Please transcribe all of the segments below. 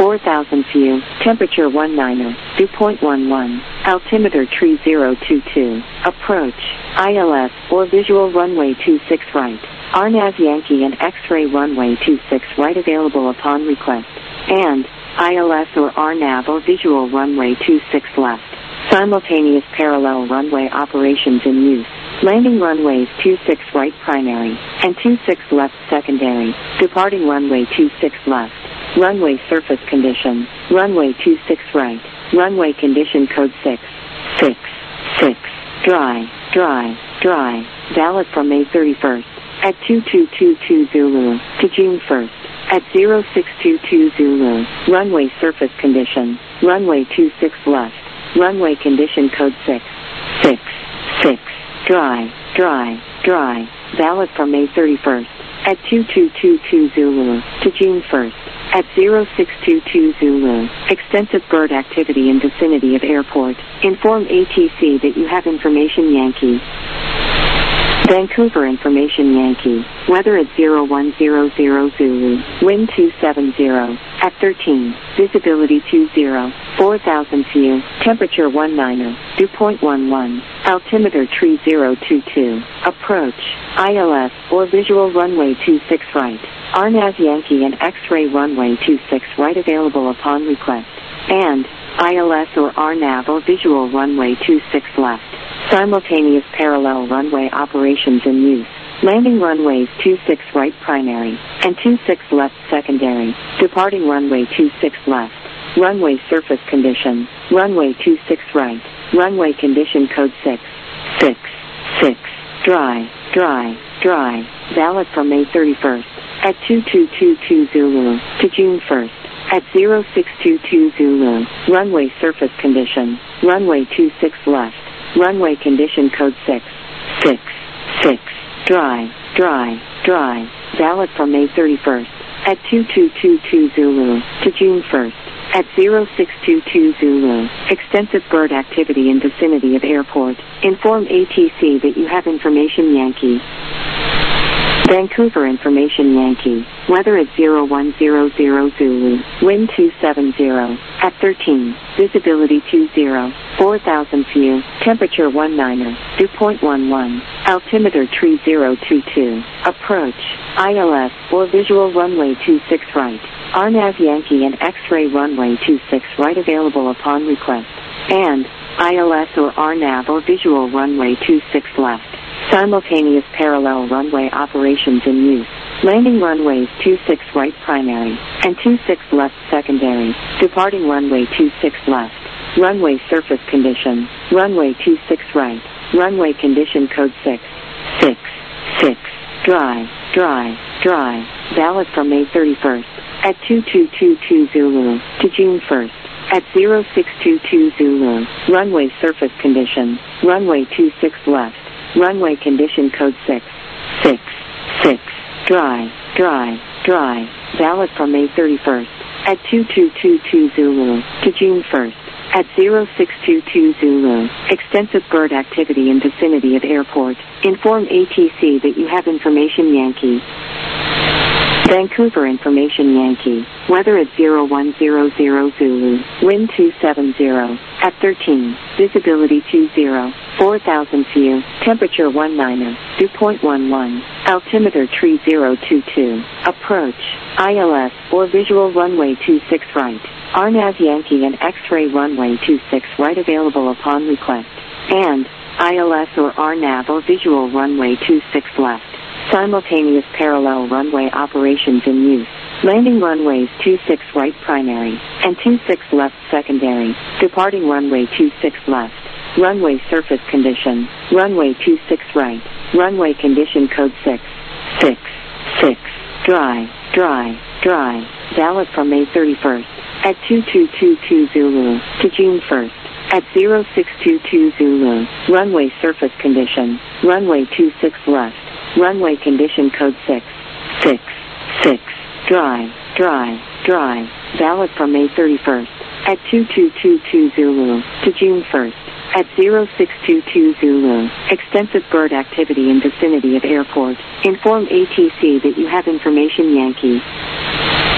4000 view, temperature 19er, dew point 11, altimeter tree 022, approach, ILS, or visual runway 26 right, RNAV Yankee and X-ray runway 26 right available upon request, and ILS or RNAV or visual runway 26 left. Simultaneous parallel runway operations in use. Landing runways 26 right primary and 26 left secondary. Departing runway 26 left. Runway surface condition. Runway 26 right. Runway condition code 6. 6. 6. Dry. Dry. Dry. Valid from May 31st at 2222 Zulu to June 1st at 0622 Zulu. Runway surface condition. Runway 26 left. Runway condition code 6. 6. 6. Dry. Dry. Dry. Valid from May 31st at 2222 Zulu to June 1st at 0622 Zulu. Extensive bird activity in vicinity of airport. Inform ATC that you have information Yankee. Vancouver information Yankee. Weather at 0100 Zulu. Wind 270 at 13. Visibility 20. 4000 view. Temperature 19er. Dew point 11. Altimeter tree 022. Approach. ILS or visual runway 26 right. RNAV Yankee and X-ray runway 26 right available upon request. And ILS or RNAV or visual runway 26 left. Simultaneous parallel runway operations in use. Landing runways 26 right primary and 26 left secondary. Departing runway 26 left. Runway surface condition. Runway 26 right. Runway condition code 6. 6. 6. Dry. Dry. Dry. Valid from May 31st at 2222 Zulu to June 1st at 0622 Zulu. Runway surface condition. Runway 26 left. Runway condition code 6. 6. 6. Dry. Dry. Dry. Valid from May 31st at 2222 Zulu to June 1st at 0622 Zulu. Extensive bird activity in vicinity of airport. Inform ATC that you have information Yankee. Vancouver information Yankee. Weather at 0100 Zulu. Wind 270 at 13. Visibility 20. 4000 view. Temperature 19er. Dew point 11. Altimeter tree 022. Approach. ILS or visual runway 26 right. RNAV Yankee and X-ray runway 26 right available upon request. And ILS or RNAV or visual runway 26 left. Simultaneous parallel runway operations in use. Landing runways 26 right primary and 26 left secondary. Departing runway 26 left. Runway surface condition. Runway 26 right. Runway condition code 6. 6. 6. Dry. Dry. Dry. Valid from May 31st at 2222 Zulu to June 1st at 0622 Zulu. Runway surface condition. Runway 26 left. Runway condition code 6. 6. 6. Dry. Dry. Dry. Valid from May 31st at 2222 Zulu to June 1st at 0622 Zulu. Extensive bird activity in vicinity of airport. Inform ATC that you have information Yankee. Vancouver information Yankee. Weather at 0100 Zulu. Wind 270 at 13. Visibility 20. 4000 view. Temperature 19er. Dew point 11. Altimeter tree 022. Approach. ILS or visual runway 26 right. RNAV Yankee and X-ray runway 26 right available upon request. And ILS or RNAV or visual runway 26 left. Simultaneous parallel runway operations in use. Landing runways 26 right primary and 26 left secondary. Departing runway 26 left. Runway surface condition. Runway 26 right. Runway condition code 6. 6. 6. Dry. Dry. Dry. Valid from May 31st at 2222 Zulu to June 1st at 0622 Zulu. Runway surface condition. Runway 26 left. Runway condition code 6. 6. 6. Dry. Dry. Dry. Valid from May 31st at 2222 Zulu to June 1st at 0622 Zulu. Extensive bird activity in vicinity of airport. Inform ATC that you have information Yankee.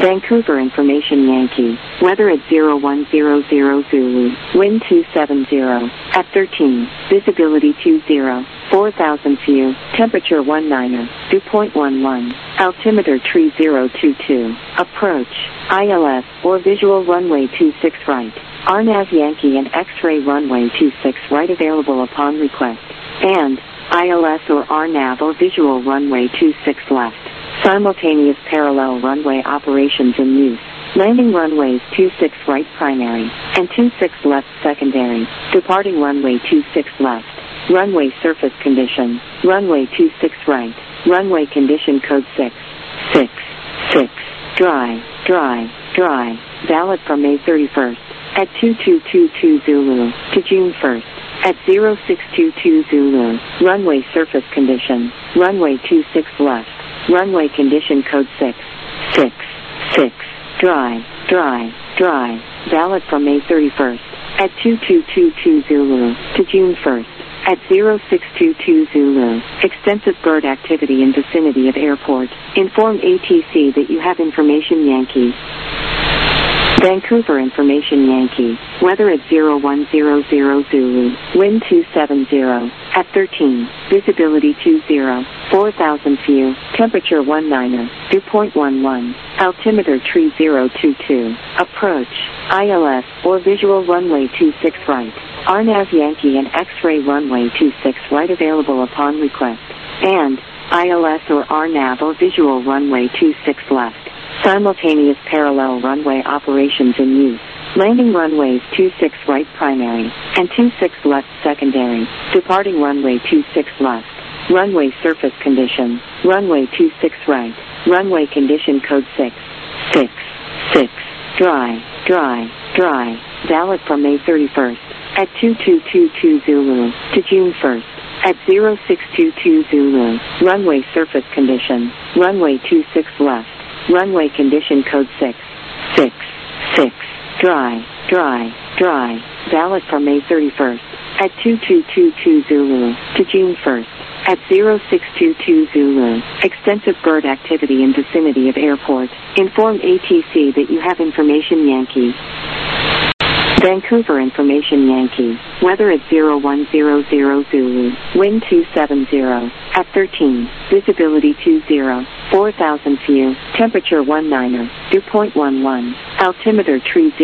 Vancouver Information Yankee, weather at 0100 Zulu, wind 270, at 13, visibility 20, 4,000 feet, temperature 19, dew point 11, altimeter 3022, approach, ILS, or visual runway 26 right, RNAV Yankee and X-ray runway 26 right available upon request, and ILS or RNAV or visual runway 26 left. Simultaneous parallel runway operations in use. Landing runways 26 right primary and 26 left secondary. Departing runway 26 left. Runway surface condition. Runway 26 right. Runway condition code 6. 6. 6. Dry. Dry. Dry. Valid from May 31st at 2222 Zulu to June 1st. At 0622 Zulu. Runway surface condition. Runway 26 left. Runway condition code 6. 6. 6. Dry. Dry. Dry. Valid from May 31st at 2222 Zulu to June 1st. At 0622 Zulu. Extensive bird activity in vicinity of airport. Inform ATC that you have information Yankee. Vancouver Information Yankee, weather at 0100 Zulu, wind 270, at 13, visibility 20, 4,000 feet, temperature 19, dew point 11, altimeter 3022, approach, ILS, or visual runway 26 right, RNAV Yankee and X-ray runway 26 right available upon request, and ILS or RNAV or visual runway 26 left. Simultaneous parallel runway operations in use. Landing runways 26 right primary and 26 left secondary. Departing runway 26 left. Runway surface condition. Runway 26 right. Runway condition code 6. 6. 6. Dry. Dry. Dry. Valid from May 31st at 2222 Zulu to June 1st. At 0622 Zulu. Runway surface condition. Runway 26 left. Runway condition code 6. 6. 6. Dry. Dry. Dry. Valid from May 31st at 2222 Zulu to June 1st. At 0622 Zulu. Extensive bird activity in vicinity of airport. Inform ATC that you have information Yankee. Vancouver Information Yankee, weather at 0100 Zulu, wind 270, at 13, visibility 20, 4,000 feet, temperature 19, dew point 11, altimeter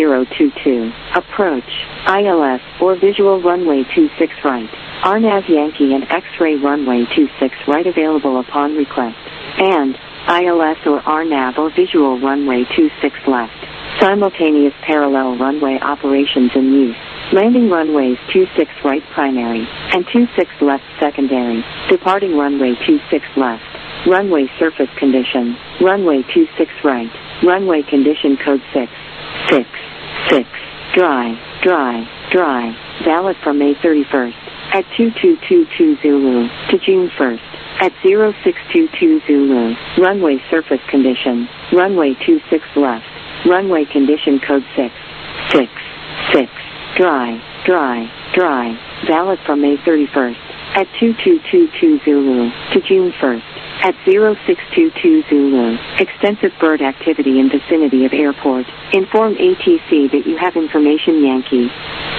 3022, approach, ILS, or visual runway 26 right, RNAV Yankee and X-ray runway 26 right available upon request, and ILS or RNAV or visual runway 26 left. Simultaneous parallel runway operations in use. Landing runways 26 right primary and 26 left secondary. Departing runway 26 left. Runway surface condition. Runway 26 right. Runway condition code 6. 6. 6. Dry. Dry. Dry. Valid from May 31st at 2222 Zulu to June 1st. At 0622 Zulu. Runway surface condition. Runway 26 left. Runway condition code 6. 6. 6. Dry. Dry. Dry. Valid from May 31st at 2222 Zulu to June 1st. At 0622 Zulu. Extensive bird activity in vicinity of airport. Inform ATC that you have information Yankee.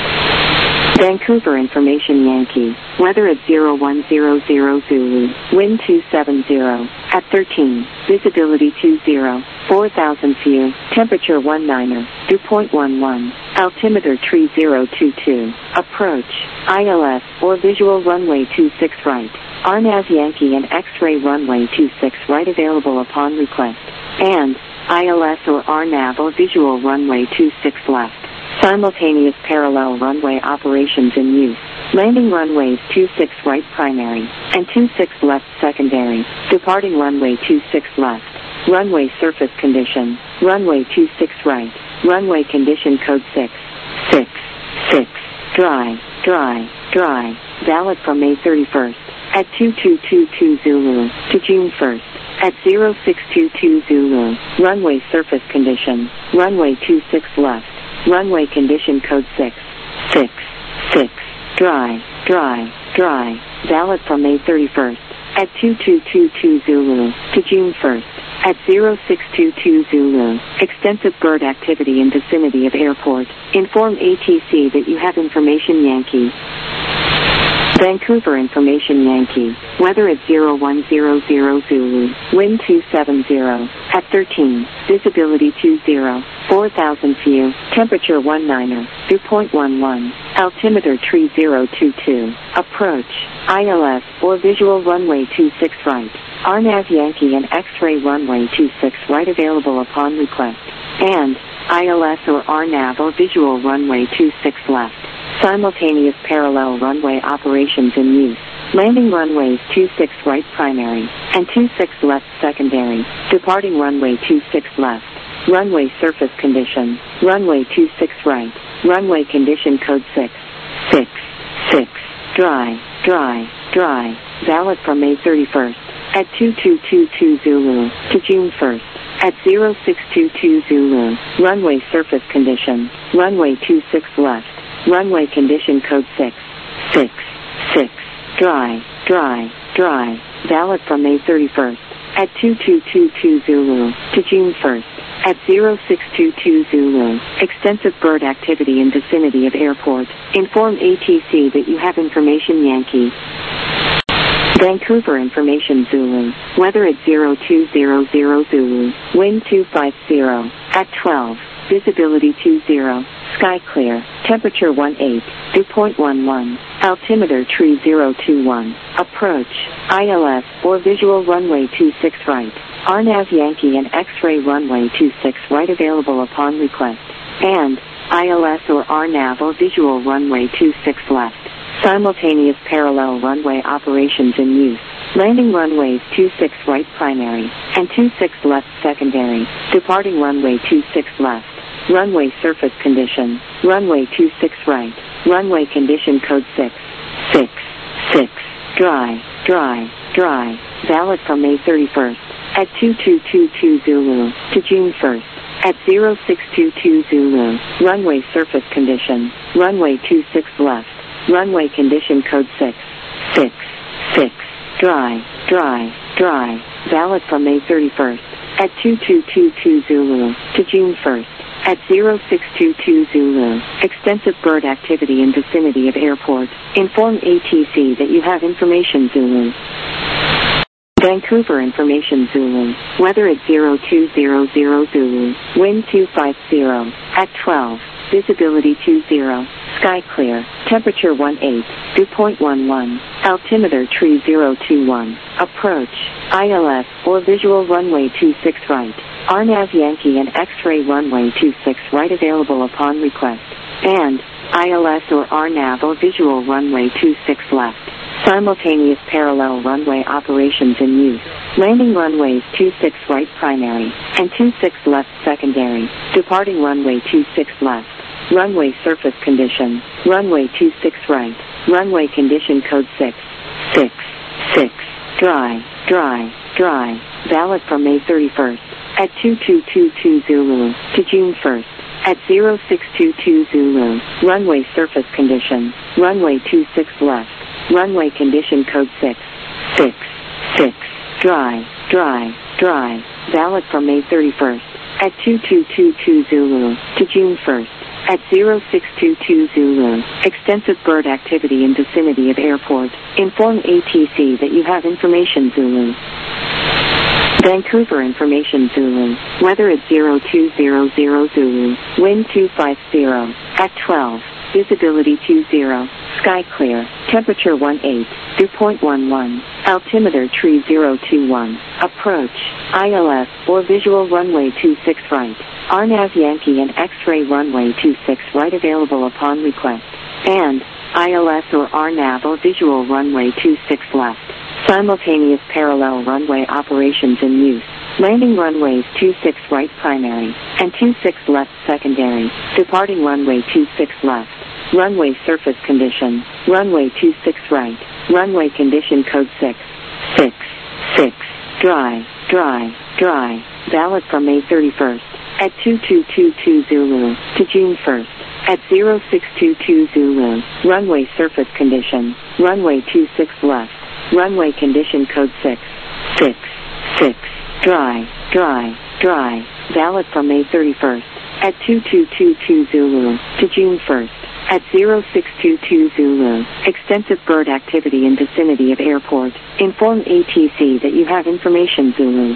Vancouver Information Yankee, weather at 0100 Zulu, wind 270, at 13, visibility 20, 4,000 feet, temperature 19, dew point 11, altimeter 3022, approach, ILS, or visual runway 26 right, RNAV Yankee and X-ray runway 26 right available upon request, and ILS or RNAV or visual runway 26 left. Simultaneous parallel runway operations in use. Landing runways 26 right primary and 26 left secondary. Departing runway 26 left. Runway surface condition. Runway 26 right. Runway condition code 6. 6. 6. Dry. Dry. Dry. Valid from May 31st at 2222 Zulu to June 1st. At 0622 Zulu. Runway surface condition. Runway 26 left. Runway condition code 6. 6. 6. Dry. Dry. Dry. Valid from May 31st at 2222 Zulu to June 1st. at 0622 Zulu. Extensive bird activity in vicinity of airport. Inform ATC that you have information Yankee. Vancouver information Yankee. Weather at 0100 Zulu. Wind 270. At 13. Visibility 20. 4,000 feet. Temperature 19er. Dew point 11. Altimeter 3022. Approach. ILS or visual runway 26 right. RNAV Yankee and X-ray runway 26 right available upon request. And ILS or RNAV or visual runway 26 left. Simultaneous parallel runway operations in use. Landing runways 26 right primary and 26 left secondary. Departing runway 26 left. Runway surface condition. Runway 26 right. Runway condition code 6. 6. 6. Dry. Dry. Dry. Valid from May 31st. At 2222 Zulu to June 1st. At 0622 Zulu. Runway surface condition. Runway 26 left. Runway condition code 6. 6. 6. Dry. Dry. Dry. Valid from May 31st. At 2222 Zulu to June 1st. At 0622 Zulu. Extensive bird activity in vicinity of airport. Inform ATC that you have information Yankee. Vancouver information Zulu. Weather at 0200 Zulu. Wind 250. At 12. Visibility 20. Sky clear. Temperature 18. Dew point 11. Altimeter 3021. Approach. ILS or visual runway 26 right. RNAV Yankee and X-ray runway 26 right available upon request. And ILS or RNAV or visual runway 26 left. Simultaneous parallel runway operations in use. Landing runways 26 right primary and 26 left secondary. Departing runway 26 left. Runway surface condition. Runway 26 right. Runway condition code 6. 6. 6. Dry. Dry. Dry. Valid from May 31st. At 2222 Zulu to June 1st. At 0622 Zulu. Runway surface condition. Runway 26 left. Runway condition code 6. 6. 6. Dry. Dry. Dry. Valid from May 31st. At 2222 Zulu to June 1st. At 0622 Zulu. Extensive bird activity in vicinity of airport. Inform ATC that you have information Zulu. Vancouver information Zulu. Weather at 0200 Zulu. Wind 250. At 12. Visibility 20. Sky clear. Temperature 18. Dew point 11. Altimeter 3021. Approach. ILS or visual runway 26 right. RNAV Yankee and X-ray runway 26 right available upon request. And ILS or RNAV or visual runway 26 left. Simultaneous parallel runway operations in use. Landing runways 26 right primary and 26 left secondary. Departing runway 26 left. Runway surface condition. Runway 26 right. Runway condition code 6. 6. 6. Dry. Dry. Dry. Valid from May 31st. At 2222 Zulu to June 1st. At 0622 Zulu. Runway surface condition. Runway 26 left. Runway condition code 6. 6. 6. Dry. Dry. Dry. Valid from May 31st. At 2222 Zulu to June 1st. At 0622 Zulu. Extensive bird activity in vicinity of airport. Inform ATC that you have information Zulu. Vancouver information Zulu. Weather at 0200 Zulu. Wind 250. At 12. Visibility 20. Sky clear. Temperature 18. Dew point 11. Altimeter 3021. Approach. ILS or visual runway 26 right. RNAV Yankee and X-ray runway 26 right available upon request. And ILS or RNAV or visual runway 26 left. Simultaneous parallel runway operations in use. Landing runways 26 right primary and 26 left secondary. Departing runway 26 left. Runway surface condition. Runway 26 right. Runway condition code 6. 6. 6. Dry. Dry. Dry. Valid from May 31st. At 2222 Zulu to June 1st. At 0622 Zulu. Runway surface condition. Runway 26 left. Runway condition code 6. 6. 6. Dry. dry, dry, valid from May 31st at 2222 Zulu to June 1st at 0622 Zulu. Extensive bird activity in vicinity of airport. Inform ATC that you have information Zulu.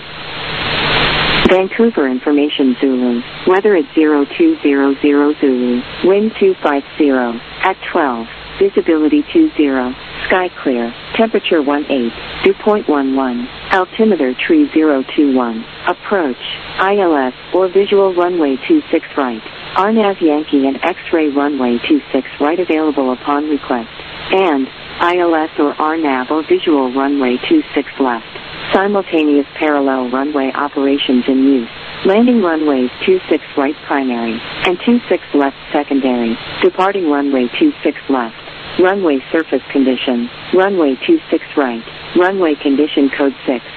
Vancouver information Zulu. Weather at 0200 Zulu. Wind 250 at 12. Visibility 20. Sky clear. Temperature 18. Dew point 11. Altimeter tree 021. Approach. ILS or visual runway 26 right. RNAV Yankee and X-ray runway 26 right available upon request. And ILS or RNAV or visual runway 26 left. Simultaneous parallel runway operations in use. Landing runways 26 right primary and 26 left secondary. Departing runway 26 left. Runway surface condition. Runway 26 right. Runway condition code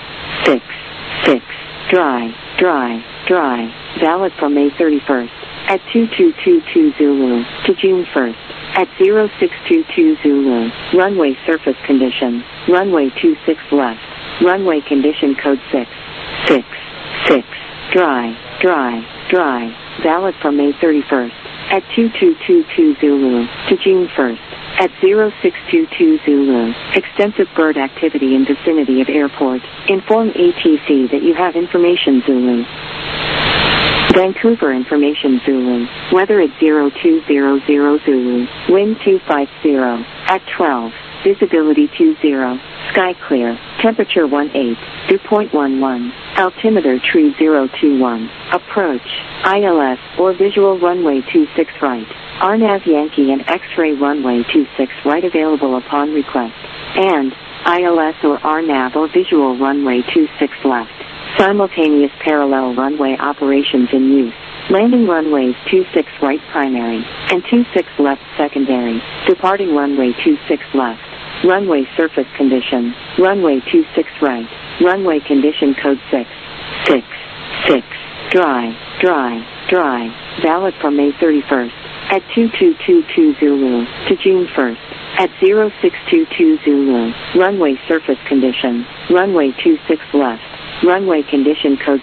666. Dry, dry, dry. Valid from May 31st at 2222 Zulu to June 1st at 0622 Zulu. Runway surface condition. Runway 26 left. Runway condition code 666. Dry, dry, dry. Valid from May 31st at 2222 Zulu to June 1st at 0622 Zulu. Extensive bird activity in vicinity of airport. Inform ATC that you have information Zulu. Vancouver information Zulu. Weather at 0200 Zulu. Wind 250 at 12. Visibility 20. Sky clear. Temperature 18. Dew point 11. Altimeter tree 021. Approach. ILS or visual runway 26 right. RNAV Yankee and X-ray runway 26 right available upon request. And ILS or RNAV or visual runway 26 left. Simultaneous parallel runway operations in use. Landing runways 26 right primary and 26 left secondary. Departing runway 26 left. Runway surface condition. Runway 26 right. Runway condition code 666. Dry, dry, dry. Valid from May 31st at 2222 Zulu to June 1st at 0622 Zulu. Runway surface condition. Runway 26 left. Runway condition code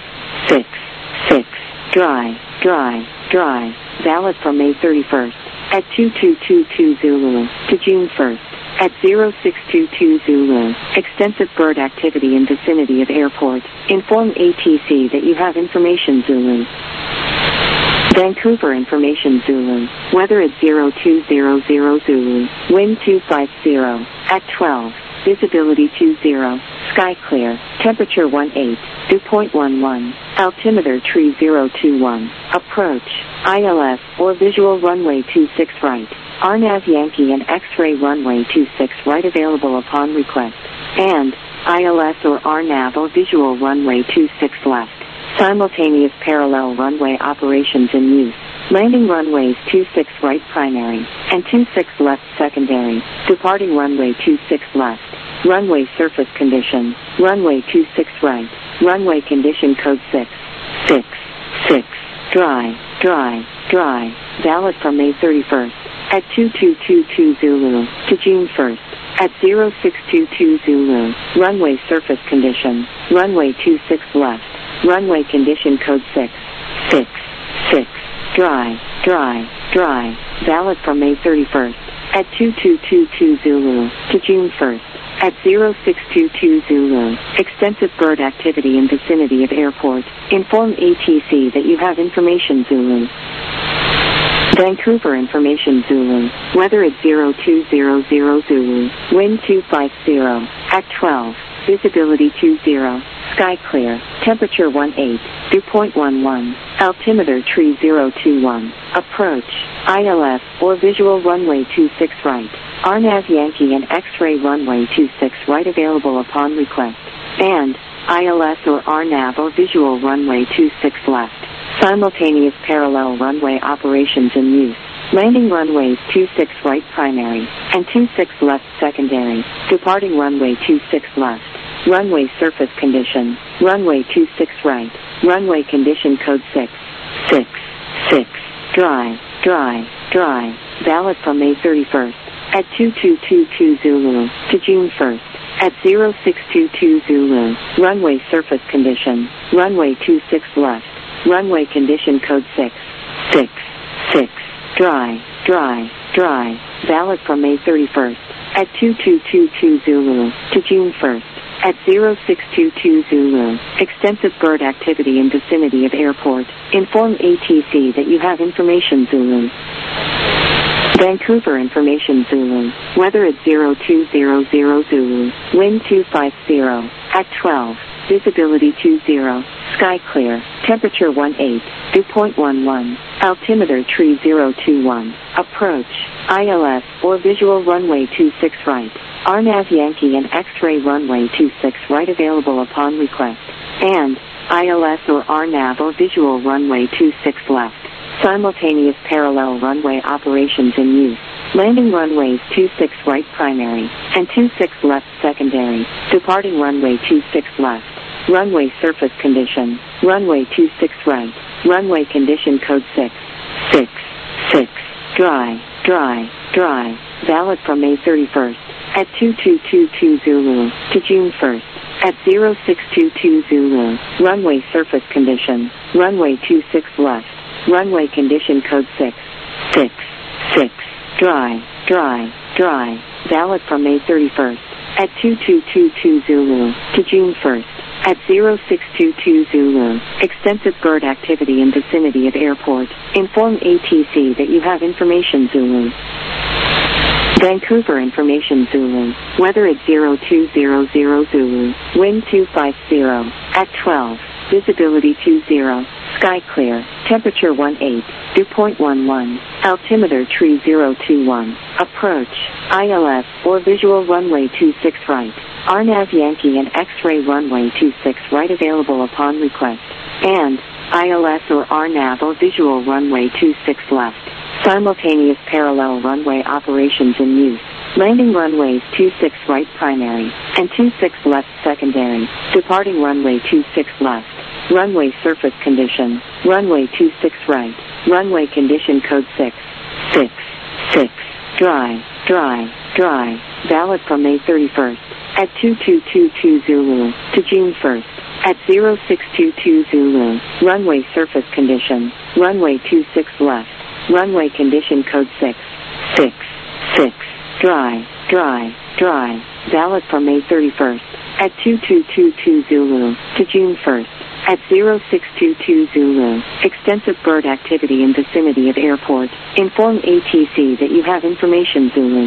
666. Dry, dry, dry. Valid from May 31st at 2222 Zulu to June 1st at 0622 Zulu. Extensive bird activity in vicinity of airport. Inform ATC that you have information Zulu. Vancouver information Zulu. Weather at 0200 Zulu. Wind 250 at 12. Visibility 20. Sky clear. Temperature 18. Dew point 11. Altimeter tree 021. Approach. ILS or visual runway 26 right. RNAV Yankee and X-ray runway 26 right available upon request. And ILS or RNAV or visual runway 26 left. Simultaneous parallel runway operations in use. Landing runways 26 right primary and 26 left secondary. Departing runway 26 left. Runway surface condition. Runway 26 right. Runway condition code 666. Dry, dry, dry. Valid from May 31st at 2222 Zulu to June 1st at 0622 Zulu. Runway surface condition. Runway 26 left. Runway condition code 666. Dry, dry, dry. Valid from May 31st at 2222 Zulu to June 1st at 0622 Zulu. Extensive bird activity in vicinity of airport. Inform ATC that you have information Zulu. Vancouver information Zulu. Weather at 0200 Zulu. Wind 250 at 12. Visibility 20. Sky clear. Temperature 18. Dew point 11. Altimeter tree 021. Approach. ILS or visual runway 26 right. RNAV Yankee and X-ray runway 26 right available upon request. And ILS or RNAV or visual runway 26 left. Simultaneous parallel runway operations in use. Landing runways 26 right primary and 26 left secondary. Departing runway 26 left. Runway surface condition. Runway 26 right. Runway condition code 666. Dry, dry, dry. Valid from May 31st at 2222 Zulu to June 1st at 0622 Zulu. Runway surface condition, runway 26 left. Runway condition code 666. Dry, dry, dry. Valid from May 31st at 2222 Zulu to June 1st at 0622 Zulu. Extensive bird activity in vicinity of airport. Inform ATC that you have information Zulu. Vancouver information Zulu. Weather at 0200 Zulu. Wind 250 at 12. Visibility 20. Sky clear. Temperature 18. Dew point 11. Altimeter tree 021. Approach. ILS or visual runway 26 right. RNAV Yankee and X-ray runway 26 right available upon request. And ILS or RNAV or visual runway 26 left. Simultaneous parallel runway operations in use. Landing runways 26 right primary and 26 left secondary. Departing runway 26 left. Runway surface condition. Runway 26 right. Runway condition code 666. Dry, dry, dry. Valid from May 31st at 2222 Zulu to June 1st at 0622 Zulu. Runway surface condition. Runway 26 left. Runway condition code 666. Dry, dry, dry. Valid from May 31st at 2222 Zulu to June 1st at 0622 Zulu. Extensive bird activity in vicinity of airport. Inform ATC that you have information Zulu. Vancouver information Zulu. Weather at 0200 Zulu. Wind 250 at 12. Visibility 20. Sky clear. Temperature 18. Dew point 11. Altimeter tree 021. Approach. ILS or visual runway 26 right. RNAV Yankee and X-ray runway 26 right available upon request. And ILS or RNAV or visual runway 26 left. Simultaneous parallel runway operations in use. Landing runways 26 right primary and 26 left secondary. Departing runway 26 left. Runway surface condition. Runway 26 right. Runway condition code 666. Dry, dry, dry. Valid from May 31st at 2222 Zulu to June 1st at 0622 Zulu. Runway surface condition. Runway 26 left. Runway condition code 666. Dry, dry, dry. Valid from May 31st at 2222 Zulu to June 1st at 0622 Zulu. Extensive bird activity in vicinity of airport. Inform ATC that you have information Zulu.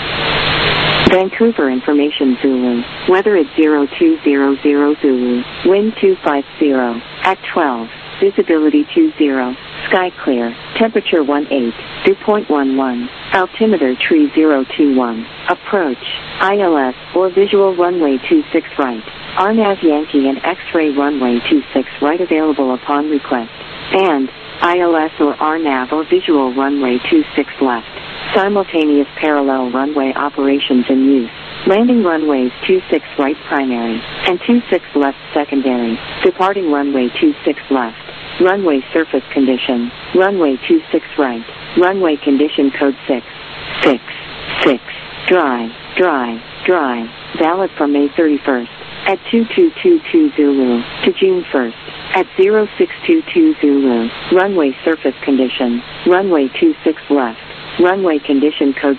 Vancouver information Zulu. Weather at 0200 Zulu. Wind 250 at 12. Visibility 20. Sky clear. Temperature 18. Dew point 11. Altimeter tree 021. Approach. ILS or visual runway 26 right. RNAV Yankee and X-ray runway 26 right available upon request. And ILS or RNAV or visual runway 26 left. Simultaneous parallel runway operations in use. Landing runways 26 right primary and 26 left secondary. Departing runway 26 left. Runway surface condition. Runway 26 right. Runway condition code 666. Dry, dry, dry. Valid from May 31st at 2222 Zulu to June 1st at 0622 Zulu. Runway surface condition. Runway 26 left. Runway condition code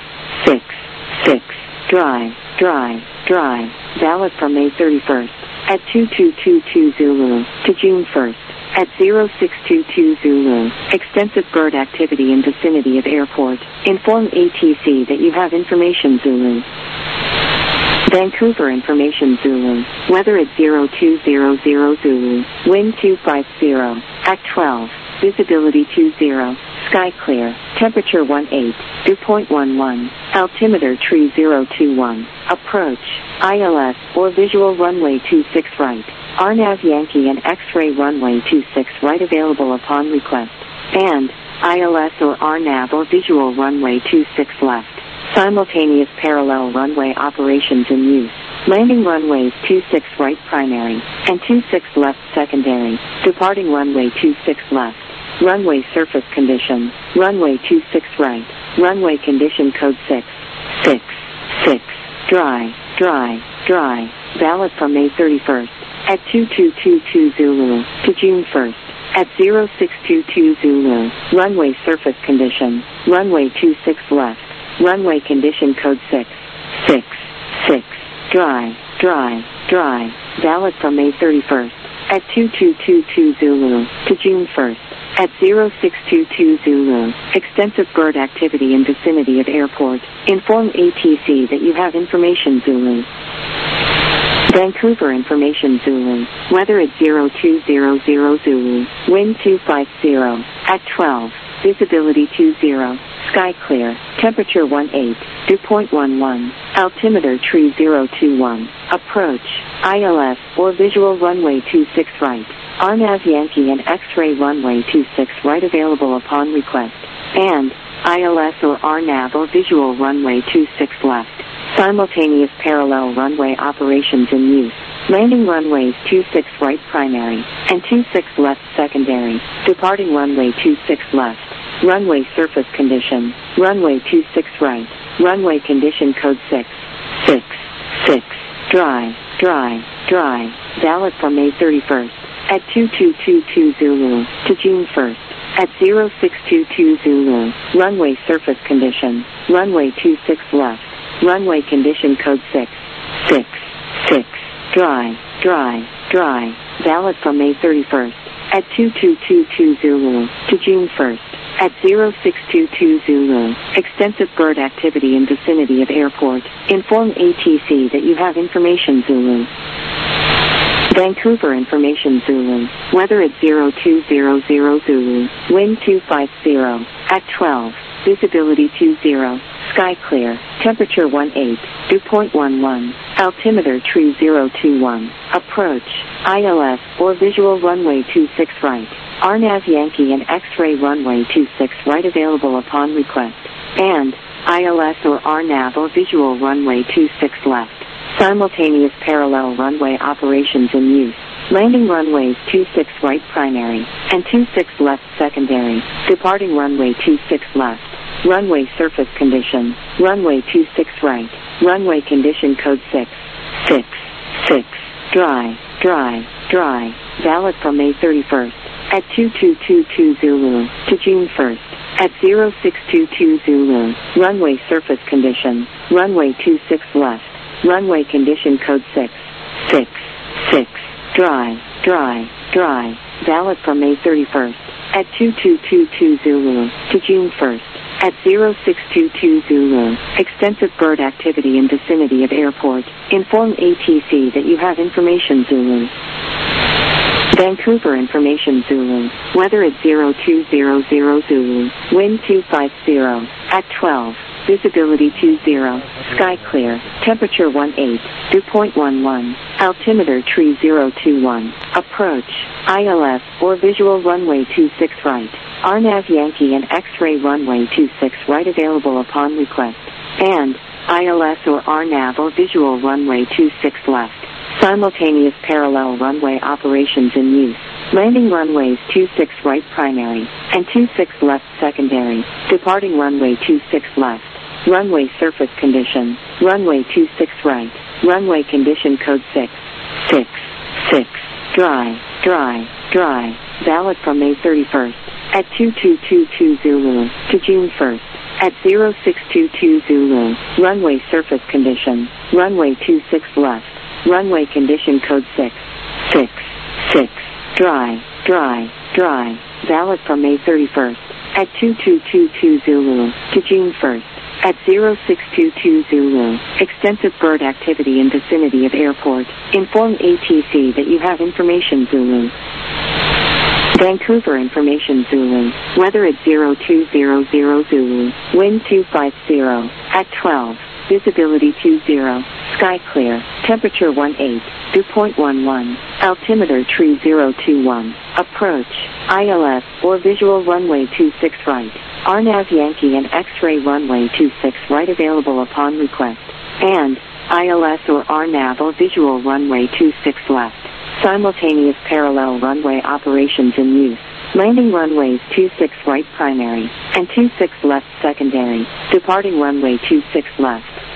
666. Dry, dry, dry. Valid from May 31st at 2222 Zulu to June 1st at 0622 Zulu. Extensive bird activity in vicinity of airport. Inform ATC that you have information Zulu. Vancouver information Zulu. Weather at 0200 Zulu. Wind 250 at 12. Visibility 20. Sky clear. Temperature 18. Dew point 11. Altimeter tree 021. Approach. ILS or visual runway 26 right. RNAV Yankee and X-ray runway 26 right available upon request. And ILS or RNAV or visual runway 26 left. Simultaneous parallel runway operations in use. Landing runways 26 right primary and 26 left secondary. Departing runway 26 left. Runway surface condition. Runway 26 right. Runway condition code 666. Dry, dry, dry. Valid from May 31st at 2222 Zulu to June 1st at 0622 Zulu. Runway surface condition, runway 26 left. Runway condition code 666. Dry, dry, dry. Valid from May 31st at 2222 Zulu to June 1st at 0622 Zulu. Extensive bird activity in vicinity of airport. Inform ATC that you have information Zulu. Vancouver information Zulu. Weather at 0200 Zulu. Wind 250 at 12. Visibility 20. Sky clear. Temperature 18. Dew point 11. Altimeter tree 021. Approach. ILS or visual runway 26 right. RNAV Yankee and X-ray runway 26 right available upon request. And ILS or RNAV or visual runway 26 left. Simultaneous parallel runway operations in use. Landing runways 26 right primary and 26 left secondary. Departing runway 26 left. Runway surface condition. Runway 26 right. Runway condition code 666. Dry, dry, dry. Valid from May 31st at 2222 Zulu to June 1st at 0622 Zulu. Runway surface condition. Runway 26 left. Runway condition code 666. Dry, dry, dry. Valid from May 31st at 2222 Zulu to June 1st at 0622 Zulu. Extensive bird activity in vicinity of airport. Inform ATC that you have information Zulu. Vancouver information Zulu. Weather at 0200 Zulu. Wind 250 at 12. Visibility 20. Sky clear. Temperature 18. Dew point 11. Altimeter tree 021. Approach. ILS or visual runway 26 right. RNAV Yankee and X-ray runway 26 right available upon request. And ILS or RNAV or visual runway 26 left. Simultaneous parallel runway operations in use. Landing runways 26 right primary and 26 left secondary. Departing runway 26 left. Runway surface condition. Runway 26 right. Runway condition code 666. Dry, dry, dry. Valid from May 31st at 2222 Zulu to June 1st at 0622 Zulu. Runway surface condition. Runway 26 left. Runway condition code 666. Dry, dry, dry. Valid from May 31st at 2222 Zulu to June 1st at 0622 Zulu. Extensive bird activity in vicinity of airport. Inform ATC that you have information Zulu. Vancouver information Zulu. Weather at 0200 Zulu. Wind 250 at 12. Visibility 20. Sky clear. Temperature 18. Dew point 11. Altimeter tree 021. Approach. ILS or visual runway 26 right. RNAV Yankee and X-ray runway 26 right available upon request. And ILS or RNAV or visual runway 26 left. Simultaneous parallel runway operations in use. Landing runways 26 right primary and 26 left secondary. Departing runway 26 left. Runway surface condition. Runway 26 right. Runway condition code 666. Dry, dry, dry. Valid from May 31st at 2222 Zulu to June 1st at 0622 Zulu. Runway surface condition. Runway 26 left. Runway condition code 666. Dry, dry, dry. Valid from May 31st at 2222 Zulu to June 1st at 0622 Zulu. Extensive bird activity in vicinity of airport. Inform ATC that you have information Zulu. Vancouver information Zulu. Weather at 0200 Zulu. Wind 250 at 12. Visibility 20. Sky clear. Temperature 18. Dew point 11. Altimeter tree 021. Approach. ILS or visual runway 26 right. RNAV Yankee and X-ray runway 26 right available upon request. And ILS or RNAV or visual runway 26 left. Simultaneous parallel runway operations in use. Landing runways 26 right primary and 26 left secondary. Departing runway 26 left.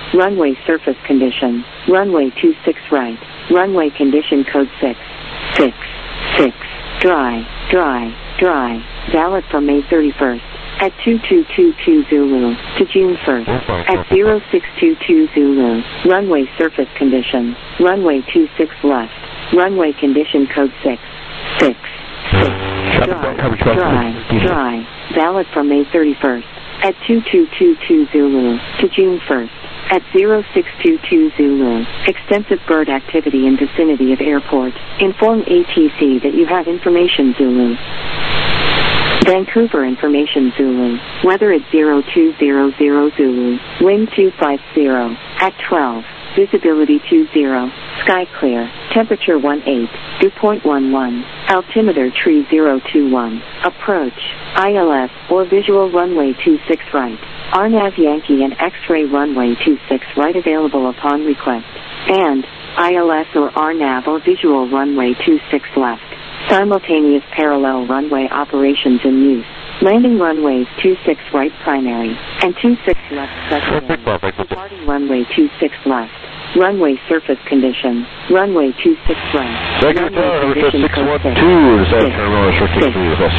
runway surface condition, runway 26 right, runway condition code 6, 6, 6, dry, dry, dry, valid from May 31st. At 2222 Zulu to June 1st. At 0622 Zulu, runway surface condition, runway 26 left, runway condition code 6, 6, 6, dry, dry, valid from May 31st. At 2222 Zulu to June 1st. At 0622 Zulu, extensive bird activity in vicinity of airport. Inform ATC that you have information Zulu. Vancouver information Zulu, weather at 0200 Zulu, wind 250, at 12, visibility 20, sky clear, temperature 18, dew point 11, altimeter tree 021, approach, ILS or visual runway 26 right, RNAV Yankee and X-ray runway 26 right available upon request, and ILS or RNAV or visual runway 26 left. Simultaneous parallel runway operations in use. Landing runways 26 right primary and 26 left secondary. Departing runway 26 left. Runway surface condition. Runway 26 right. Runway condition code 6.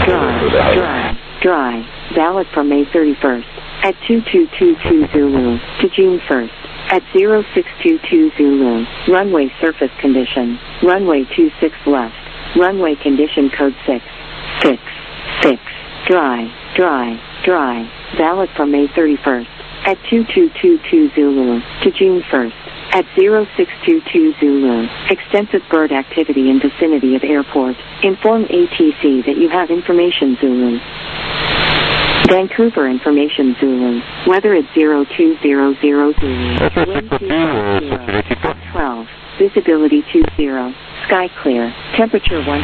Dry. Valid from May 31st. At 2222 Zulu to June 1st. At 0622 Zulu. Runway surface condition. Runway 26 left. Runway condition code 6, 6, 6, dry, dry, dry, valid from May 31st. At 2222 Zulu to June 1st. At 0622 Zulu, extensive bird activity in vicinity of airport. Inform ATC that you have information Zulu. Vancouver information Zulu, weather at 0200 Zulu, wind 250, at 12, visibility 20. Sky clear. Temperature 1.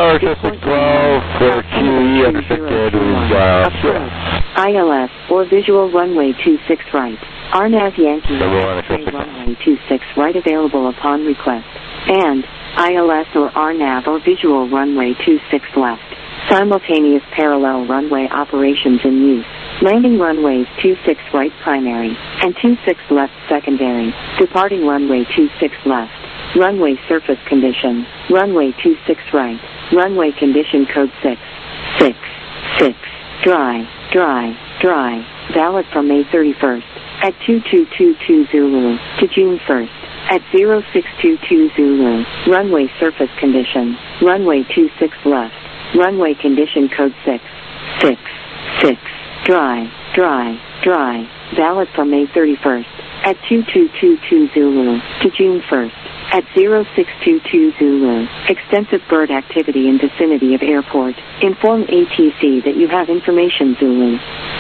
ILS or visual runway 26 right. RNAV Yankee runway 26 right available upon request. And ILS or RNAV or visual runway 26 left. Simultaneous parallel runway operations in use. Landing runways 26 right primary and 26 left secondary. Departing runway 26 left. Runway surface condition, runway 26 right, runway condition code 6, 6, 6, dry, dry, dry, valid from May 31st. At 2222 Zulu to June 1st. At 0622 Zulu, runway surface condition, runway 26 left, runway condition code 6, 6, 6, dry, dry, dry, valid from May 31st. At 2222 Zulu to June 1st. At 0622 Zulu, extensive bird activity in vicinity of airport. Inform ATC that you have information Zulu.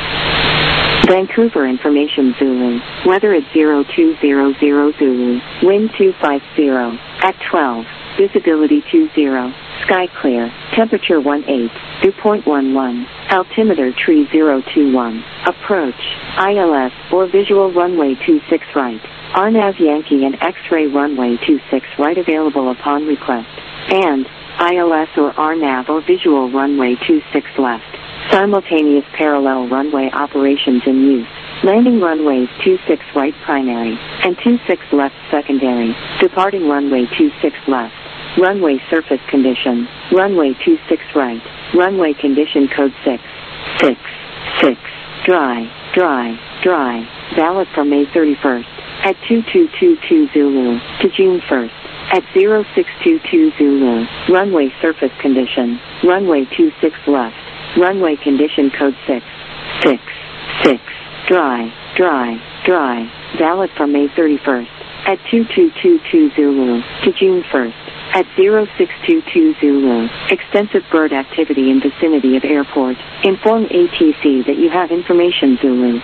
Vancouver information Zulu, weather at 0200 Zulu, wind 250, at 12, visibility 20, sky clear, temperature 18, dew point 11, altimeter tree 021, approach, ILS or visual runway 26 right. RNAV Yankee and X-ray runway 26 right available upon request. And ILS or RNAV or visual runway 26 left. Simultaneous parallel runway operations in use. Landing runways 26 right primary and 26 left secondary. Departing runway 26 left. Runway surface condition. Runway 26 right. Runway condition code 6, 6, 6, dry, dry, dry. Valid from May 31st. At 2222 Zulu to June 1st. At 0622 Zulu, runway surface condition, runway 26 left, runway condition code 6, 6, 6, dry, dry, dry, valid from May 31st. At 2222 Zulu to June 1st. At 0622 Zulu, extensive bird activity in vicinity of airport. Inform ATC that you have information Zulu.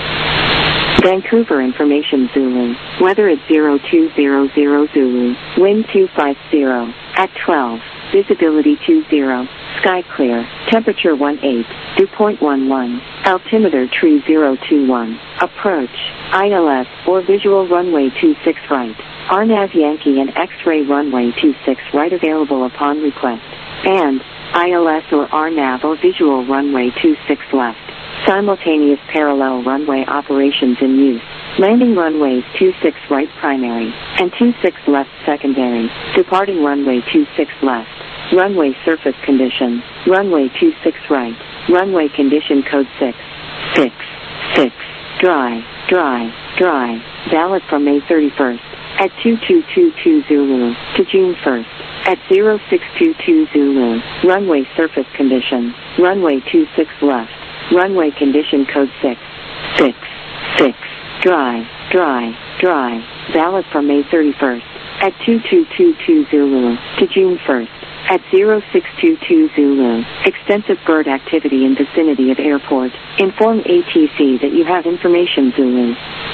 Vancouver information Zulu, weather at 0200 Zulu, wind 250, at 12, visibility 20, sky clear, temperature 18, dew point 11, altimeter tree 021, approach, ILS or visual runway 26 right, RNAV Yankee and X-ray runway 26 right available upon request, and ILS or RNAV or visual runway 26 left. Simultaneous parallel runway operations in use. Landing runways 26 right primary and 26 left secondary. Departing runway 26 left. Runway surface condition. Runway 26 right. Runway condition code 666. Dry, dry, dry. Valid from May 31st at 2222 Zulu to June 1st at 0622 Zulu. Runway surface condition. Runway 26 left. Runway condition code 666. Dry, dry, dry. Valid from May 31st at 2222 Zulu to June 1st at 0622 Zulu. Extensive bird activity in vicinity of airport. Inform ATC that you have information Zulu.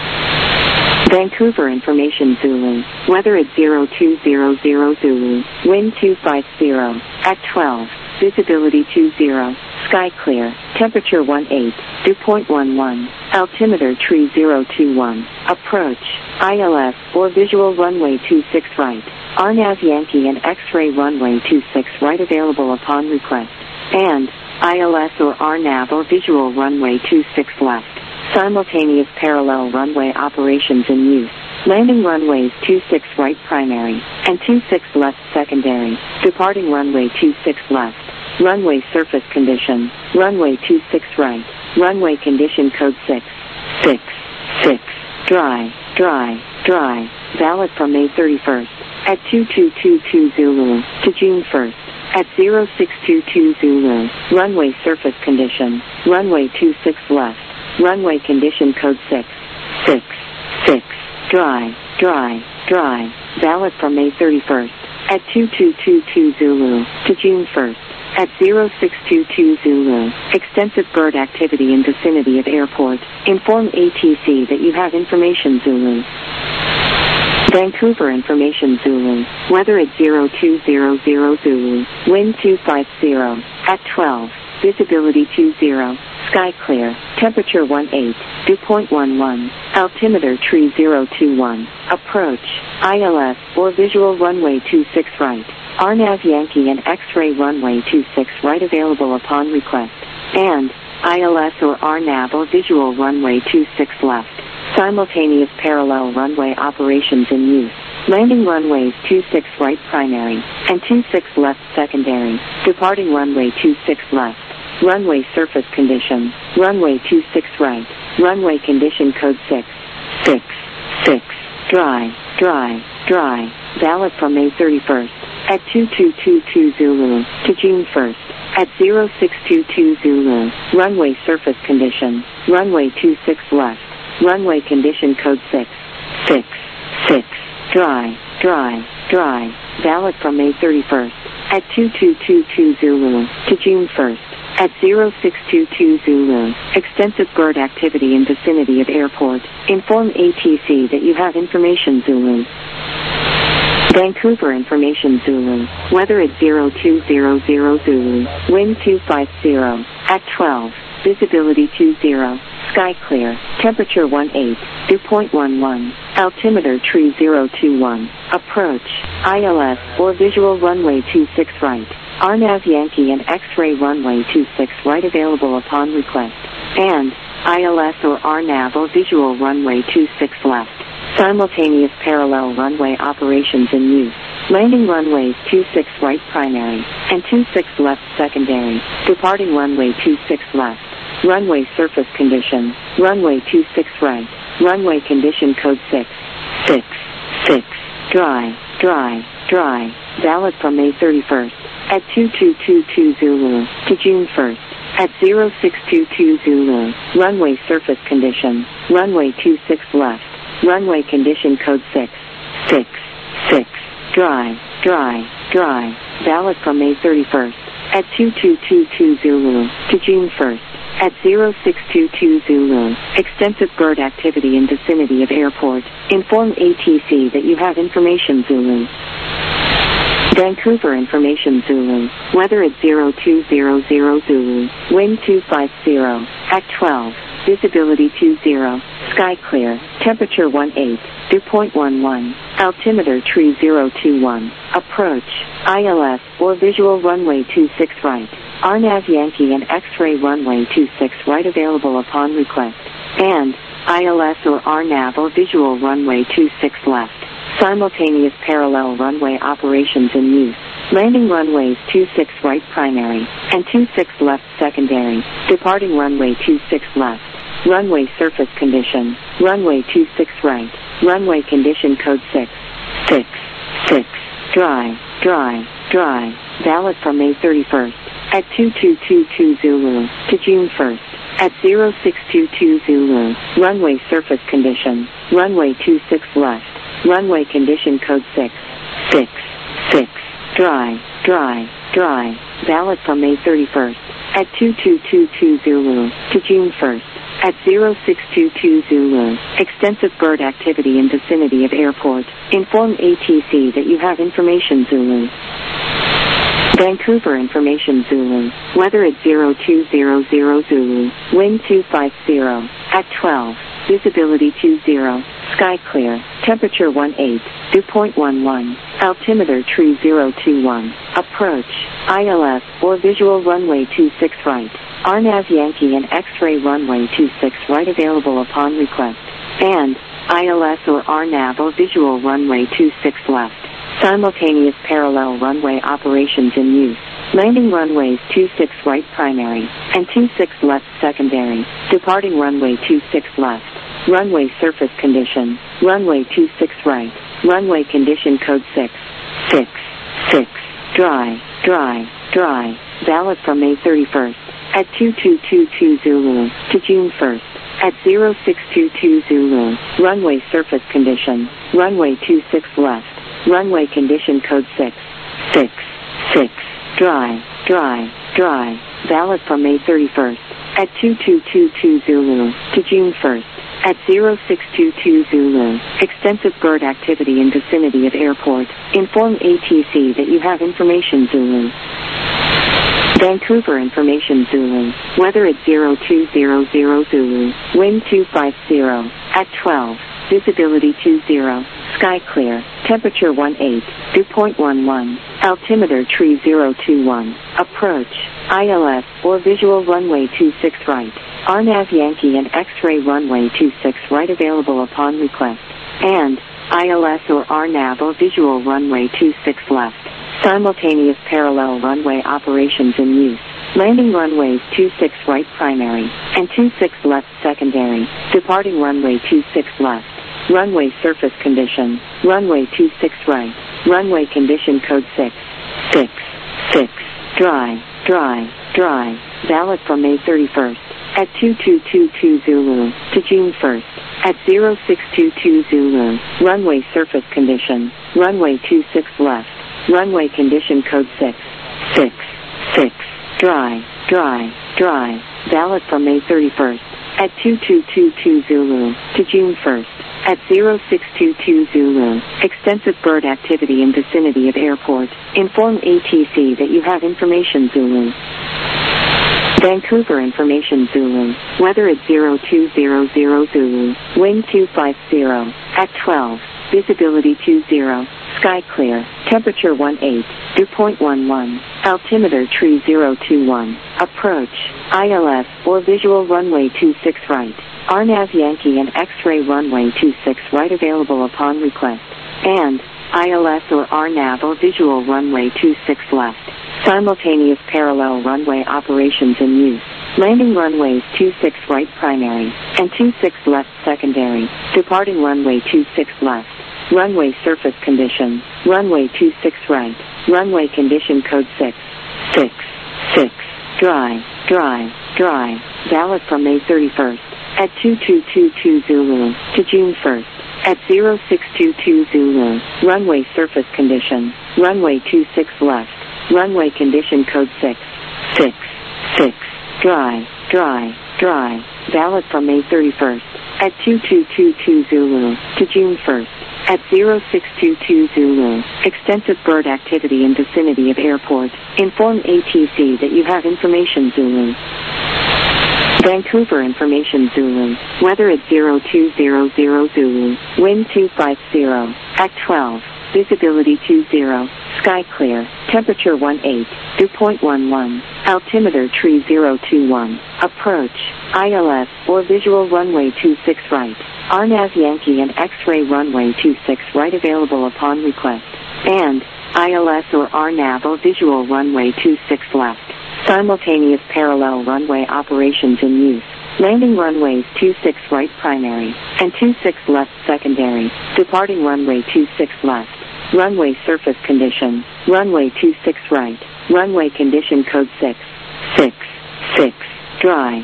Vancouver information Zulu. Weather at 0200 Zulu. Wind 250 at 12. Visibility 20. Sky clear. Temperature 18. Dew point 11. Altimeter tree 021. Approach. ILS or visual runway 26 right. RNAV Yankee and X-ray runway 26 right available upon request. And ILS or RNAV or visual runway 26 left. Simultaneous parallel runway operations in use. Landing runways 26 right primary and 26 left secondary. Departing runway 26 left. Runway surface condition. Runway 26 right. Runway condition code 666. Dry, dry, dry. Valid from May 31st at 2222 Zulu to June 1st at 0622 Zulu. Runway surface condition. Runway 26 left. Runway condition code 666. Dry, dry, dry. Valid from May 31st at 2222 Zulu to June 1st at 0622 Zulu. Extensive bird activity in vicinity of airport. Inform ATC that you have information Zulu. Vancouver information Zulu. Weather at 0200 Zulu. Wind 250 at 12. Visibility 20. Sky clear. Temperature 18. Dew point 11. Altimeter tree 021. Approach. ILS or visual runway 26 right. RNAV Yankee and X-ray runway 26 right available upon request. And ILS or RNAV or visual runway 26 left. Simultaneous parallel runway operations in use. Landing runways 26 right primary and 26 left secondary. Departing runway 26 left. Runway surface condition. Runway 26 right. Runway condition code 666. Dry, dry, dry. Valid from May 31st at 2222 Zulu to June 1st at 0622 Zulu. Runway surface condition. Runway 26 left. Runway condition code 666. Dry, dry, dry. Valid from May 31st at 2222 Zulu to June 1st at 0622 Zulu. Extensive bird activity in vicinity of airport. Inform ATC that you have information Zulu. Vancouver information Zulu. Weather at 0200 Zulu. Wind 250 at 12. Visibility 20. Sky clear. Temperature 18. Dew point 11. Altimeter tree 021. Approach. ILS or visual runway 26 right. RNAV Yankee and X-ray runway 26 right available upon request. And ILS or RNAV or visual runway 26 left. Simultaneous parallel runway operations in use. Landing runways 26 right primary and 26 left secondary. Departing runway 26 left. Runway surface condition. Runway 26 right. Runway condition code 666. Dry, dry, dry. Valid from May 31st at 2222 Zulu to June 1st at 0622 Zulu. Runway surface condition. Runway 26 left. Runway condition code 666. Dry, dry, dry. Valid from May 31st at 2222 Zulu to June 1st at 0622 Zulu. Extensive bird activity in vicinity of airport. Inform ATC that you have information Zulu. Vancouver information Zulu. Weather at 0200 Zulu. Wind 250 at 12. Visibility 20. Sky clear. Temperature 18. Dew point 11. Altimeter tree 021. Approach. ILS or visual runway 26 right. RNAV Yankee and X-ray runway 26 right available upon request. And ILS or RNAV or visual runway 26 left. Simultaneous parallel runway operations in use. Landing runways 26 right primary and 26 left secondary. Departing runway 26 left. Runway surface condition. Runway 26 right. Runway condition code 6. 6. 6. Dry. Dry. Dry. Valid from May 31st at 2222 Zulu to June 1st at 0622 Zulu. Runway surface condition. Runway 26 left. Runway condition code 6. 6. 6. Dry. Dry. Dry. Valid from May 31st at 2222 Zulu to June 1st at 0622 Zulu. Extensive bird activity in vicinity of airport. Inform ATC that you have information Zulu. Vancouver information Zulu. Weather at 0200 Zulu. Wind 250 at 12. Visibility 20. Sky clear. Temperature 18. Dew point 11. Altimeter tree 021. Approach. ILS or visual runway 26 right. RNAV Yankee and X-ray runway 26 right available upon request. And ILS or RNAV or visual runway 26 left. Simultaneous parallel runway operations in use. Landing runways 26 right primary and 26 left secondary. Departing runway 26 left. Runway surface condition. Runway 26 right. Runway condition code 6. 6. 6. Dry. Dry. Dry. Valid from May 31st at 2222 Zulu to June 1st at 0622 Zulu. Runway surface condition. Runway 26 left. Runway condition code 6. 6. 6. Dry. Dry. Dry. Valid from May 31st at 2222 Zulu to June 1st at 0622 Zulu. Extensive bird activity in vicinity of airport. Inform ATC that you have information Zulu. Vancouver information Zulu. Weather at 0200 Zulu. Wind 250 at 12. Visibility 20. Sky clear. Temperature 18. Dew point 11. Altimeter tree 021. Approach. ILS or visual runway 26 right. RNAV Yankee and X-ray runway 26 right available upon request. And ILS or RNAV or visual runway 26 left. Simultaneous parallel runway operations in use. Landing runways 26 right primary and 26 left secondary. Departing runway 26 left. Runway surface condition. Runway 26 right. Runway condition code 6. 6. 6. Dry. Dry. Dry. Valid from May 31st at 2222 Zulu to June 1st at 0622 Zulu. Runway surface condition. Runway 26 left. Runway condition code 6. 6. 6. Dry. Dry. Dry. Valid from May 31st at 2222 Zulu to June 1st at 0622 Zulu. Extensive bird activity in vicinity of airport. Inform ATC that you have information Zulu. Vancouver information Zulu. Weather at 0200 Zulu. Wind 250 at 12. Visibility 20. Sky clear. Temperature 18. Dew point 11. Altimeter tree 021. Approach. ILS or visual runway 26 right. RNAV Yankee and X-ray runway 26 right available upon request. And ILS or RNAV or visual runway 26 left. Simultaneous parallel runway operations in use. Landing runways 26 right primary and 26 left secondary. Departing runway 26 left. Runway surface condition. Runway 26 right. Runway condition code 6. 6. 6. Dry. Dry. Dry. Valid from May 31st at 2222 Zulu to June 1st at 0622 Zulu. Runway surface condition. Runway 26 left. Runway condition code 6. 6. 6. Dry. Dry. Dry. Valid from May 31st at 2222 Zulu to June 1st at 0622 Zulu. Extensive bird activity in vicinity of airport. Inform ATC that you have information Zulu. Vancouver information Zulu. Weather at 0200 Zulu. Wind 250 at 12. Visibility 20. Sky clear. Temperature 18. 2.11, altimeter tree 021, approach, ILS or visual runway 26 right, RNAV Yankee and X-ray runway 26 right available upon request, and ILS or RNAV or visual runway 26 left, simultaneous parallel runway operations in use. Landing runways 26 right primary and 26 left secondary, departing runway 26 left. Runway surface condition, runway 26 right, runway condition code 666, dry,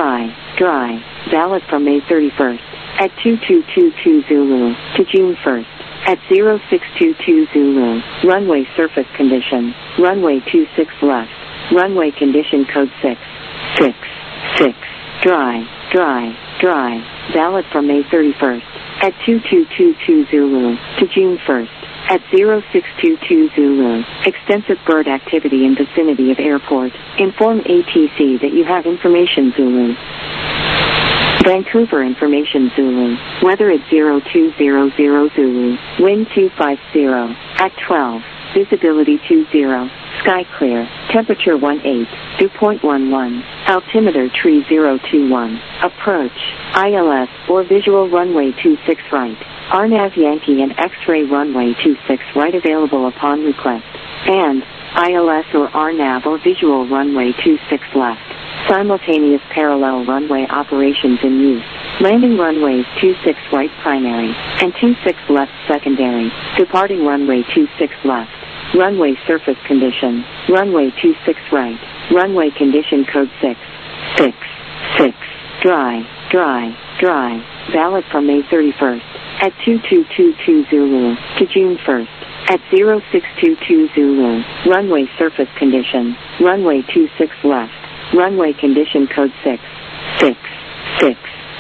valid from May 31st, at 2222 Zulu, to June 1st, at 0622 Zulu, runway surface condition, runway 26 left, runway condition code 666, dry, valid from May 31st, at 2222 Zulu, to June 1st, at 0622 Zulu, extensive bird activity in vicinity of airport, inform ATC that you have information Zulu. Vancouver information Zulu, weather at 0200 Zulu, wind 250, at 12, visibility 20, sky clear, temperature 18, dew point 11, altimeter tree 021, approach, ILS or visual runway 26 right, RNAV Yankee and X-ray runway 26 right available upon request, and ILS or RNAV or visual runway 26 left, simultaneous parallel runway operations in use. Landing runways 26 right primary and 26 left secondary, departing runway 26 left. Runway surface condition, runway 26 right, runway condition code 666, dry, valid from May 31st, at 2222 Zulu, to June 1st, at 0622 Zulu, runway surface condition, runway 26 left, runway condition code 666,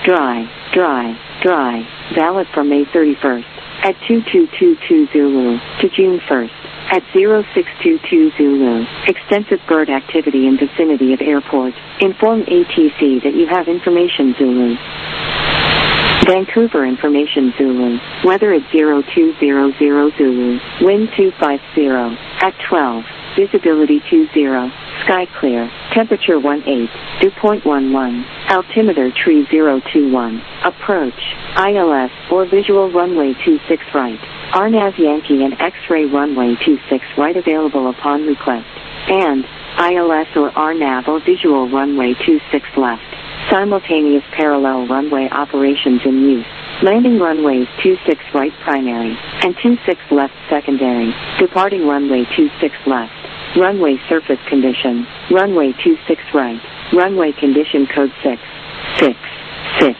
dry, valid from May 31st, at 2222 Zulu, to June 1st, at 0622 Zulu, extensive bird activity in vicinity of airport, inform ATC that you have information Zulu. Vancouver information Zulu, weather at 0200 Zulu, wind 250, at 12, visibility 20, sky clear, temperature 18, dew point 11, altimeter tree 021, approach, ILS or visual runway 26 right, RNAV Yankee and X-ray runway 26 right available upon request, and ILS or RNAV or visual runway 26 left, simultaneous parallel runway operations in use. Landing runways 26 right primary and 26 left secondary, departing runway 26 left. Runway surface condition, runway 26 right, runway condition code 666,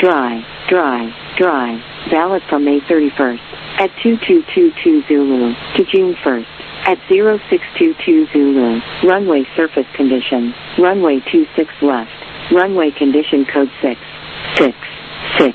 dry, valid from May 31st, at 2222 Zulu, to June 1st, at 0622 Zulu, runway surface condition, runway 26 left, runway condition code 666,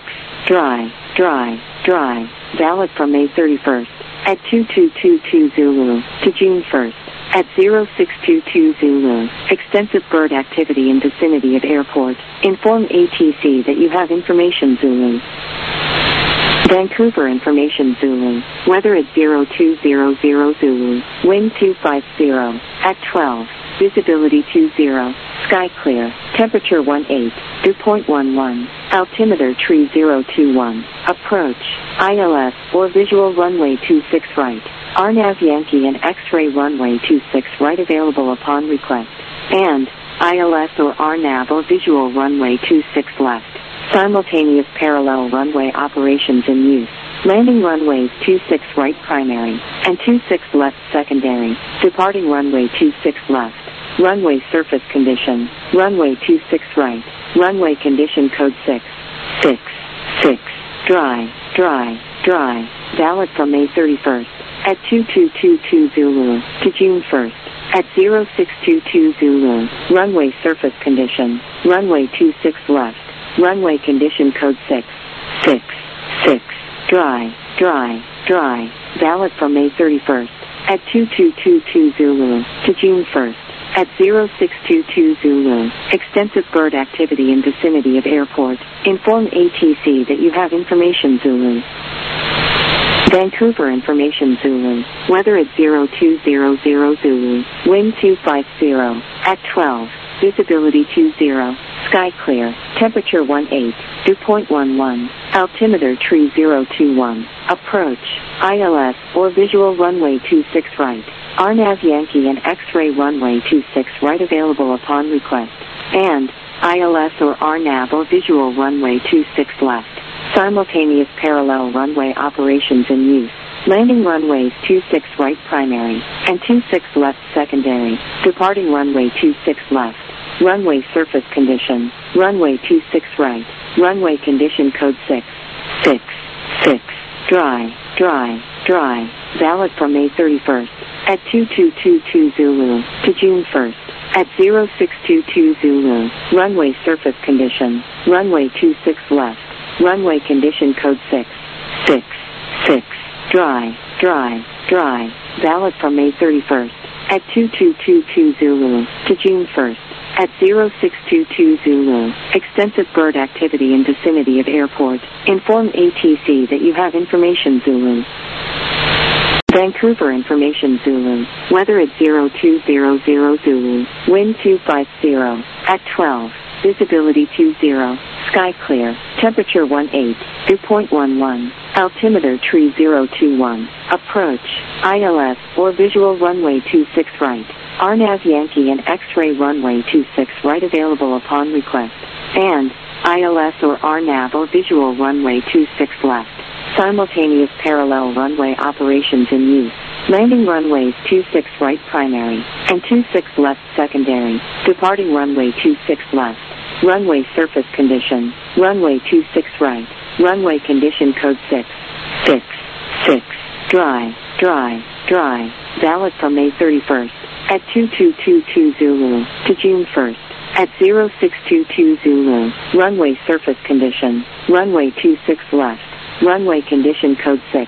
dry, valid from May 31st, at 2222 Zulu, to June 1st, at 0622 Zulu, extensive bird activity in vicinity of airport, inform ATC that you have information Zulu. Vancouver information Zulu, weather at 0200 Zulu, wind 250, at 12, visibility 20, sky clear, temperature 18, dew point 11, altimeter tree 021, approach, ILS or visual runway 26 right, RNAV Yankee and X-ray runway 26 right available upon request, and ILS or RNAV or visual runway 26 left, simultaneous parallel runway operations in use. Landing runways 26 right primary and 26 left secondary, departing runway 26 left. Runway surface condition, runway 26 right, runway condition code 666, dry, valid from May 31st, at 2222 Zulu, to June 1st, at 0622 Zulu, runway surface condition, runway 26 left, runway condition code 666, dry, valid from May 31st, at 2222 Zulu, to June 1st, at 0622 Zulu, extensive bird activity in vicinity of airport, inform ATC that you have information Zulu. Vancouver Information Zulu, weather at 0200 Zulu, wind 250, at 12, visibility 20, sky clear, temperature 18, dew point 11, altimeter tree 021, approach, ILS or visual runway 26 right, RNAV Yankee and X-ray runway 26 right available upon request, and ILS or RNAV or visual runway 26 left. Simultaneous parallel runway operations in use. Landing runways 26 right primary and 26 left secondary. Departing runway 26 left. Runway surface condition. Runway 26 right. Runway condition code 6. Dry. Valid from May 31st at 2222 Zulu to June 1st at 0622 Zulu. Runway surface condition. Runway 26 left. Runway condition code 6. Dry. Valid from May 31st at 2222 Zulu to June 1st at 0622 Zulu. Extensive bird activity in vicinity of airport. Inform ATC that you have information Zulu. Vancouver Information Zulu, weather at 0200 Zulu, wind 250, at 12, visibility 20, sky clear, temperature 18, dew point 11, altimeter tree 021, approach, ILS or visual runway 26 right, RNAV Yankee and X-ray runway 26 right available upon request, and ILS or RNAV or visual runway 26 left. Simultaneous parallel runway operations in use. Landing runways 26 right primary and 26 left secondary. Departing runway 26 left. Runway surface condition. Runway 26 right. Runway condition code 6. Dry. Valid from May 31st at 2222 Zulu to June 1st at 0622 Zulu. Runway surface condition. Runway 26 left. Runway condition code 6.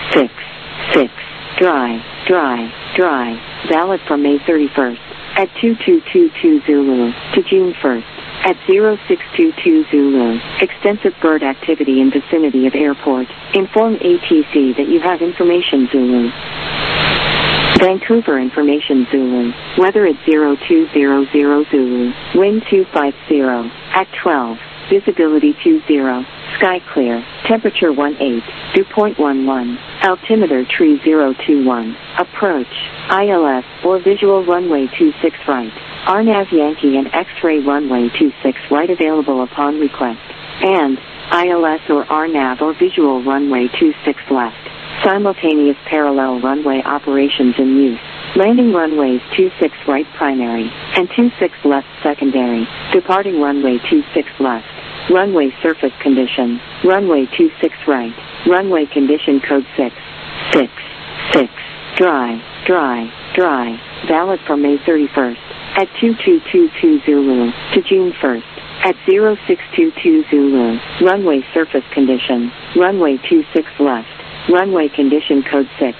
Dry. Valid from May 31st at 2222 Zulu to June 1st at 0622 Zulu. Extensive bird activity in vicinity of airport. Inform ATC that you have information Zulu. Vancouver Information Zulu, weather at 0200 Zulu, wind 250, at 12, visibility 20, sky clear, temperature 18, dew point 11, altimeter tree 021, approach, ILS or visual runway 26 right, RNAV Yankee and X-ray runway 26 right available upon request, and ILS or RNAV or visual runway 26 left. Simultaneous parallel runway operations in use. Landing runways 26 right primary and 26 left secondary. Departing runway 26 left. Runway surface condition. Runway 26 right. Runway condition code 6. Dry. Valid from May 31st at 2222 Zulu to June 1st at 0622 Zulu. Runway surface condition. Runway 26 left. Runway condition code 6.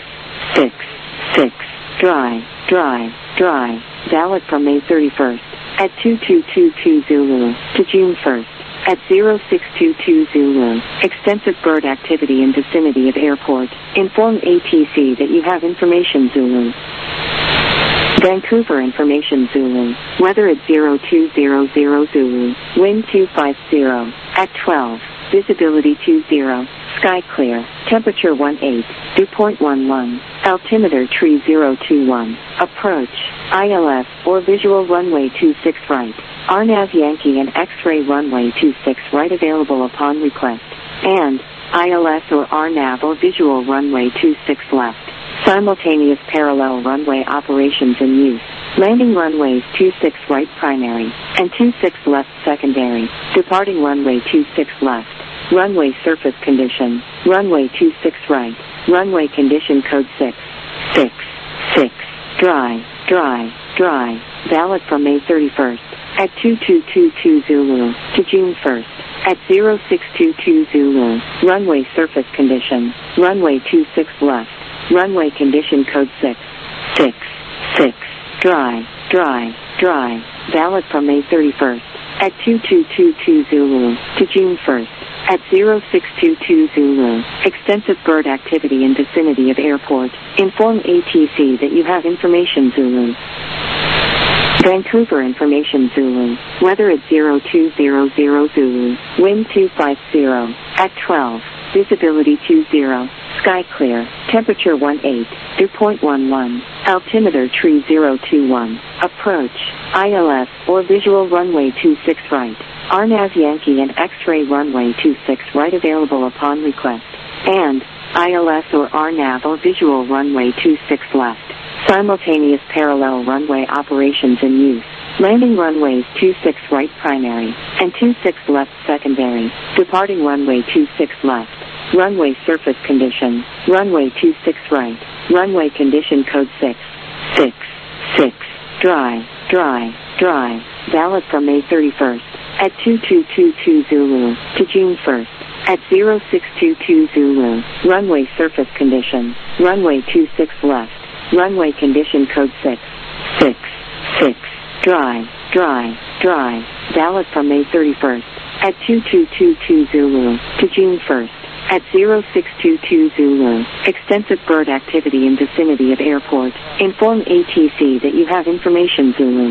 Dry. Valid from May 31st at 2222 Zulu to June 1st at 0622 Zulu. Extensive bird activity in vicinity of airport. Inform ATC that you have information Zulu. Vancouver Information Zulu, weather at 0200 Zulu, wind 250, at 12, visibility 20, sky clear, temperature 18, dew point 11, altimeter tree 021, approach, ILS or visual runway 26 right, RNAV Yankee and X-ray runway 26 right available upon request, and ILS or RNAV or visual runway 26 left. Simultaneous parallel runway operations in use. Landing runways 26 right primary and 26 left secondary. Departing runway 26 left. Runway surface condition. Runway 26 right. Runway condition code 6. Dry. Valid from May 31st at 2222 Zulu to June 1st at 0622 Zulu. Runway surface condition. Runway 26 left. Runway condition code 6. Dry. Valid from May 31st at 2222 Zulu to June 1st at 0622 Zulu. Extensive bird activity in vicinity of airport. Inform ATC that you have information Zulu. Vancouver information Zulu. Weather at 0200 Zulu. Wind 250. At 12. Visibility 20. Sky clear. Temperature 18. Dew point 11. Altimeter tree 021. Approach. ILS or visual runway 26 right. RNAV Yankee and X-ray runway 26 right available upon request. And ILS or RNAV or visual runway 26 left. Simultaneous parallel runway operations in use. Landing runways 26 right primary and 26 left secondary. Departing runway 26 left. Runway surface condition. Runway 26 right. Runway condition code 666. Dry. Valid from May 31st at 2222 Zulu to June 1st at 0622 Zulu. Runway surface condition. Runway 26 left. Runway condition code 666. Dry. Valid from May 31st at 2222 Zulu to June 1st at 0622 Zulu. Extensive bird activity in vicinity of airport. Inform ATC that you have information Zulu.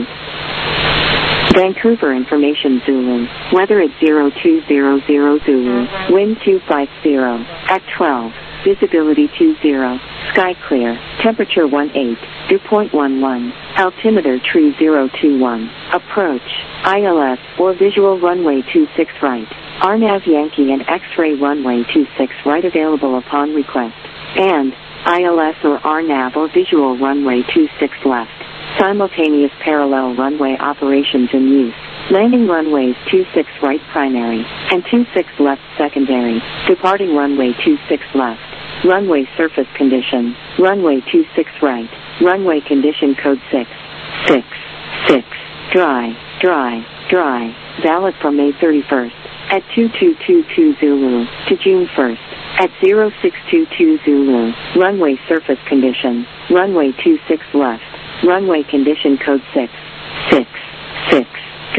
Vancouver information Zulu. Weather at 0200 Zulu. Wind 250. At 12. Visibility 20. Sky clear. Temperature 18. Dew point 11. Altimeter tree 021. Approach. ILS or visual runway 26 right. RNAV Yankee and X-ray runway 26 right available upon request. And ILS or RNAV or visual runway 26 left. Simultaneous parallel runway operations in use. Landing runways 26 right primary and 26 left secondary. Departing runway 26 left. Runway surface condition. Runway 26 right. Runway condition code 666. Dry. Valid from May 31st at 2222 Zulu to June 1st at 0622 Zulu. Runway surface condition. Runway 26 left. Runway condition code 666.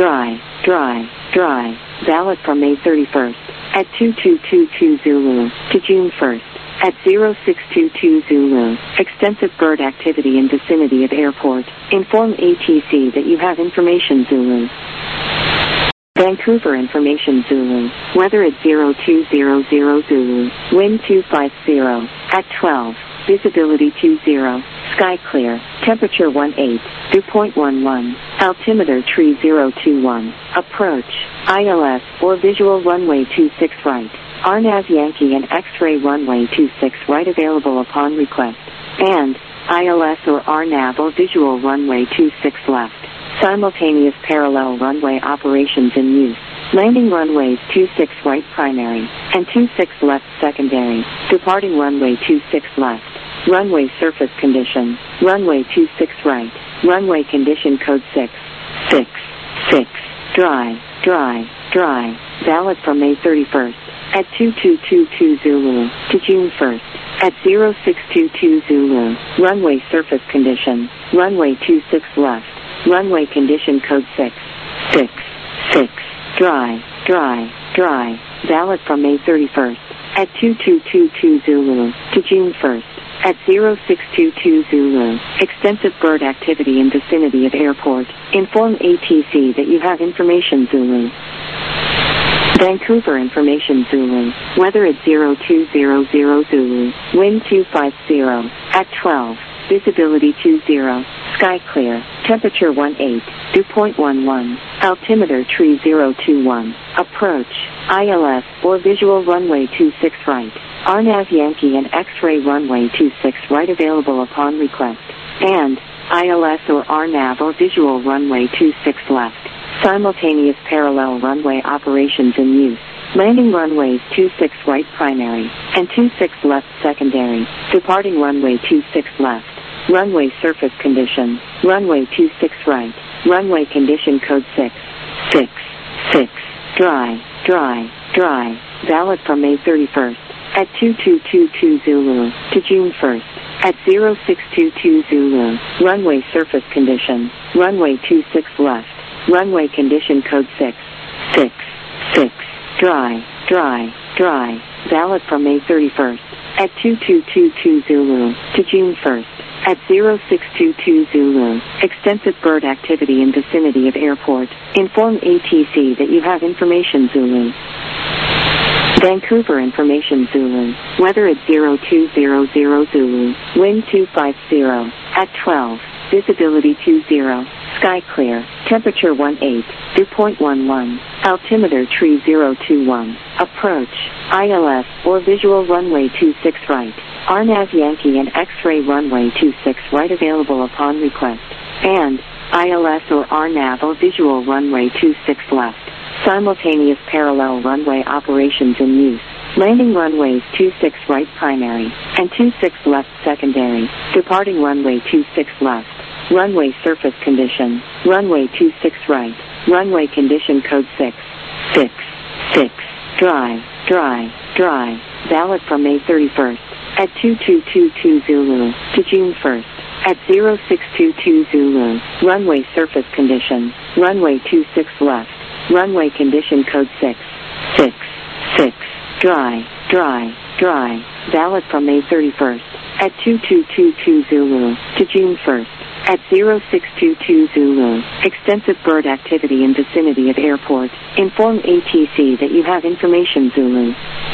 Dry. Valid from May 31st at 2222 Zulu to June 1st at 0622 Zulu. Extensive bird activity in vicinity of airport. Inform ATC that you have information Zulu. Vancouver information Zulu. Weather at 0200 Zulu. Wind 250. At 12. Visibility 20. Sky clear. Temperature 18. Dew point 11. Altimeter tree 021. Approach. ILS or visual runway 26 right. RNAV Yankee and X-ray runway 26 right available upon request. And ILS or RNAV or visual runway 26 left. Simultaneous parallel runway operations in use. Landing runways 26 right primary and 26 left secondary. Departing runway 26 left. Runway surface condition. Runway 26 right. Runway condition code 666. Dry. Valid from May 31st at 2222 Zulu to June 1st at 0622 Zulu. Runway surface condition. Runway 26 left. Runway condition code 666. Dry. Valid from May 31st at 2222 Zulu to June 1st at 0622 Zulu. Extensive bird activity in vicinity of airport. Inform ATC that you have information Zulu. Vancouver information Zulu. Weather at 0200 Zulu. Wind 250. At 12. Visibility 20. Sky clear. Temperature 18. Dew point 11. Altimeter tree 021. Approach. ILS or visual runway 26 right. RNAV Yankee and X-ray runway 26 right available upon request. And ILS or RNAV or visual runway 26 left. Simultaneous parallel runway operations in use. Landing runways 26 right primary and 26 left secondary. Departing runway 26 left. Runway surface condition. Runway 26 right. Runway condition code 666. Dry. Valid from May 31st at 2222 Zulu to June 1st at 0622 Zulu. Runway surface condition. Runway 26 left. Runway condition code 666. dry, dry. Valid from May 31st at 2222 Zulu to June 1st at 0622 Zulu. Extensive bird activity in vicinity of airport. Inform ATC that you have information Zulu. Vancouver information Zulu. Weather at 0200 Zulu. Wind 250 at 12. Visibility 20. Sky clear. Temperature 18. Dew point 11. Altimeter tree 021. Approach. ILS or visual runway 26 right. RNAV Yankee and X-ray runway 26 right available upon request. And ILS or RNAV or visual runway 26 left. Simultaneous parallel runway operations in use. Landing runways 26 right primary and 26 left secondary. Departing runway 26 left. Runway surface condition. Runway 26 right. Runway condition code 6. 6. 6. Dry. Dry. Dry. Valid from May 31st at 2222 Zulu to June 1st at 0622 Zulu. Runway surface condition. Runway 26 left. Runway condition code 6. 6. 6. Dry. Dry. Dry. Valid from May 31st at 2222 Zulu to June 1st at 0622 Zulu. Extensive bird activity in vicinity of airport. Inform ATC that you have information Zulu.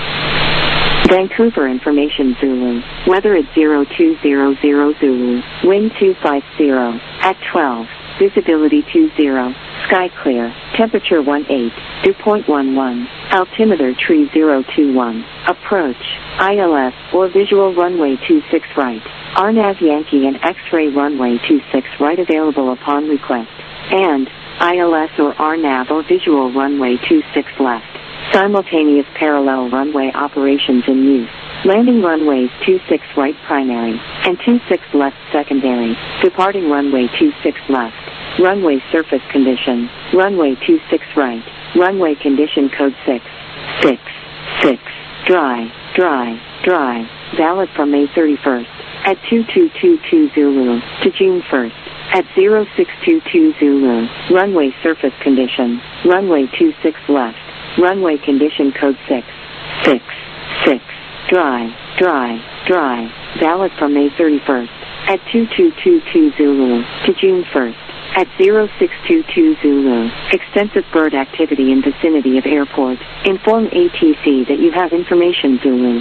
Vancouver information Zulu. Weather at 0200 Zulu. Wind 250 at 12. Visibility 20. Sky clear. Temperature 18. Dew point 11. Altimeter tree 021. Approach. ILS or visual runway 26 right. RNAV Yankee and X-ray runway 26 right available upon request. And ILS or RNAV or visual runway 26 left. Simultaneous parallel runway operations in use. Landing runways 26 right primary and 26 left secondary. Departing runway 26 left. Runway surface condition. Runway 26 right. Runway condition code 6. 6. 6. Dry. Dry. Dry. Valid from May 31st at 2222 Zulu to June 1st at 0622 Zulu. Runway surface condition. Runway 26 left. Runway condition code 6. 6. 6. Dry. Dry. Dry. Valid from May 31st at 2222 Zulu to June 1st at 0622 Zulu. Extensive bird activity in vicinity of airport. Inform ATC that you have information Zulu.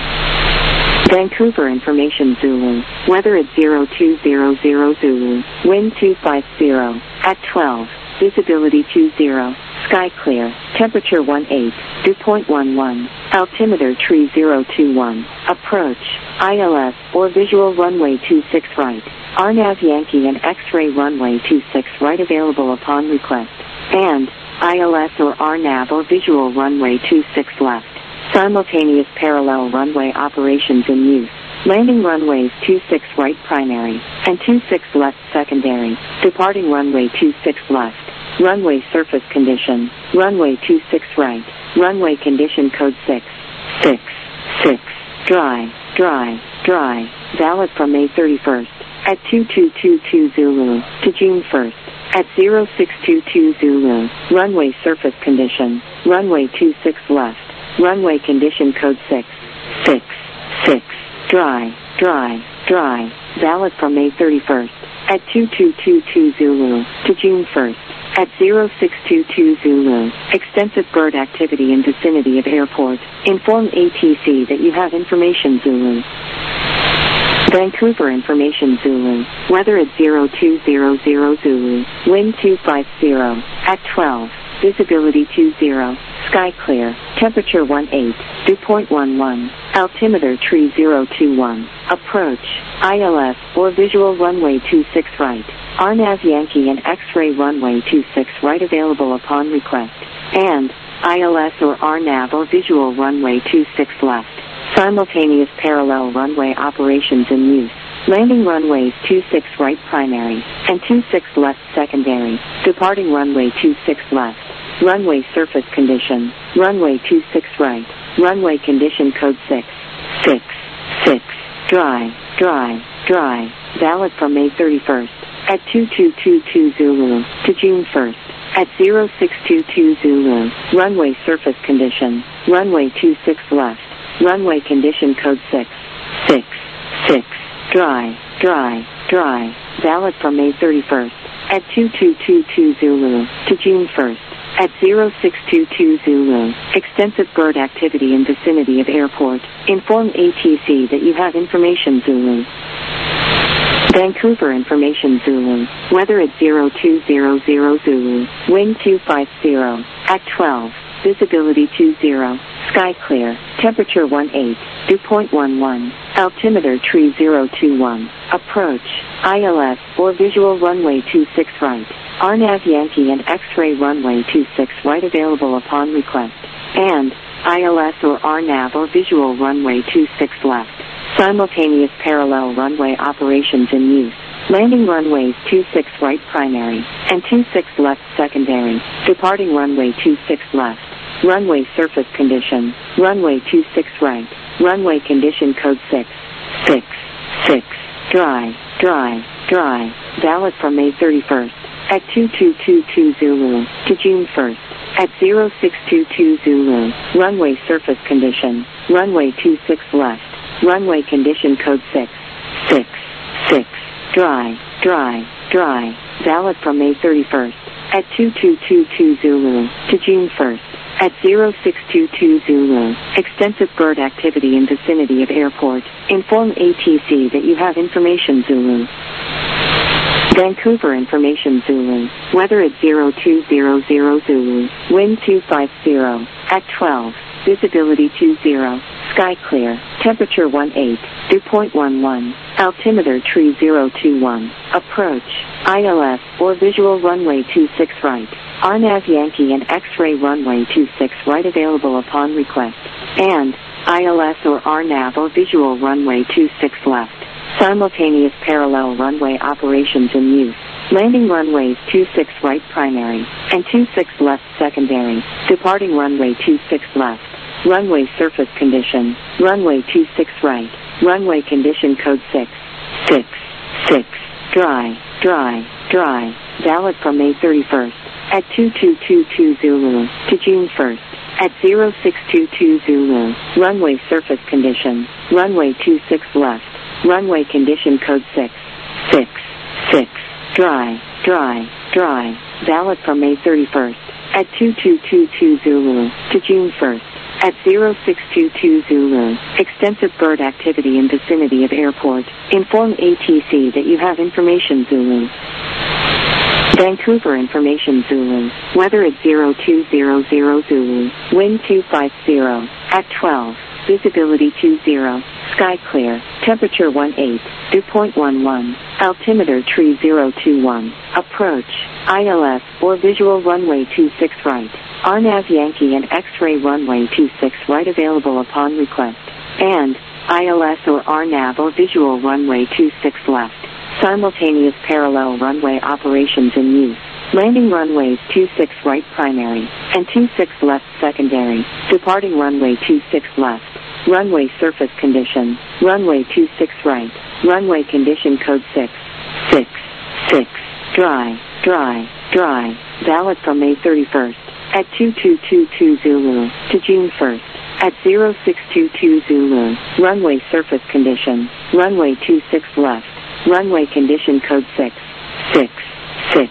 Vancouver information Zulu. Weather at 0200 Zulu. Wind 250 at 12. Visibility 20. Sky clear. Temperature 18. Dew point 11. Altimeter tree 021. Approach. ILS or visual runway 26 right. RNAV Yankee and X-ray runway 26 right available upon request. And ILS or RNAV or visual runway 26 left. Simultaneous parallel runway operations in use. Landing runways 26 right primary and 26 left secondary. Departing runway 26 left. Runway surface condition. Runway 26 right. Runway condition code 6. 6. 6. Dry. Dry. Dry. Valid from May 31st at 2222 Zulu to June 1st at 0622 Zulu. Runway surface condition. Runway 26 left. Runway condition code 6. 6. 6. Dry. Dry. Dry. Valid from May 31st at 2222 Zulu to June 1st at 0622 Zulu. Extensive bird activity in vicinity of airport. Inform ATC that you have information Zulu. Vancouver information Zulu. Weather at 0200 Zulu. Wind 250 at 12. Visibility 20. Sky clear. Temperature 18. Dew point 11. Altimeter tree 021. Approach. ILS or visual runway 26 right. RNAV Yankee and X-ray runway 26 right available upon request. And ILS or RNAV or visual runway 26 left. Simultaneous parallel runway operations in use. Landing runways 26 right primary and 26 left secondary. Departing runway 26 left. Runway surface condition. Runway 26 right. Runway condition code 6. 6. 6. Dry. Dry. Dry. Valid from May 31st at 2222 Zulu to June 1st at 0622 Zulu, runway surface condition, runway 26 left, runway condition code 666, dry, valid from May 31st, at 2222 Zulu, to June 1st, at 0622 Zulu, extensive bird activity in vicinity of airport, inform ATC that you have information Zulu. Vancouver information Zulu, weather at 0200 Zulu, wind 250, at 12, visibility 20, sky clear, temperature 18, dew point 11, altimeter tree 021, approach, ILS or visual runway 26 right, RNAV Yankee and X-ray runway 26 right available upon request, and ILS or RNAV or visual runway 26 left. Simultaneous parallel runway operations in use. Landing runways 26 right primary and 26 left secondary. Departing runway 26 left. Runway surface condition. Runway 26 right. Runway condition code 666. Dry. Valid from May 31st at 2222 Zulu to June 1st. At 0622 Zulu. Runway surface condition. Runway 26 left. Runway condition code 666. Dry. Valid from May 31st. At 2222 Zulu to June 1st. At 0622 Zulu. Extensive bird activity in vicinity of airport. Inform ATC that you have information Zulu. Vancouver information Zulu. Weather at 0200 Zulu. Wind 250. At 12. Visibility 20. Sky clear. Temperature 18. Dew point 11. Altimeter tree 021. Approach. ILS or visual runway 26 right. RNAV Yankee and X-ray runway 26 right available upon request. And ILS or RNAV or visual runway 26 left. Simultaneous parallel runway operations in use. Landing runways 26 right primary and 26 left secondary. Departing runway 26 left. Runway surface condition. Runway 26 right. Runway condition code 666. Dry. Valid from May 31st at 2222 Zulu to June 1st. At 0622 Zulu. Runway surface condition. Runway 26 left. Runway condition code 666. Dry. Valid from May 31st at 2222 Zulu to June 1st. At 0622 Zulu. Extensive bird activity in vicinity of airport. Inform ATC that you have information Zulu. Vancouver information Zulu. Weather at 0200 Zulu. Wind 250. At 12. Visibility 20. Sky clear. Temperature 18. Dew point 11. Altimeter tree 021. Approach. ILS or visual runway 26 right. RNAV Yankee and X-ray runway 26 right available upon request. And ILS or RNAV or visual runway 26 left. Simultaneous parallel runway operations in use. Landing runways 26 right primary and 26 left secondary. Departing runway 26 left. Runway surface condition. Runway 26 right. Runway condition code 666. Dry. Valid from May 31st. At 2222 Zulu to June 1st. At 0622 Zulu. Runway surface condition. Runway 26 left. Runway condition code 666.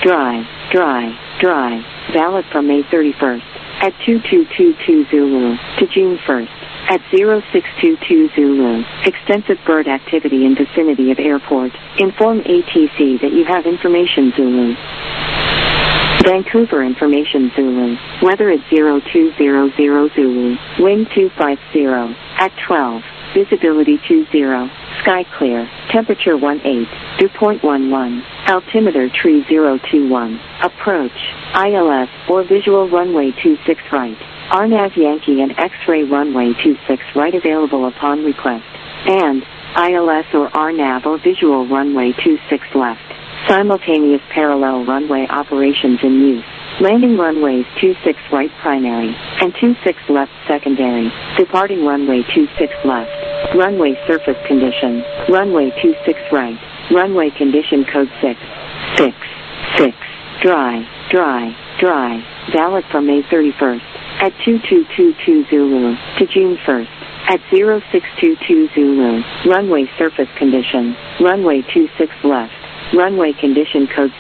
Dry. Valid from May 31st. At 2222 Zulu to June 1st. At 0622 Zulu. Extensive bird activity in vicinity of airport. Inform ATC that you have information Zulu. Vancouver information Zulu. Weather at 0200 Zulu. Wind 250. At 12. Visibility 20. Sky clear. Temperature 18. Dew point 11. Altimeter tree 021. Approach. ILS or visual runway 26 right. RNAV Yankee and X-ray runway 26 right available upon request. And ILS or RNAV or visual runway 26 left. Simultaneous parallel runway operations in use. Landing runways 26 right primary and 26 left secondary. Departing runway 26 left. Runway surface condition. Runway 26 right. Runway condition code 666. dry, dry, valid from May 31st at 2222 Zulu to June 1st at 0622 Zulu. Runway surface condition, runway 26 left, runway condition code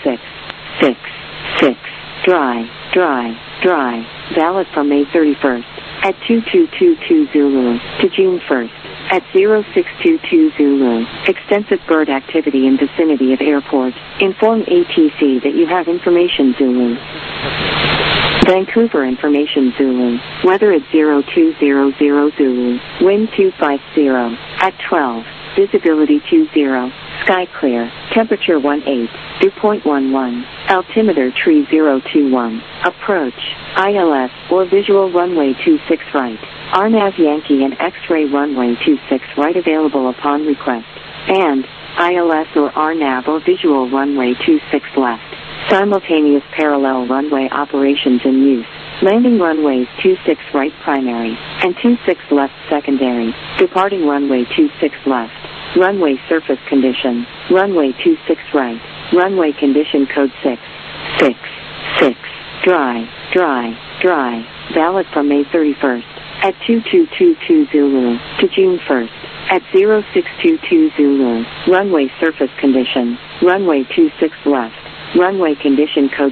666, dry, dry, dry, valid from May 31st at 2222 Zulu to June 1st at 0622 Zulu. Extensive bird activity in vicinity of airport. Inform ATC that you have information Zulu. Vancouver information Zulu. Weather at 0200 Zulu. Wind 250 at 12. Visibility 20. Sky clear. Temperature 18. Dew point 11. Altimeter tree 021. Approach. ILS or visual runway 26 right. RNAV Yankee and X-ray runway 26 right available upon request. And ILS or RNAV or visual runway 26 left. Simultaneous parallel runway operations in use. Landing runways 26 right primary and 26 left secondary. Departing runway 26 left. Runway surface condition. Runway 26 right. Runway condition code 666. Dry, dry, dry. Valid from May 31st at 2222 Zulu to June 1st at 0622 Zulu. Runway surface condition. Runway 26 left. Runway condition code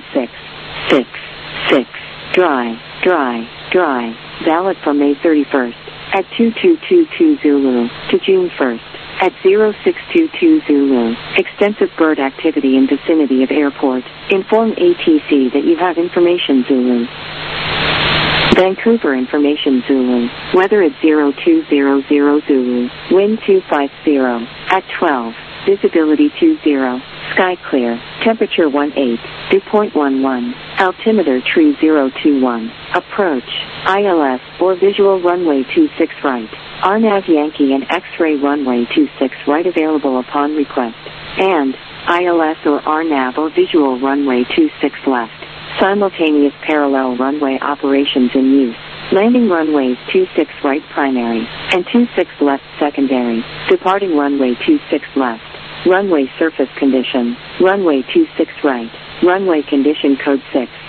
666. Dry, dry, dry. Valid from May 31st at 2222 Zulu to June 1st at 0622 Zulu. Extensive bird activity in vicinity of airport. Inform ATC that you have information Zulu. Vancouver information Zulu. Weather at 0200 Zulu. Wind 250 at 12. Visibility 20. Sky clear. Temperature 18. Dew point 11. Altimeter tree 021. Approach. ILS or visual runway 26 right. RNAV Yankee and X-ray runway 26 right available upon request. And ILS or RNAV or visual runway 26 left. Simultaneous parallel runway operations in use. Landing runways 26 right primary and 26 left secondary. Departing runway 26 left. Runway surface condition. Runway 26 right. Runway condition code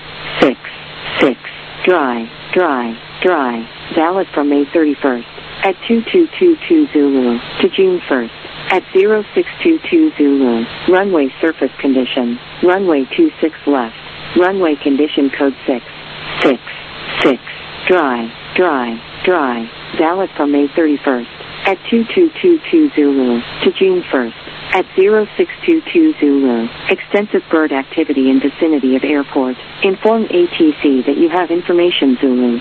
666. Dry, dry, dry. Valid from May 31st at 2222 Zulu to June 1st at 0622 Zulu. Runway surface condition. Runway 26 left. Runway condition code 666. Dry, dry, dry. Valid from May 31st at 2222 Zulu to June 1st at 0622 Zulu. Extensive bird activity in vicinity of airport. Inform ATC that you have information Zulu.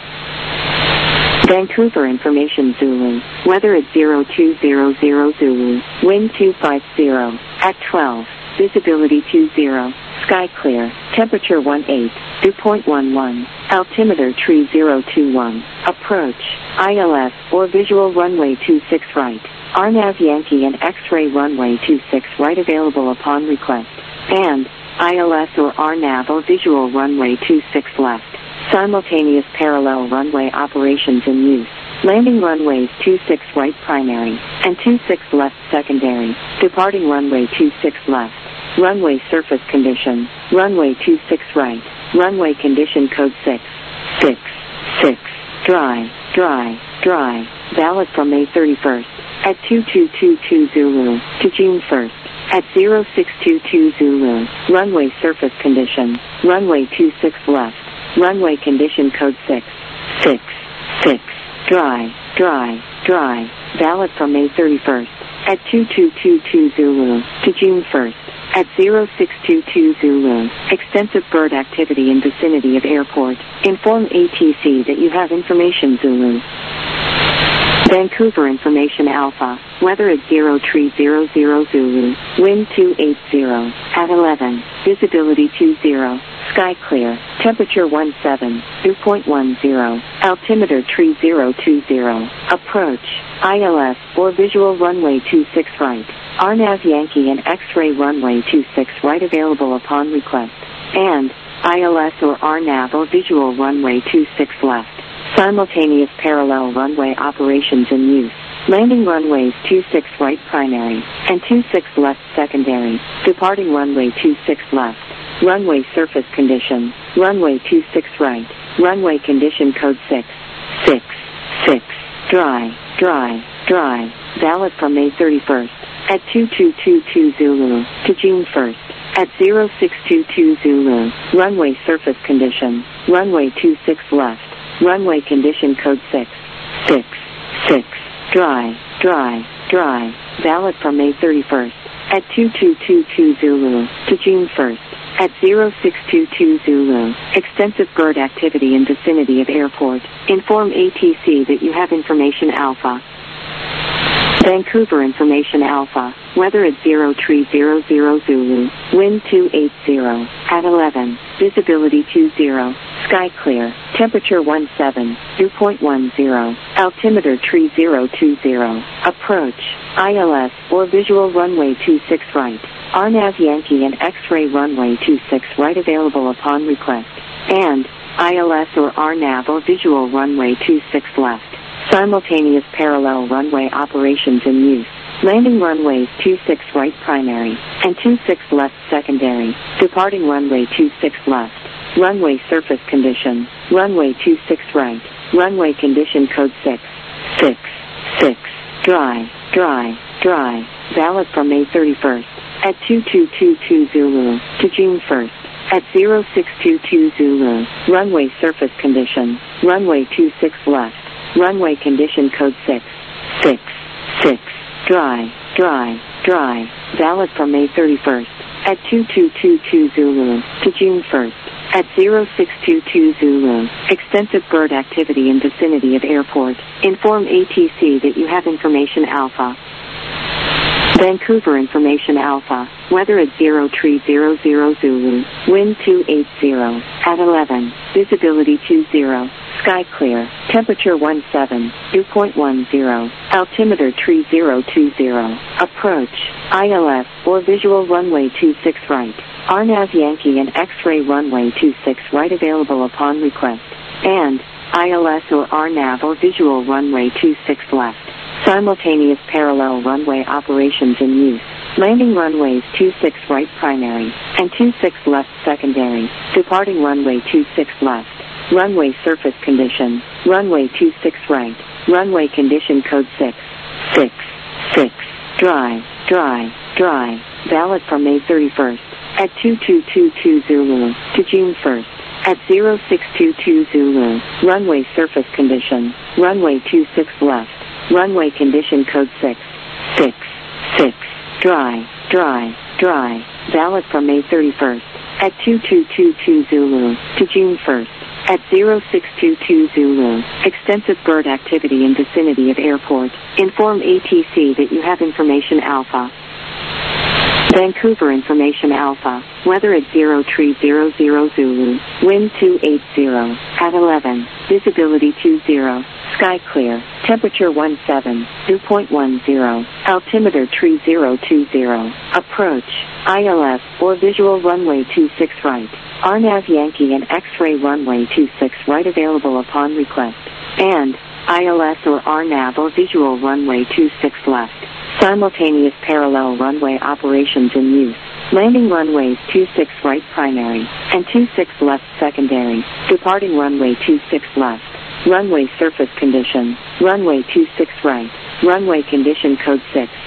Vancouver information Zulu. Weather at 0200 Zulu. Wind 250 at 12. Visibility 20. Sky clear. Temperature 18. Dew point 11. Altimeter tree 021. Approach. ILS or visual runway 26 right. RNAV Yankee and X-ray runway 26 right available upon request. And ILS or RNAV or visual runway 26 left. Simultaneous parallel runway operations in use. Landing runways 26 right primary and 26 left secondary. Departing runway 26 left. Runway surface condition. Runway 26 right. Runway condition code 666. Dry, dry, dry. Valid from May 31st at 2222 Zulu to June 1st at 0622 Zulu. Runway surface condition. Runway 26 left. Runway condition code 666. Dry, dry, dry. Valid from May 31st at 2222 Zulu to June 1st at 0622 Zulu. Extensive bird activity in vicinity of airport. Inform ATC that you have information Zulu. Vancouver information Alpha. Weather at 0300 Zulu. Wind 280 at 11. Visibility 20. Sky clear. Temperature 17. Dew point 10. Altimeter tree 020. Approach. ILS or visual runway 26 right. RNAV Yankee and X-ray runway 26 right available upon request. And ILS or RNAV or visual runway 26 left. Simultaneous parallel runway operations in use. Landing runways 26 right primary and 26 left secondary. Departing runway 26 left. runway surface condition, runway 26 right, runway condition code 666, dry, dry, dry, valid from May 31st, at 2222 Zulu, to June 1st, at 0622 Zulu, runway surface condition, runway 26 left, runway condition code 666, dry, dry, dry, valid from May 31st, at 2222 Zulu, to June 1st, at 0622 Zulu, extensive bird activity in vicinity of airport, inform ATC that you have information Alpha. Vancouver information Alpha, weather at 0300 Zulu, wind 280, at 11, visibility 20, sky clear, temperature 17, dew point 10, altimeter 3020, approach, ILS or visual runway 26 right, RNAV Yankee and X-ray runway 26 right available upon request, and ILS or RNAV or visual runway 26 left. Simultaneous parallel runway operations in use. Landing runways 26 right primary and 26 left secondary. Departing runway 26 left. Runway surface condition. Runway 26 right. Runway condition code 666. Dry, dry, dry. Valid from May 31st. At 2222 Zulu to June 1st. At 0622 Zulu. Runway surface condition. Runway 26 left. Runway condition code 666, dry, dry, dry, valid from May 31st, at 2222 Zulu, to June 1st, at 0622 Zulu, extensive bird activity in vicinity of airport, inform ATC that you have information Alpha. Vancouver information Alpha, weather at 0300 Zulu, wind 280, at 11, visibility 20, sky clear, temperature 17, dew point 10, altimeter 3020, approach, ILS or visual runway 26 right, RNAV Yankee and X-ray runway 26 right available upon request, and ILS or RNAV or visual runway 26 left. Simultaneous parallel runway operations in use. Landing runways 26 right primary and 26 left secondary. Departing runway 26 left. Runway surface condition. Runway 26 right. Runway condition code 666. Dry, dry, dry. Valid from May 31st. At 2222 Zulu to June 1st. At 0622 Zulu. Runway surface condition. Runway 26 left. Runway condition code 666. Dry, dry, dry. Valid from May 31st. At 2222 Zulu to June 1st. At 0622 Zulu. Extensive bird activity in vicinity of airport. Inform ATC that you have information Alpha. Vancouver information Alpha, weather at 0300 Zulu, wind 280, at 11, visibility 20, sky clear, temperature 17, dew point 10, altimeter 3020, approach, ILS or visual runway 26 right, RNAV Yankee and X-ray runway 26 right available upon request, and ILS or RNAV or visual runway 26 left. Simultaneous parallel runway operations in use. Landing runways 26 right primary and 26 left secondary. Departing runway 26 left. Runway surface condition. Runway 26 right. Runway condition code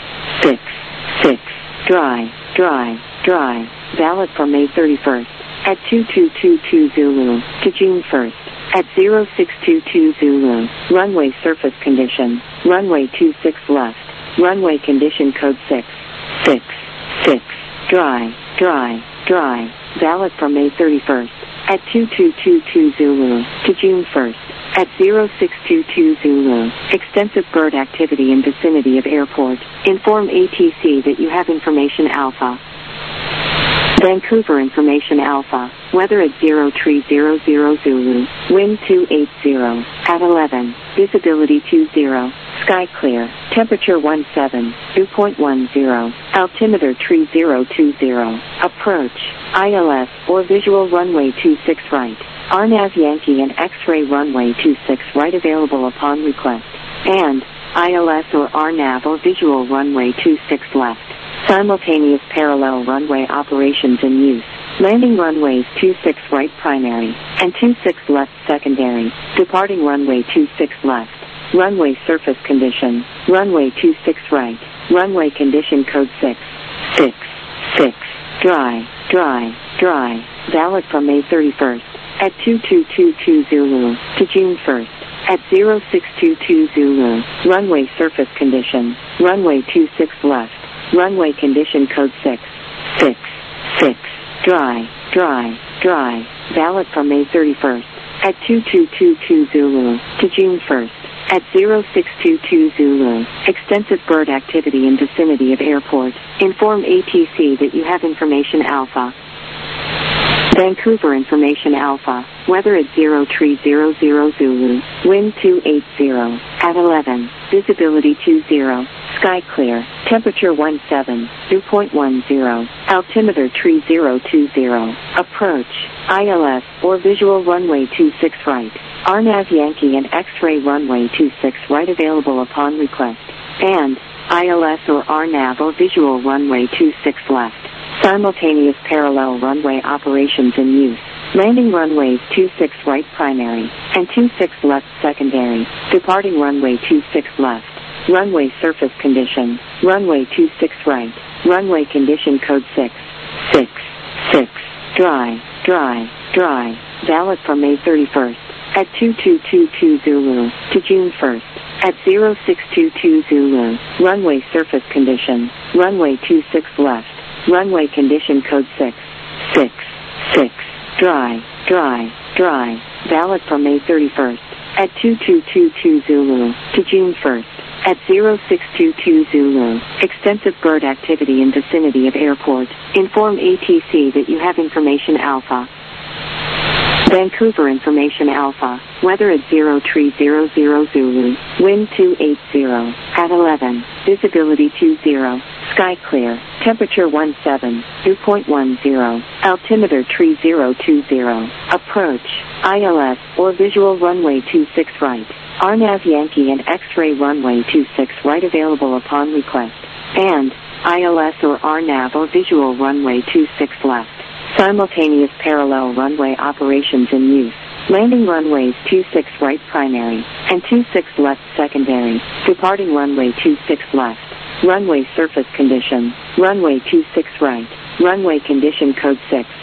666. Dry, dry, dry. Valid from May 31st. At 2222 Zulu to June 1st. At 0622 Zulu. Runway surface condition. Runway 26 left. Runway condition code 666. Dry, dry, dry. Valid from May 31st. At 2222 Zulu to June 1st. At 0622 Zulu. Extensive bird activity in vicinity of airport. Inform ATC that you have information Alpha. Vancouver information Alpha, weather at 0300 Zulu, wind 280, at 11, visibility 20, sky clear, temperature 17, dew point 10, altimeter 3020, approach, ILS or visual runway 26 right, RNAV Yankee and X-ray runway 26 right available upon request, and ILS or RNAV or visual runway 26 left. Simultaneous parallel runway operations in use. Landing runways 26 right primary and 26 left secondary. Departing runway 26 left. Runway surface condition. Runway 26 right. Runway condition code 666. Dry, dry, dry. Valid from May 31st at 2222 Zulu to June 1st at 0622 Zulu. Runway surface condition. Runway 26 left. Runway condition code 666. Dry, dry, dry. Valid from May 31st at 2222 Zulu to June 1st at 0622 Zulu. Extensive bird activity in vicinity of airport. Inform ATC that you have information Alpha. Vancouver information Alpha. Weather at 0300 Zulu. Wind 280 at 11. Visibility 20. Sky clear. Temperature 17. Dew point 10. Altimeter 3020. Approach. ILS or visual runway 26 right. RNAV Yankee and X-ray runway 26 right available upon request. And ILS or RNAV or visual runway 26 left. Simultaneous parallel runway operations in use. Landing runways 26 right primary and 26 left secondary. Departing runway 26 left. Runway surface condition. Runway 26 right. Runway condition code 666. Dry, dry, dry. Valid from May 31st at 2222 Zulu to June 1st at 0622 Zulu. Runway surface condition. Runway 26 left. Runway condition code 666. Dry, dry, dry. Valid from May 31st at 2222 Zulu to June 1st at 0622 Zulu. Extensive bird activity in vicinity of airport. Inform ATC that you have information Alpha. Vancouver information Alpha. Weather at 0300 Zulu. Wind 280 at 11. Visibility 20. Sky clear. Temperature 17. Dew point 10. Altimeter 3020. Approach. ILS or visual runway 26 right. RNAV Yankee and X-ray runway 26 right available upon request. And ILS or RNAV or visual runway 26 left. Simultaneous parallel runway operations in use. Landing runways 26 right primary and 26 left secondary. Departing runway 26 left. Runway surface condition. Runway 26 right. Runway condition code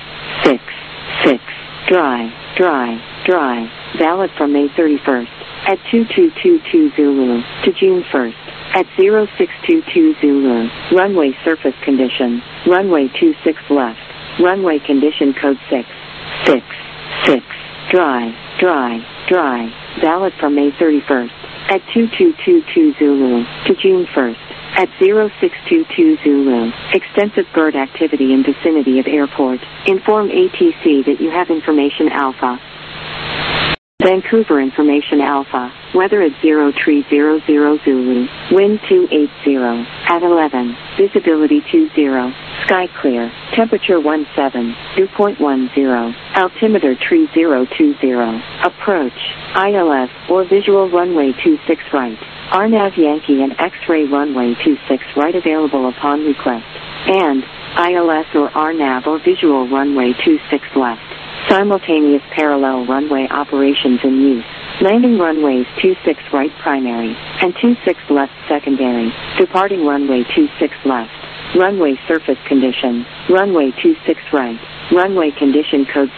666. Dry, dry, dry. Valid from May 31st at 2222 Zulu to June 1st at 0622 Zulu. Runway surface condition. Runway 26 left. Runway condition code 666. Dry, dry, dry. Valid from May 31st at 2222 Zulu to June 1st at 0622 Zulu. Extensive bird activity in vicinity of airport. Inform ATC that you have information Alpha. Vancouver information Alpha. Weather at 0300 Zulu. Wind 280 at 11. Visibility 20. Sky clear. Temperature 17. Dew point 10. Altimeter 3020. Approach. ILS or visual runway 26 right. RNAV Yankee and X-ray runway 26 right available upon request. And ILS or RNAV or visual runway 26 left. Simultaneous parallel runway operations in use. Landing runways 26 right primary and 26 left secondary. Departing runway 26 left. Runway surface condition. Runway 26 right. Runway condition code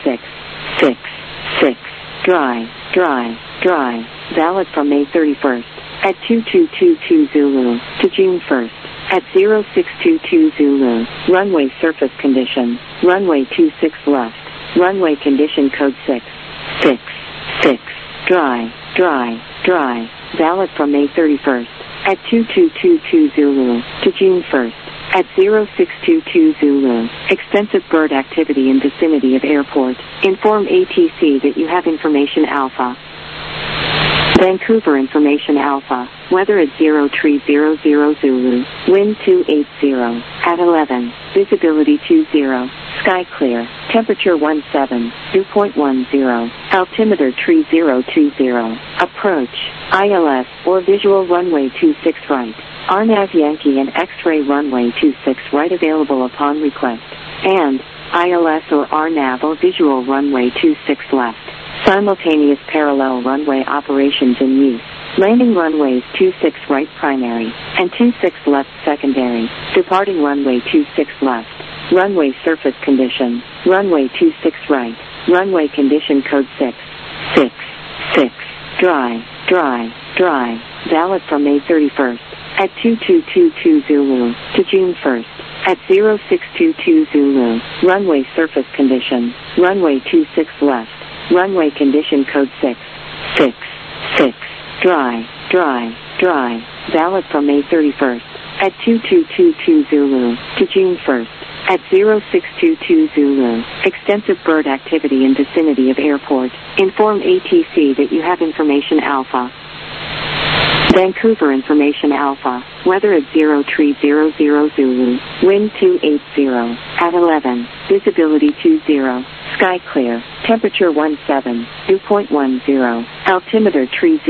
666. Dry, dry, dry. Valid from May 31st at 2222 Zulu to June 1st at 0622 Zulu. Runway surface condition. Runway 26 left. Runway condition code 666. Dry, dry, dry. Valid from May 31st at 2222 Zulu to June 1st at 0622 Zulu. Extensive bird activity in vicinity of airport. Inform ATC that you have information Alpha. Vancouver information Alpha. Weather at 0300 Zulu. Wind 280 at 11. Visibility 20. Sky clear. Temperature 17. Dew point 10. Altimeter 3020. Approach. ILS or visual runway 26 right. RNAV Yankee and X-ray runway 26 right available upon request. And ILS or RNAV or visual runway 26 left. Simultaneous parallel runway operations in use. Landing runways 26 right primary and 26 left secondary. Departing runway 26 left. Runway surface condition. Runway 26 right. Runway condition code 6. 6. 6. Dry. Dry. Dry. Valid from May 31st at 2222 Zulu to June 1st at 0622 Zulu. Runway surface condition. Runway 26 left. Runway condition code 6. 6. 6. Dry. Dry. Dry. Valid from May 31st at 2222 Zulu to June 1st at 0622 Zulu. Extensive bird activity in vicinity of airport. Inform ATC that you have information Alpha. Vancouver information Alpha. Weather at 0300 Zulu. Wind 280 at 11. Visibility 20. Sky clear. Temperature 17. Dew point 10. Altimeter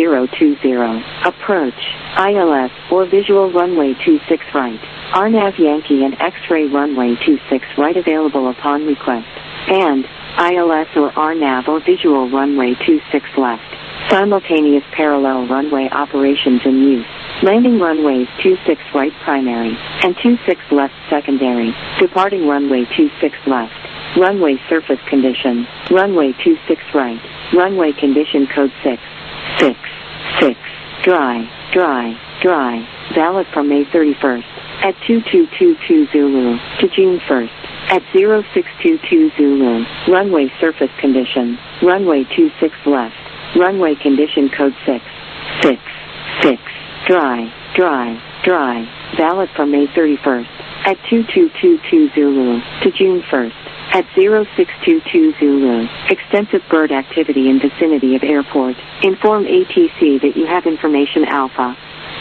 3020. Approach. ILS or visual runway 26 right. RNAV Yankee and X-ray runway 26 right available upon request. And ILS or RNAV or visual runway 26 left. Simultaneous parallel runway operations in use. Landing runways 26 right primary and 26 left secondary. Departing runway 26 left. Runway surface condition. Runway 26 right. Runway condition code 6. 6. 6. Dry. Dry. Dry. Valid from May 31st at 2222 Zulu to June 1st at 0622 Zulu. Runway surface condition. Runway 26 left. Runway condition code 6. 6. 6. Dry. Dry. Dry. Valid from May 31st at 2222 Zulu to June 1st at 0622 Zulu. Extensive bird activity in vicinity of airport. Inform ATC that you have information Alpha.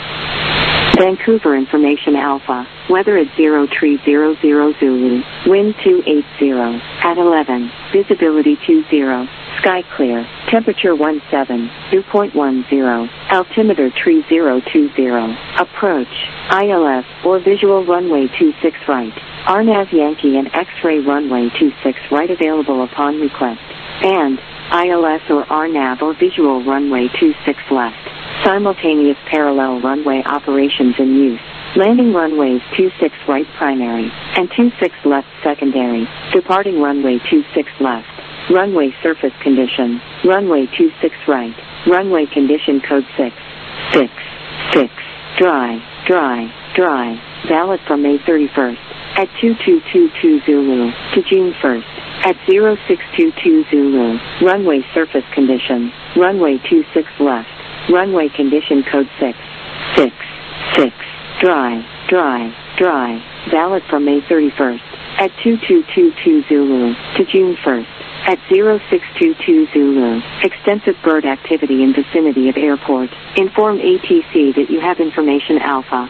Vancouver information Alpha. Weather at 0300 Zulu. Wind 280 at 11. Visibility 20. Sky clear. Temperature 17. Dew point 10. Altimeter 3020. Approach. ILS or visual runway 26 right. RNAV Yankee and X-ray runway 26 right available upon request. And ILS or RNAV or visual runway 26 left. Simultaneous parallel runway operations in use. Landing runways 26 right primary and 26 left secondary. Departing runway 26 left. Runway surface condition. Runway 26 right. Runway condition code 6. 6. 6. Dry. Dry. Dry. Valid from May 31st at 2222 Zulu to June 1st at 0622 Zulu. Runway surface condition. Runway 26 left. Runway condition code 6. 6. 6. Dry. Dry. Dry. Valid from May 31st at 2222 Zulu to June 1st at 0622 Zulu. Extensive bird activity in vicinity of airport. Inform ATC that you have information Alpha.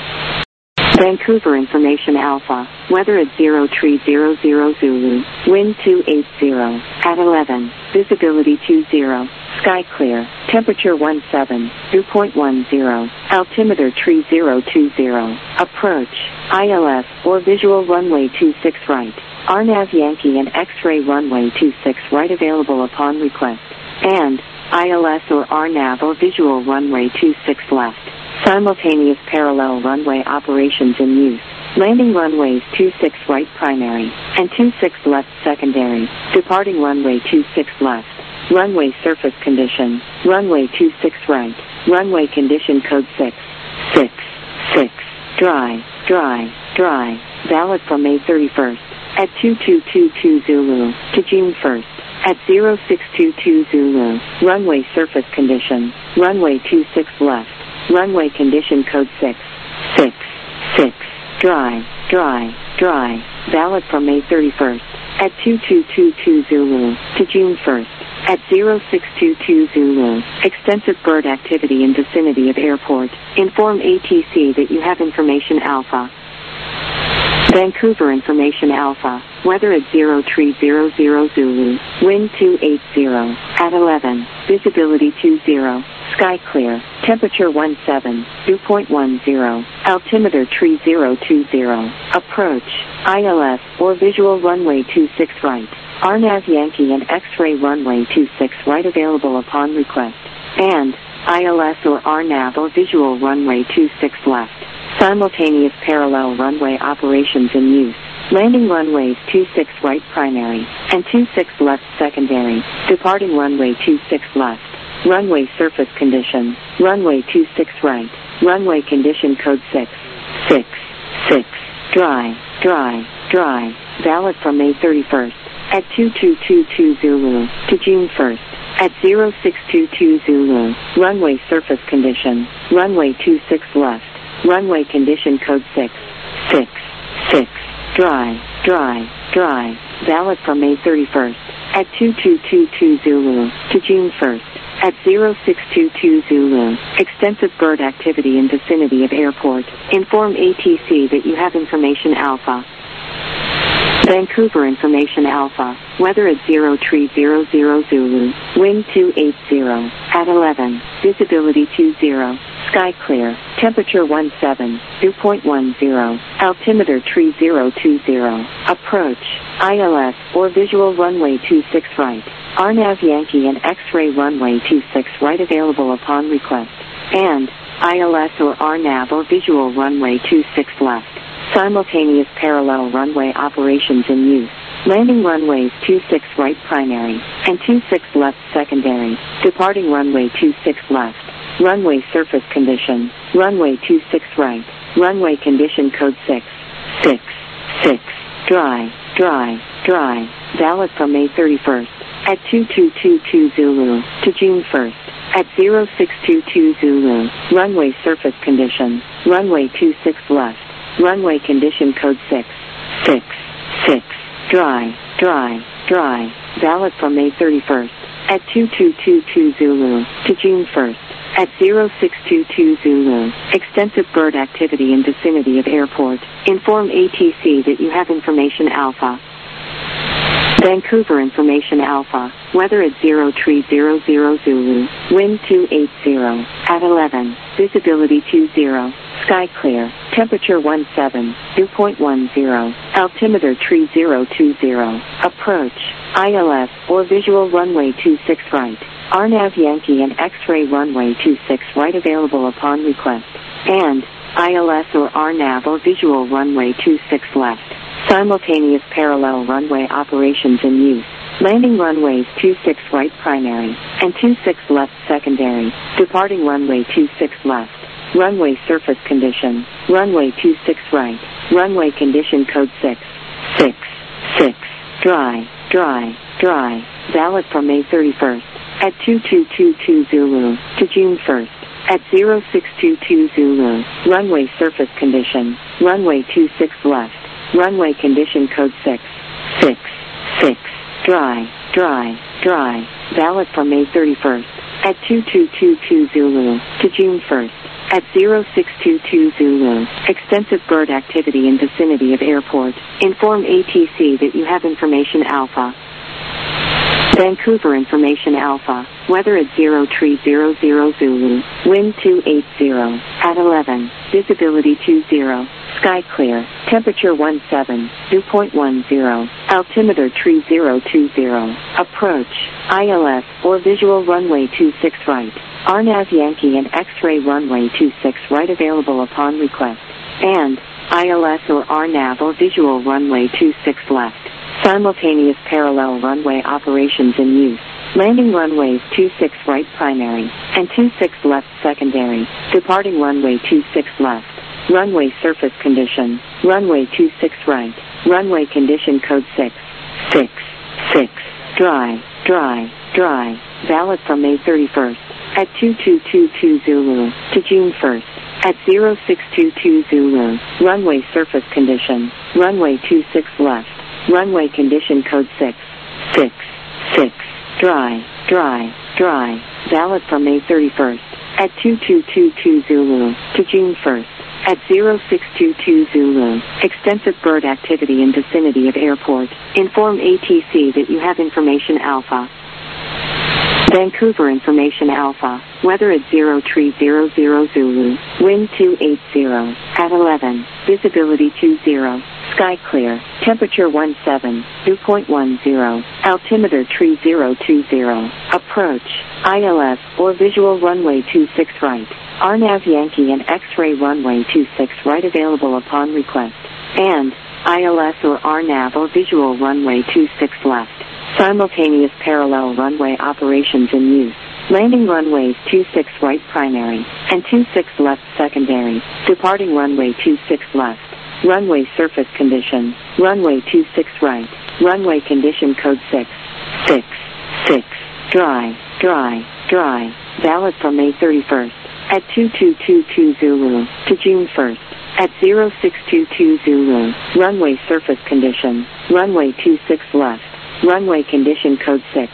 Vancouver information Alpha. Weather at 0300 Zulu. Wind 280 at 11. Visibility 20. Sky clear. Temperature 17. Dew point 10. Altimeter 3020. Approach. ILS or visual runway 26 right. RNAV Yankee and X-ray runway 26 right available upon request. And ILS or RNAV or visual runway 26 left. Simultaneous parallel runway operations in use. Landing runways 26 right primary and 26 left secondary. Departing runway 26 left. Runway surface condition. Runway 26 right. Runway condition code 6. 6. 6. Dry. Dry. Dry. Valid from May 31st at 2222 Zulu to June 1st at 0622 Zulu. Runway surface condition. Runway 26 left. Runway condition code 6. 6. 6. Dry. Dry. Dry. Valid from May 31st at 2222 Zulu to June 1st at 0622 Zulu. Extensive bird activity in vicinity of airport. Inform ATC that you have information Alpha. Vancouver information Alpha. Weather at 0300 Zulu. Wind 280 at 11. Visibility 20. Sky clear. Temperature 17. Dew point 10. Altimeter 3020. Approach. ILS or visual runway 26 right. RNAV Yankee and X-ray runway 26 right available upon request. And ILS or RNAV or visual runway 26 left. Simultaneous parallel runway operations in use. Landing runways 26 right primary and 26 left secondary. Departing runway 26 left. Runway surface condition. Runway 26 right. Runway condition code 6. Dry. Valid from May 31st at 2222 Zulu to June 1st at 0622 Zulu. Runway surface condition. Runway 26 left. Runway condition code 6. Dry. Valid from May 31st at 2222 Zulu to June 1st at 0622 Zulu. Extensive bird activity in vicinity of airport. Inform ATC that you have information Alpha. Vancouver information Alpha. Weather at 0300 Zulu. Wind 280 at 11. Visibility 20. Sky clear. Temperature 17. Dew point 10. Altimeter 3020. Approach. ILS or visual runway 26 right. RNAV Yankee and X-ray runway 26 right available upon request. And ILS or RNAV or visual runway 26 left. Simultaneous parallel runway operations in use. Landing runways 26 right primary and 26 left secondary. Departing runway 26 left. Runway surface condition. Runway 26 right. Runway condition code 6. Dry. Valid from May 31st at 2222 Zulu to June 1st at 0622 Zulu. Runway surface condition. Runway 26 left. Runway condition code 6. Dry. Valid from May 31st at 2222 Zulu to June 1st at 0622 Zulu. Extensive bird activity in vicinity of airport. Inform ATC that you have information Alpha. Vancouver information Alpha. Weather at 0300 Zulu. Wind 280 at 11. Visibility 20. Sky clear. Temperature 17. Dew point 10. Altimeter 3020. Approach. ILS or visual runway 26 right. RNAV Yankee and X-ray runway 26 right available upon request. And ILS or RNAV or visual runway 26 left. Simultaneous parallel runway operations in use. Landing runways 26 right primary and 26 left secondary. Departing runway 26 left. Runway surface condition. Runway 26 right. Runway condition code 6. Dry. Valid from May 31st at 2222 Zulu to June 1st at 0622 Zulu. Runway surface condition. Runway 26 left. Runway condition code 6. Dry. Valid from May 31st at 2222 Zulu to June 1st at 0622 Zulu. Extensive bird activity in vicinity of airport. Inform ATC that you have information Alpha. Vancouver information Alpha. Weather at 0300 Zulu. Wind 280 at 11. Visibility 20. Sky clear. Temperature 17. Dew point 10. Altimeter 3020. Approach. ILS or visual runway 26 right. RNAV Yankee and X-ray runway 26 right available upon request. And ILS or RNAV or visual runway 26 left. Simultaneous parallel runway operations in use. Landing runways 26 right primary and 26 left secondary. Departing runway 26 left. Runway surface condition. Runway 26 right. Runway condition code 6. Dry. Valid from May 31st at 2222 Zulu to June 1st at 0622 Zulu. Runway surface condition. Runway 26 left. Runway condition code 6. Dry. Valid from May 31st at 2222 Zulu to June 1st at 0622 Zulu. Extensive bird activity in vicinity of airport. Inform ATC that you have information Alpha. Vancouver information Alpha. Weather at 0300 Zulu. Wind 280 at 11. Visibility 20. Sky clear. Temperature 17, dew point 10. Altimeter tree 020. Approach. ILS or visual runway 26 right. RNAV Yankee and X-ray runway 26 right available upon request. And ILS or RNAV or visual runway 26 left. Simultaneous parallel runway operations in use. Landing runways 26 right primary and 26 left secondary. Departing runway 26 left. Runway surface condition. Runway 26 right. Runway condition code 6. Dry. Valid from May 31st at 2222 Zulu to June 1st at 0622 Zulu. Runway surface condition. Runway 26 left. Runway condition code 6.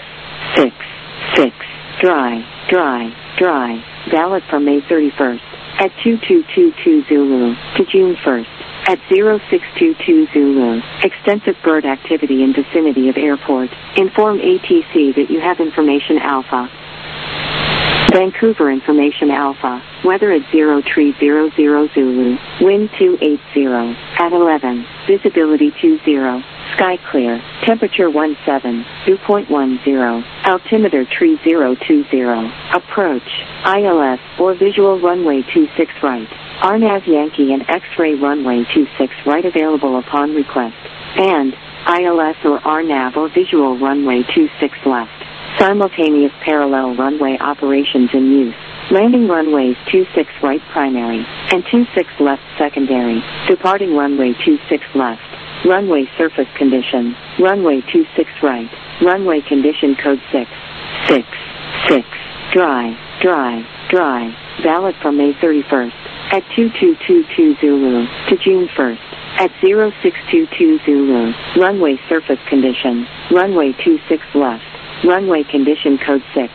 Dry. Valid from May 31st at 2222 Zulu to June 1st at 0622 Zulu. Extensive bird activity in vicinity of airport. Inform ATC that you have information Alpha. Vancouver information Alpha. Weather at 0300 Zulu. Wind 280 at 11. Visibility 20. Sky clear. Temperature 17, dew point 10. Altimeter tree 020. Approach. ILS or visual runway 26 right. RNAV Yankee and X-ray runway 26 right available upon request. And ILS or RNAV or visual runway 26 left. Simultaneous parallel runway operations in use. Landing runways 26 right primary and 26 left secondary. Departing runway 26 left. Runway surface condition. Runway 26 right. Runway condition code 6. Dry. Valid from May 31st at 2222 Zulu to June 1st at 0622 Zulu. Runway surface condition. Runway 26 left. Runway condition code 6.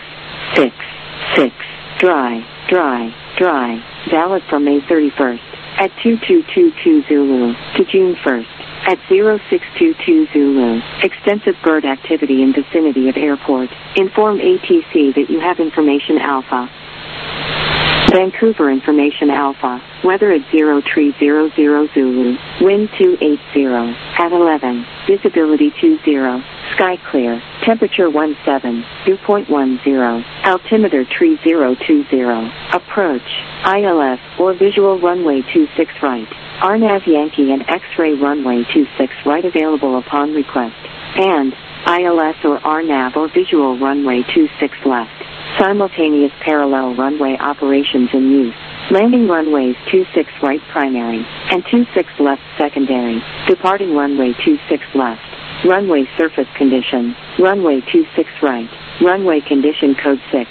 Dry. Valid from May 31st at 2222 Zulu to June 1st at 0622 Zulu. Extensive bird activity in vicinity of airport. Inform ATC that you have information Alpha. Vancouver information Alpha. Weather at 0300 Zulu. Wind 280 at 11. Visibility 20. Sky clear. Temperature 17, dew point 10. Altimeter tree 020. Approach. ILS or visual runway 26 right. RNAV Yankee and X-ray runway 26 right available upon request. And ILS or RNAV or visual runway 26 left. Simultaneous parallel runway operations in use. Landing runways 26 right primary and 26 left secondary. Departing runway 26 left. Runway surface condition. Runway 26 right. Runway condition code 6.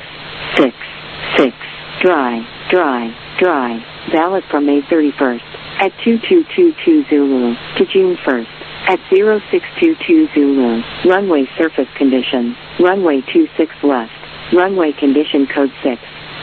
Dry. Valid from May 31st at 2222 Zulu to June 1st at 0622 Zulu. Runway surface condition. Runway 26 left. Runway condition code 6.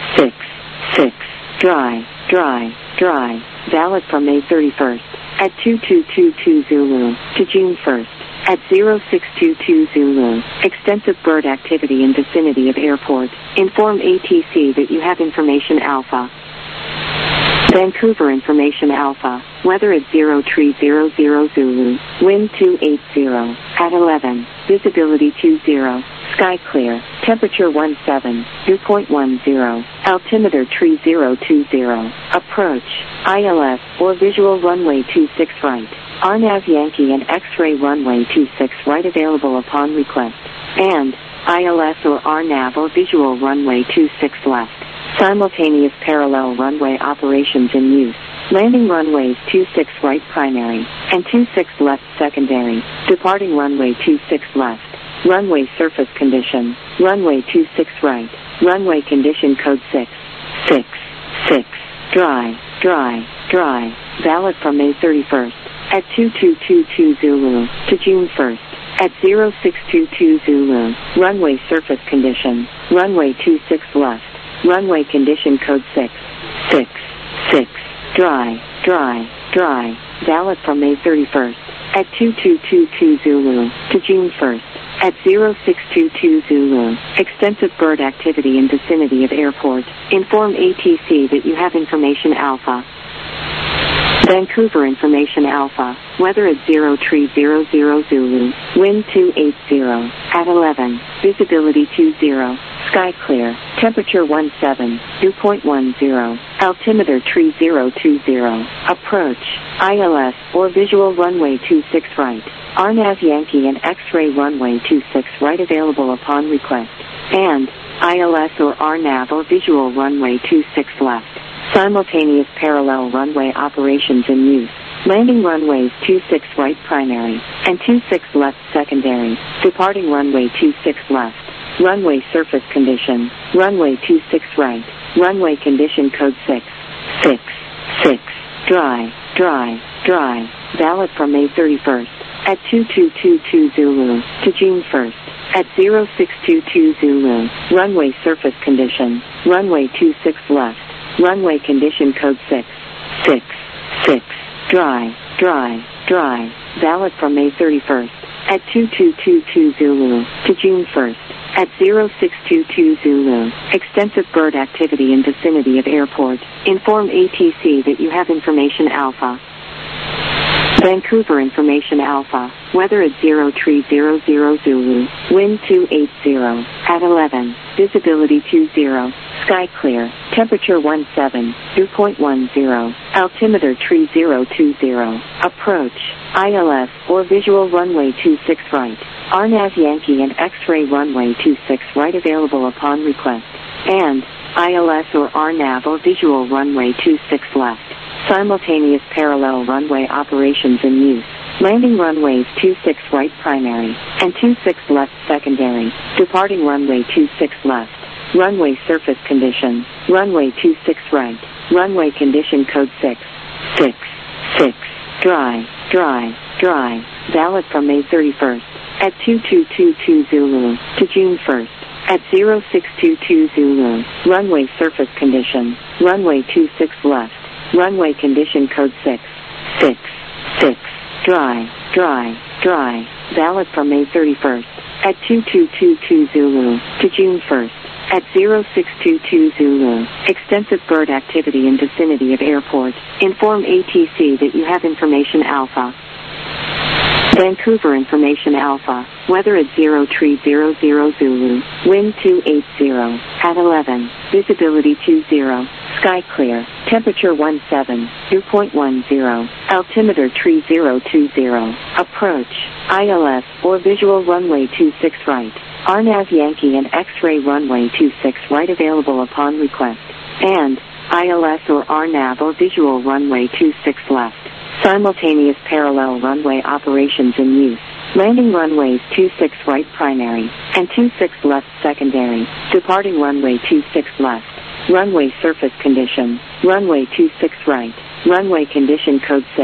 Dry. Valid from May 31st at 2222 Zulu to June 1st at 0622 Zulu. Extensive bird activity in vicinity of airport. Inform ATC that you have information Alpha. Vancouver information Alpha. Weather at 0300 Zulu. Wind 280 at 11. Visibility 20. Sky clear. Temperature 17, dew point 10. Altimeter tree 020. Approach. ILS or visual runway 26 right. RNAV Yankee and X-ray runway 26 right available upon request. And ILS or RNAV or visual runway 26 left. Simultaneous parallel runway operations in use. Landing runways 26 right primary and 26 left secondary. Departing runway 26 left. Runway surface condition. Runway 26 right. Runway condition code 6. Dry. Valid from May 31st at 2222 Zulu to June 1st at 0622 Zulu. Runway surface condition. Runway 26 left. Runway condition code 6. Dry. Valid from May 31st at 2222 Zulu to June 1st at 0622 Zulu. Extensive bird activity in vicinity of airport. Inform ATC that you have information Alpha. Vancouver Information Alpha, weather at 0300 Zulu, wind 280, at 11, visibility 20, sky clear, temperature 17, dew point 10, altimeter 3020, approach, ILS or visual runway 26 right, RNAV Yankee and X-ray runway 26 right available upon request, and ILS or RNAV or visual runway 26 left. Simultaneous parallel runway operations in use. Landing runways 26 right primary and 26 left secondary. Departing runway 26 left. Runway surface condition. Runway 26 right. Runway condition code 6. Dry. Valid from May 31st at 2222 Zulu to June 1st at 0622 Zulu. Runway surface condition. Runway 26 left. Runway condition code 6. Dry. Valid from May 31st at 2222 Zulu to June 1st at 0622 Zulu. Extensive bird activity in vicinity of airport. Inform ATC that you have information Alpha. Vancouver Information Alpha, weather at 0300 Zulu, wind 280, at 11, visibility 20, sky clear, temperature 17, dew point 10, altimeter 3020, approach, ILS or visual runway 26 right, RNAV Yankee and X-ray runway 26 right available upon request, and ILS or RNAV or visual runway 26 left. Simultaneous parallel runway operations in use. Landing runways 26 right primary and 26 left secondary. Departing runway 26 left. Runway surface condition. Runway 26 right. Runway condition code 6. Dry. Valid from May 31st at 2222 Zulu to June 1st at 0622 Zulu. Runway surface condition. Runway 26 left. Runway condition code 6. Dry. Valid from May 31st at 2222 Zulu to June 1st at 0622 Zulu. Extensive bird activity in vicinity of airport. Inform ATC that you have information Alpha. Vancouver Information Alpha, weather at 0300 Zulu, wind 280, at 11, visibility 20, sky clear, temperature 17, dew point 10, altimeter 3020, approach, ILS or visual runway 26 right, RNAV Yankee and X-ray runway 26 right available upon request, and ILS or RNAV or visual runway 26 left. Simultaneous parallel runway operations in use. Landing runways 26 right primary and 26 left secondary. Departing runway 26 left. Runway surface condition. Runway 26 right. Runway condition code 6.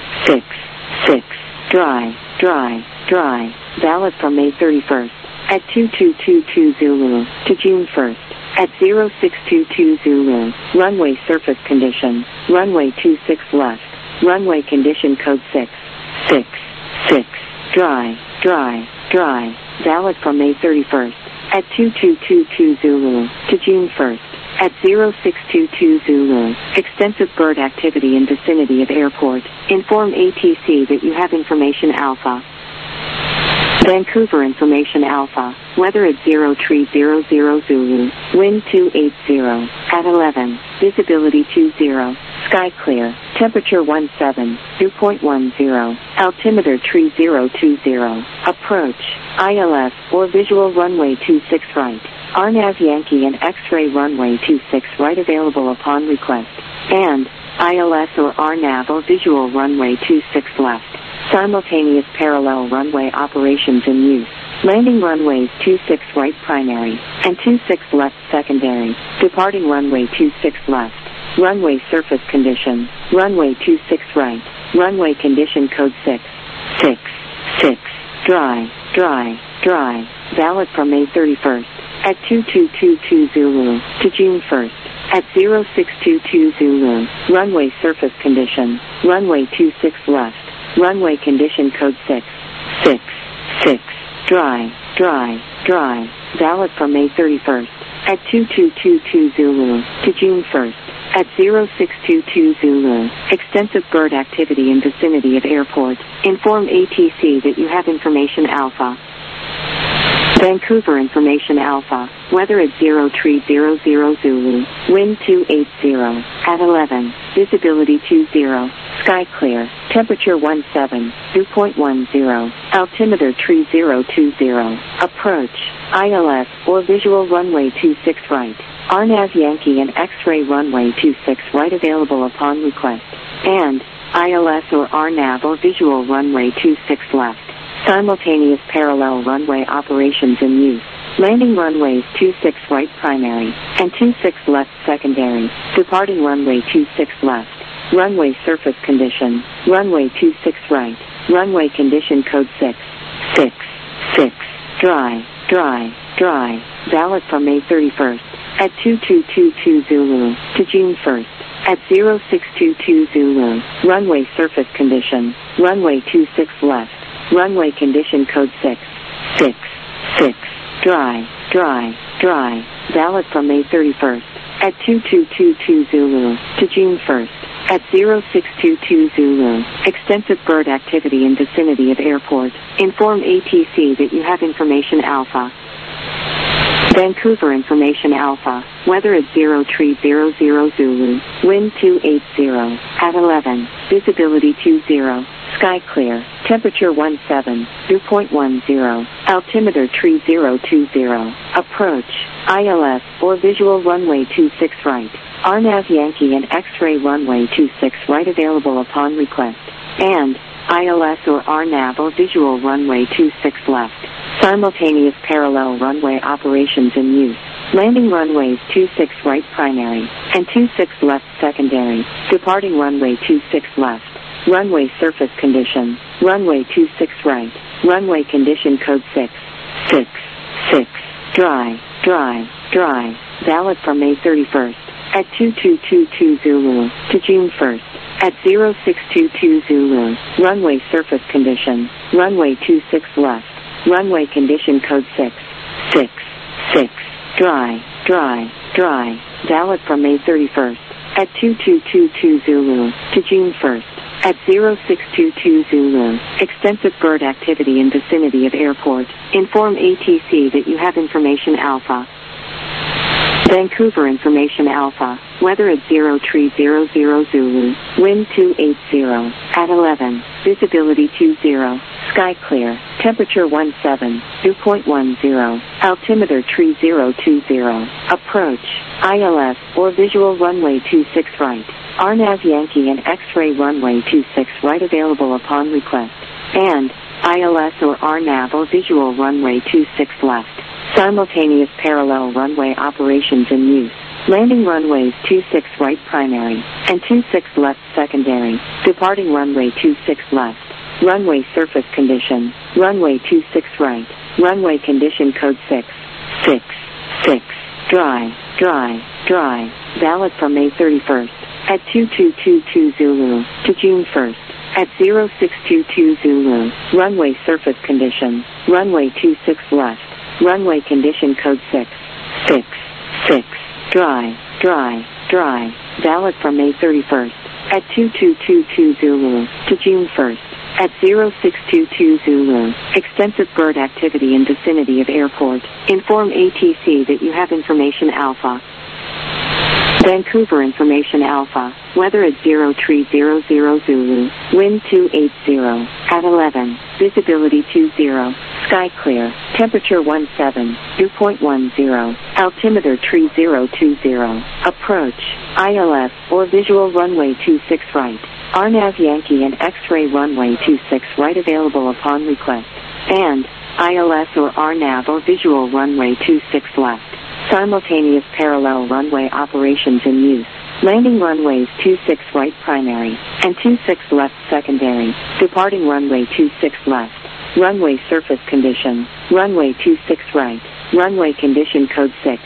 Dry. Valid from May 31st at 2222 Zulu to June 1st at 0622 Zulu. Runway surface condition. Runway 26 left. Runway condition code 6. Dry. Valid from May 31st at 2222 Zulu to June 1st at 0622 Zulu. Extensive bird activity in vicinity of airport. Inform ATC that you have information Alpha. Vancouver Information Alpha, weather at 0300 Zulu, wind 280, at 11, visibility 20, sky clear, temperature 17, dew point 10, altimeter 3020, approach, ILS or visual runway 26 right, RNAV Yankee and X-ray runway 26 right available upon request, and ILS or RNAV or visual runway 26 left. Simultaneous parallel runway operations in use. Landing runways 26 right primary and 26 left secondary. Departing runway 26 left. Runway surface condition. Runway 26 right. Runway condition code 6. Dry. Valid from May 31st at 2222 Zulu to June 1st at 0622 Zulu. Runway surface condition. Runway 26 left. Runway condition code 6. Dry. Valid from May 31st at 2222 Zulu to June 1st at 0622 Zulu. Extensive bird activity in vicinity of airport. Inform ATC that you have information Alpha. Vancouver Information Alpha. Weather at 0300 Zulu. Wind 280 at 11. Visibility 20. Sky clear. Temperature 17. Dew point 10. Altimeter 3020. Approach. ILS or visual runway 26 right. RNAV Yankee and X-ray runway 26 right available upon request. And ILS or RNAV or visual runway 26 left. Simultaneous parallel runway operations in use. Landing runways 26 right primary and 26 left secondary. Departing runway 26 left. Runway surface condition. Runway 26 right. Runway condition code 6. Dry. Valid from May 31st at 2222 Zulu to June 1st at 0622 Zulu. Runway surface condition. Runway 26 left. Runway condition code 6. Dry. Valid from May 31st at 2222 Zulu to June 1st at 0622 Zulu. Extensive bird activity in vicinity of airport. Inform ATC that you have information Alpha. Vancouver Information Alpha. Weather at 0300 Zulu. Wind 280 at 11. Visibility 20. Sky clear. Temperature 17. Dew point 10. Altimeter 3020. Approach. ILS or visual runway 26 right. RNAV Yankee and X-ray runway 26 right available upon request. And ILS or RNAV or visual runway 26 left. Simultaneous parallel runway operations in use. Landing runways 26 right primary and 26 left secondary. Departing runway 26 left. Runway surface condition. Runway 26 right. Runway condition code 6. Dry. Valid from May 31st at 2222 Zulu to June 1st at 0622 Zulu. Runway surface condition. Runway 26 left. Runway condition code 6. Dry. Valid from May 31st at 2222 Zulu to June 1st at 0622 Zulu. Extensive bird activity in vicinity of airport. Inform ATC that you have information Alpha. Vancouver Information Alpha. Weather at 0300 Zulu. Wind 280 at 11. Visibility 20. Sky clear. Temperature 17. Dew point 10. Altimeter 3020. Approach. ILS or visual runway 26 right. RNAV Yankee and X-ray runway 26 right available upon request. And ILS or RNAV or visual runway 26 left. Simultaneous parallel runway operations in use. Landing runways 26 right primary and 26 left secondary. Departing runway 26 left. Runway surface condition. Runway 26 right. Runway condition code 6. Dry. Valid from May 31st at 2222 Zulu to June 1st at 0622 Zulu. Runway surface condition. Runway 26 left. Runway condition code 6. Dry. Valid from May 31st at 2222 Zulu to June 1st at 0622 Zulu. Extensive bird activity in vicinity of airport. Inform ATC that you have information Alpha. Vancouver Information Alpha. Weather at 0300 Zulu. Wind 280 at 11. Visibility 20. Sky clear. Temperature 17. Dew point 10. Altimeter 3020. Approach. ILS or visual runway 26 right. RNAV Yankee and X-ray runway 26 right available upon request. And ILS or RNAV or visual runway 26 left. Simultaneous parallel runway operations in use. Landing runways 26 right primary and 26 left secondary. Departing runway 26 left. Runway surface condition. Runway 26 right. Runway condition code 6.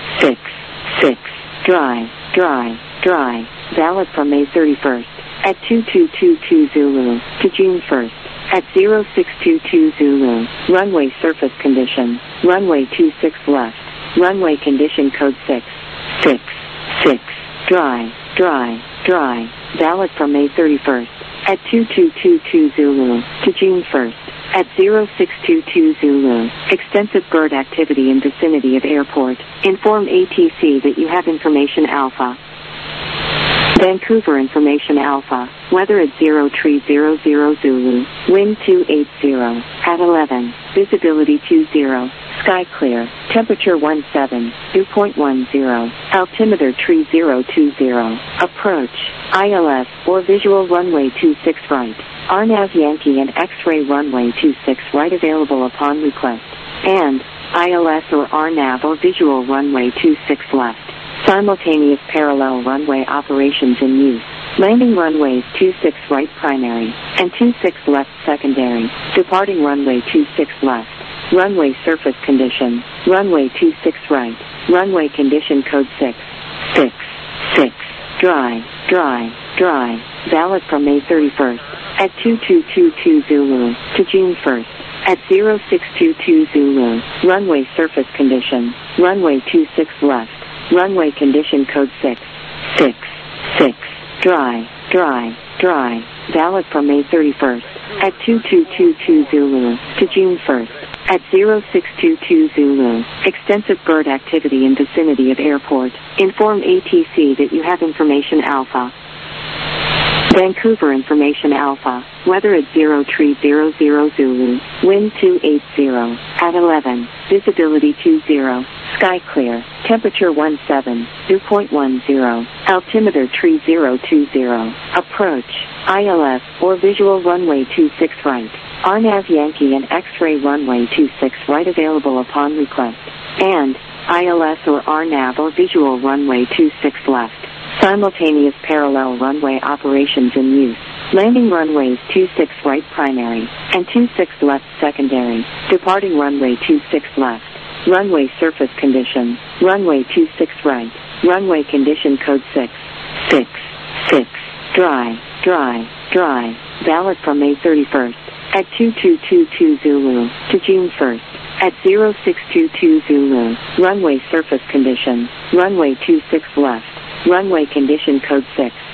Dry. Valid from May 31st at 2222 Zulu to June 1st at 0622 Zulu. Runway surface condition. Runway 26 left. Runway condition code 6. Dry. dry, dry. Valid from May 31st at 2222 Zulu to June 1st at 0622 Zulu. Extensive bird activity in vicinity of airport. Inform ATC that you have information Alpha. Vancouver information Alpha. Weather at 0300 Zulu. Wind 280 at 11. Visibility 20. Sky clear. Temperature 17. Dew point 10. Altimeter 3020. Approach. ILS or visual runway 26 right. RNAV Yankee and X-ray runway 26 right available upon request. And ILS or RNAV or visual runway 26 left. Simultaneous parallel runway operations in use. Landing runways 26 right primary and 26 left secondary. Departing runway 26 left. Runway surface condition. Runway 26 right. Runway condition code 666. Dry, dry, dry. Valid from May 31st at 2222 Zulu to June 1st at 0622 Zulu. Runway surface condition. Runway 26 left. Runway condition code 666. Dry, dry, dry. Valid from May 31st at 2222 Zulu to June 1st at 0622 Zulu. Extensive bird activity in vicinity of airport. Inform ATC that you have information Alpha. Vancouver information Alpha. Weather at 0300 Zulu. Wind 280 at 11. Visibility 20. Sky clear. Temperature 17. Dew point 10. Altimeter 3020. Approach. ILS or visual runway 26 right. RNAV Yankee and X-ray runway 26 right available upon request. And ILS or RNAV or visual runway 26 left. Simultaneous parallel runway operations in use. Landing runways 26 right primary and 26 left secondary. Departing runway 26 left. Runway surface condition. Runway 26 right. Runway condition code 666. Dry, dry, dry. Valid from May 31st at 2222 Zulu to June 1st at 0622 Zulu. Runway surface condition. Runway 26 left. Runway condition code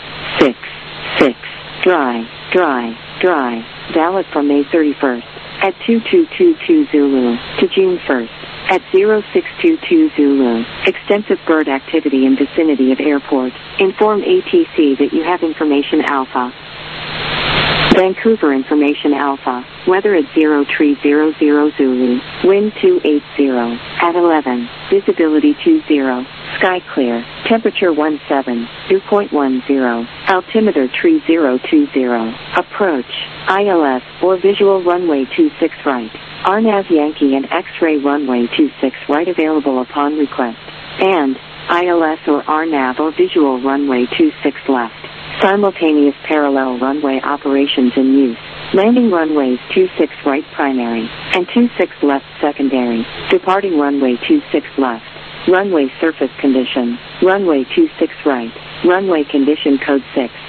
666. Dry, dry, dry. Valid from May 31st at 2222 Zulu to June 1st at 0622 Zulu. Extensive bird activity in vicinity of airport. Inform ATC that you have information Alpha. Vancouver information Alpha. Weather at 0300 Zulu. Wind 280 at 11. Visibility 20. Sky clear. Temperature 17. Dew point 10. Altimeter 3020. Approach. ILS or visual runway 26 right. RNAV Yankee and X-ray runway 26 right available upon request. And ILS or RNAV or visual runway 26 left. Simultaneous parallel runway operations in use. Landing runways 26 right primary and 26 left secondary. Departing runway 26 left. Runway surface condition. Runway 26 right. Runway condition code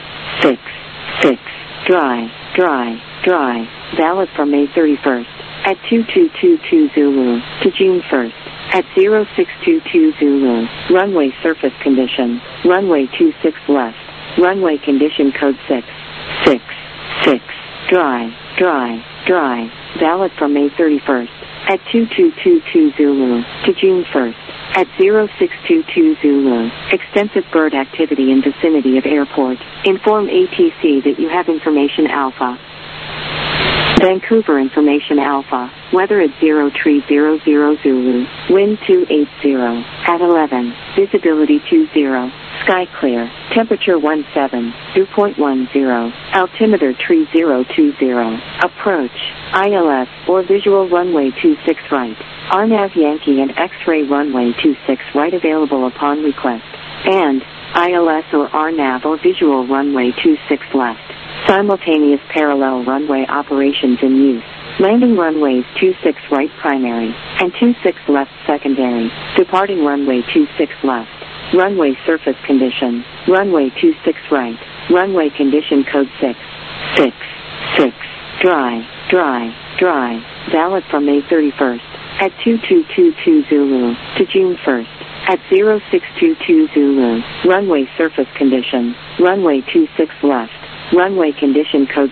666. Dry, dry, dry. Valid from May 31st at 2222 Zulu to June 1st at 0622 Zulu. Runway surface condition. Runway 26 left. Runway condition code 666. Dry, dry, dry. Valid from May 31st at 2222 Zulu to June 1st at 0622 Zulu. Extensive bird activity in vicinity of airport. Inform ATC that you have information Alpha. Vancouver information Alpha. Weather at 0300 Zulu. Wind 280 at 11. Visibility 20. Sky clear. Temperature 17. Dew point 10. Altimeter 3020. Approach. ILS or visual runway 26 right. RNAV Yankee and X-ray runway 26 right available upon request. And ILS or RNAV or visual runway 26 left. Simultaneous parallel runway operations in use. Landing runways 26 right primary and 26 left secondary. Departing runway 26 left. Runway surface condition. Runway 26 right. Runway condition code 666. Dry, dry, dry. Valid from May 31st at 2222 Zulu to June 1st at 0622 Zulu. Runway surface condition, runway 26 left. Runway condition code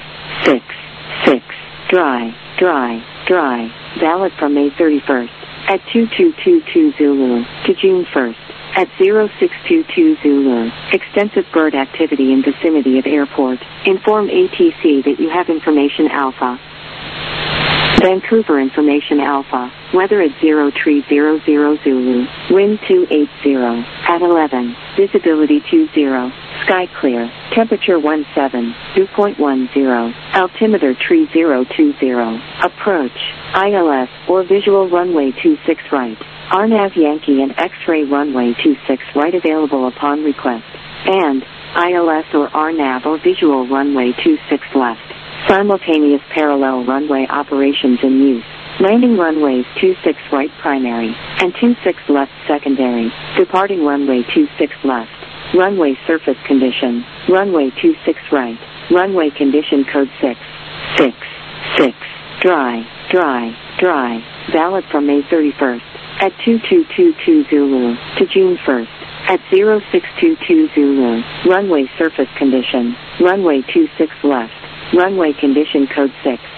666. Dry, dry, dry. Valid from May 31st at 2222 Zulu to June 1st at 0622 Zulu. Extensive bird activity in vicinity of airport. Inform ATC that you have information Alpha. Vancouver information Alpha. Weather at 0300 Zulu. Wind 280 at 11. Visibility 20. Sky clear. Temperature 17. Dew point 10. Altimeter 3020. Approach. ILS or visual runway 26 right. RNAV Yankee and X-ray runway 26 right available upon request. And ILS or RNAV or visual runway 26 left. Simultaneous parallel runway operations in use. Landing runways 26 right primary and 26 left secondary. Departing runway 26 left. Runway surface condition. Runway 26 right. Runway condition code 666. Dry, dry, dry. Valid from May 31st at 2222 Zulu to June 1st at 0622 Zulu. Runway surface condition. Runway 26 left. Runway condition code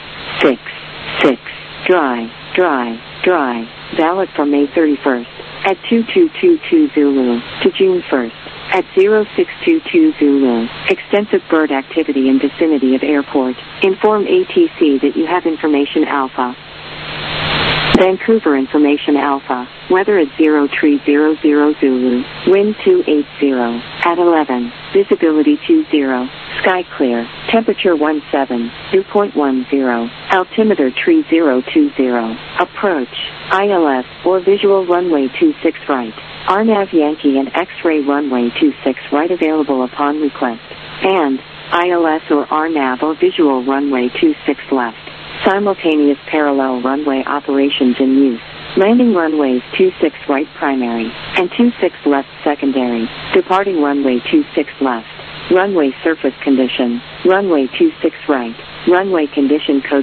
666. Dry, dry, dry. Valid from May 31st at 2222 Zulu to June 1st at 0622 Zulu. Extensive bird activity in vicinity of airport. Inform ATC that you have information Alpha. Vancouver information Alpha. Weather at 0300 Zulu. Wind 280 at 11. Visibility 20. Sky clear. Temperature 17. Dew point 10. Altimeter 3020. Approach. ILS or visual runway 26 right. RNAV Yankee and X-ray runway 26 right available upon request. And ILS or RNAV or visual runway 26 left. Simultaneous parallel runway operations in use. Landing runways 26 right primary and 26 left secondary. Departing runway 26 left. Runway surface condition. Runway 26 right. Runway condition code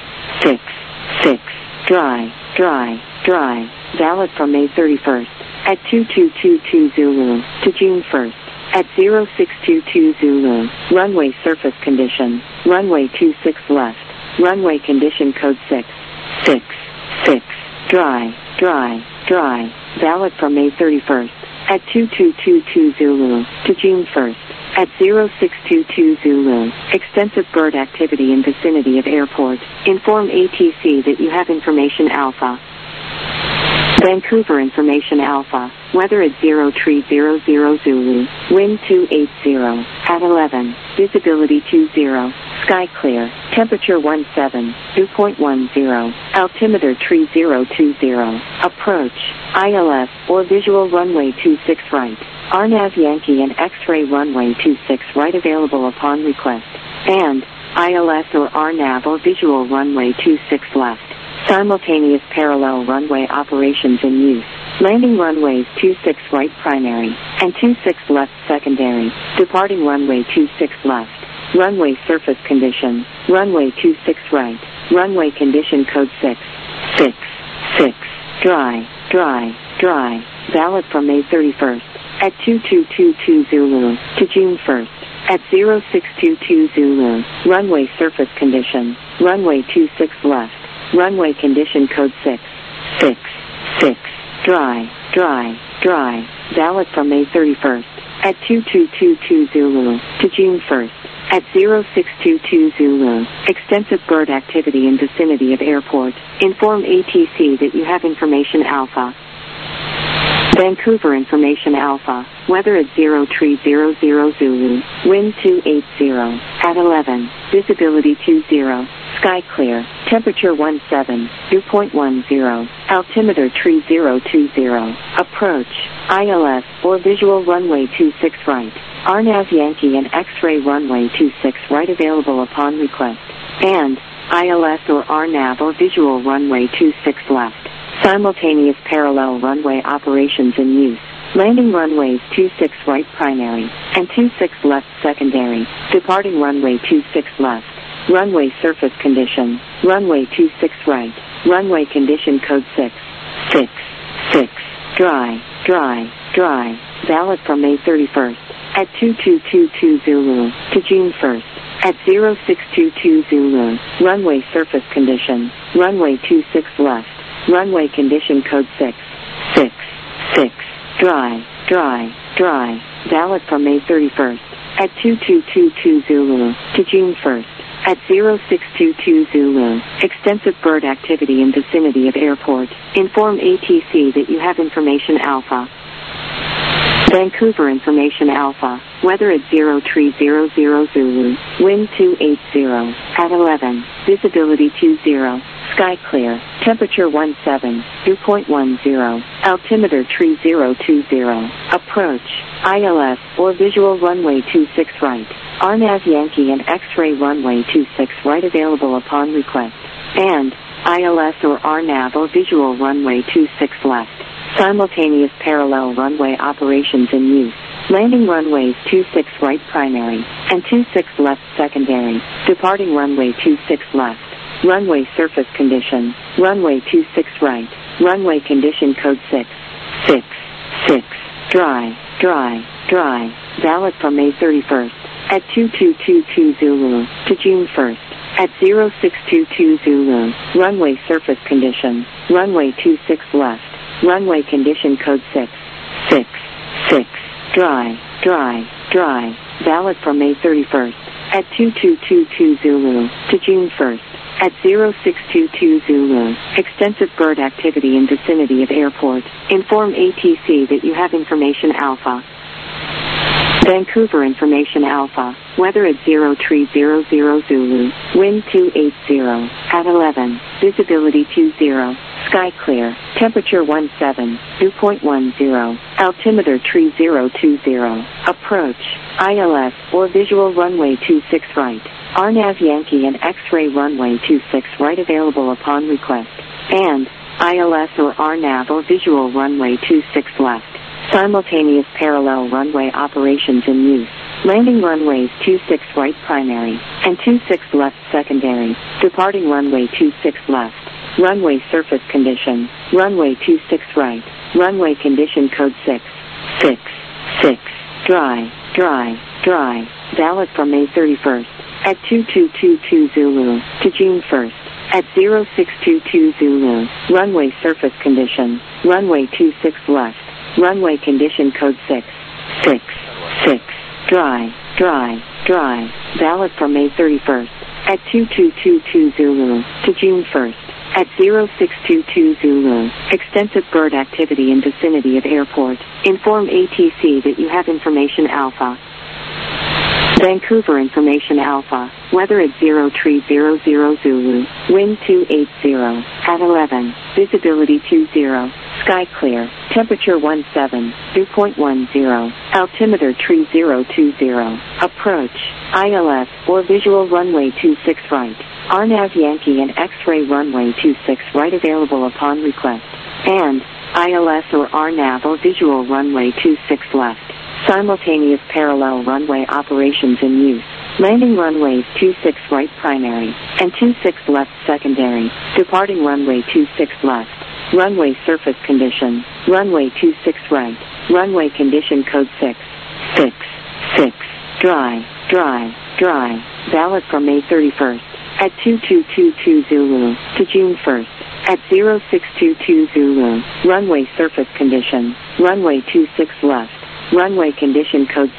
666. Dry, dry, dry. Valid from May 31st at 2222 Zulu to June 1st at 0622 Zulu. Runway surface condition. Runway 26 left. Runway condition code 666. Dry, dry, dry. Valid from May 31st at 2222 Zulu to June 1st at 0622 Zulu. Extensive bird activity in vicinity of airport. Inform ATC that you have information Alpha. Vancouver information Alpha. Weather at 0300 Zulu. Wind 280 at 11. Visibility 20. Sky clear. Temperature 17. Dew point 10. Altimeter 3020. Approach. ILS or visual runway 26 right. RNAV Yankee and X-ray runway 26 right available upon request. And ILS or RNAV or visual runway 26 left. Simultaneous parallel runway operations in use. Landing runways 26 right primary and 26 left secondary. Departing runway 26 left. Runway surface condition. Runway 26 right. Runway condition code 666. Dry, dry, dry. Valid from May 31st at 2222 Zulu to June 1st at 0622 Zulu. Runway surface condition. Runway 26 left. Runway condition code 666. Dry, dry, dry. Valid from May 31st at 2222 Zulu to June 1st at 0622 Zulu. Extensive bird activity in vicinity of airport. Inform ATC that you have information Alpha. Vancouver information Alpha. Weather at 0300 Zulu. Wind 280 at 11. Visibility 20. Sky clear. Temperature 17. Dew point 10. Altimeter 3020. Approach. ILS or visual runway 26 right. RNAV Yankee and X-ray runway 26 right available upon request. And ILS or RNAV or visual runway 26 left. Simultaneous parallel runway operations in use. Landing runways 26 right primary and 26 left secondary. Departing runway 26 left. Runway surface condition. Runway 26 right. Runway condition code 666. Dry, dry, dry. Valid from May 31st at 2222 Zulu to June 1st at 0622 Zulu. Runway surface condition, runway 26 left. Runway condition code 666. Dry, dry, dry. Valid from May 31st at 2222 Zulu to June 1st at 0622 Zulu. Extensive bird activity in vicinity of airport. Inform ATC that you have information Alpha. Vancouver information Alpha. Weather at 0300 Zulu. Wind 280 at 11. Visibility 20. Sky clear. Temperature 17. Dew point 10. Altimeter 3020. Approach. ILS or visual runway 26 right. RNAV Yankee and X-ray runway 26 right available upon request. And ILS or RNAV or visual runway 26 left. Simultaneous parallel runway operations in use. Landing runways 26 right primary and 26 left secondary. Departing runway 26 left. Runway surface condition. Runway 26 right. Runway condition code 666. Dry, dry, dry. Valid from May 31st at 2222 Zulu to June 1st at 0622 Zulu. Runway surface condition. Runway 26 left. Runway condition code 666. Dry, dry, dry. Valid from May 31st at 2222 Zulu to June 1st at 0622 Zulu. Extensive bird activity in vicinity of airport. Inform ATC that you have information Alpha. Vancouver information Alpha. Weather at 0300 Zulu. Wind 280 at 11. Visibility 20. Sky clear. Temperature 17. Dew point 10. Altimeter 3020. Approach. ILS or visual runway 26 right. RNAV Yankee and X-ray runway 26 right available upon request. And ILS or RNAV or visual runway 26 left. Simultaneous parallel runway operations in use. Landing runways 26 right primary and 26 left secondary. Departing runway 26 left. Runway surface condition. Runway 26 right. Runway condition code 666. Dry, dry, dry. Valid from May 31st at 2222 Zulu to June 1st at 0622 Zulu. Runway surface condition. Runway 26 left. Runway condition code 666. Dry, dry, dry. Valid from May 31st at 2222 Zulu to June 1st at 0622 Zulu. Extensive bird activity in vicinity of airport. Inform ATC that you have information Alpha. Vancouver information Alpha. Weather at 0300 Zulu. Wind 280 at 11. Visibility 20. Sky clear. Temperature 17. Dew point 10. Altimeter 3020. Approach. ILS or visual runway 26 right. RNAV Yankee and X-ray runway 26 right available upon request. And ILS or RNAV or visual runway 26 left. Simultaneous parallel runway operations in use. Landing runways 26 right primary and 26 left secondary. Departing runway 26 left. Runway surface condition. Runway 26 right. Runway condition code 666. Dry, dry, dry. Valid from May 31st at 2222 Zulu to June 1st at 0622 Zulu. Runway surface condition. Runway 26 left. Runway condition code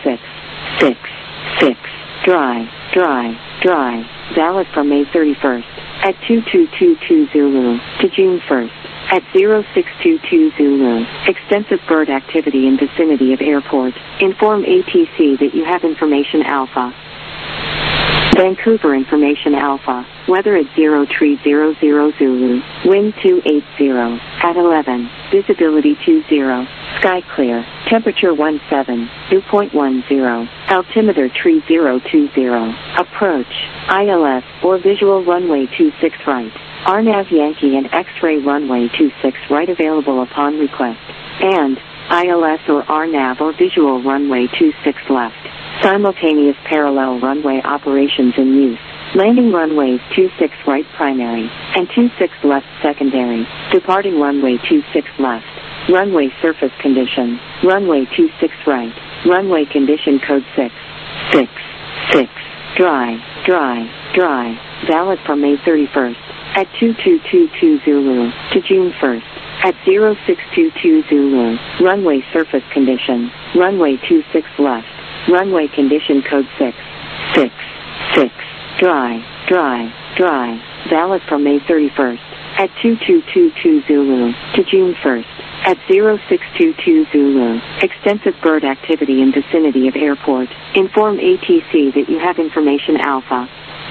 666. Dry, dry, dry. Valid from May 31st at 2222 Zulu to June 1st at 0622 Zulu. Extensive bird activity in vicinity of airport. Inform ATC that you have information Alpha. Vancouver information Alpha. Weather at 0300 Zulu. Wind 280 at 11. Visibility 20. Sky clear. Temperature 17. Dew point 10. Altimeter 3020. Approach. ILS or visual runway 26 right. RNAV Yankee and X-ray runway 26 right available upon request. And ILS or RNAV or visual runway 26 left. Simultaneous parallel runway operations in use. Landing runways 26 right primary and 26 left secondary. Departing runway 26 left. Runway surface condition. Runway 26 right. Runway condition code 6. 6. 6. Dry. Dry. Dry. Valid from May 31st. At 2222 Zulu to June 1st. At 0622 Zulu. Runway surface condition. Runway 26 left. Runway condition code 6. 6. 6. Dry. Dry. Dry. Valid from May 31st. At 2222 Zulu to June 1st. At 0622 Zulu. Extensive bird activity in vicinity of airport. Inform ATC that you have information Alpha.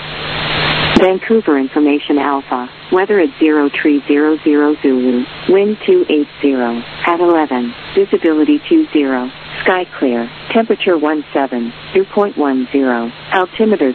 Vancouver information Alpha. Weather at 0300 Zulu. Wind 280. At 11. Visibility 20. Sky clear. Temperature 17. Dew point 10. Altimeter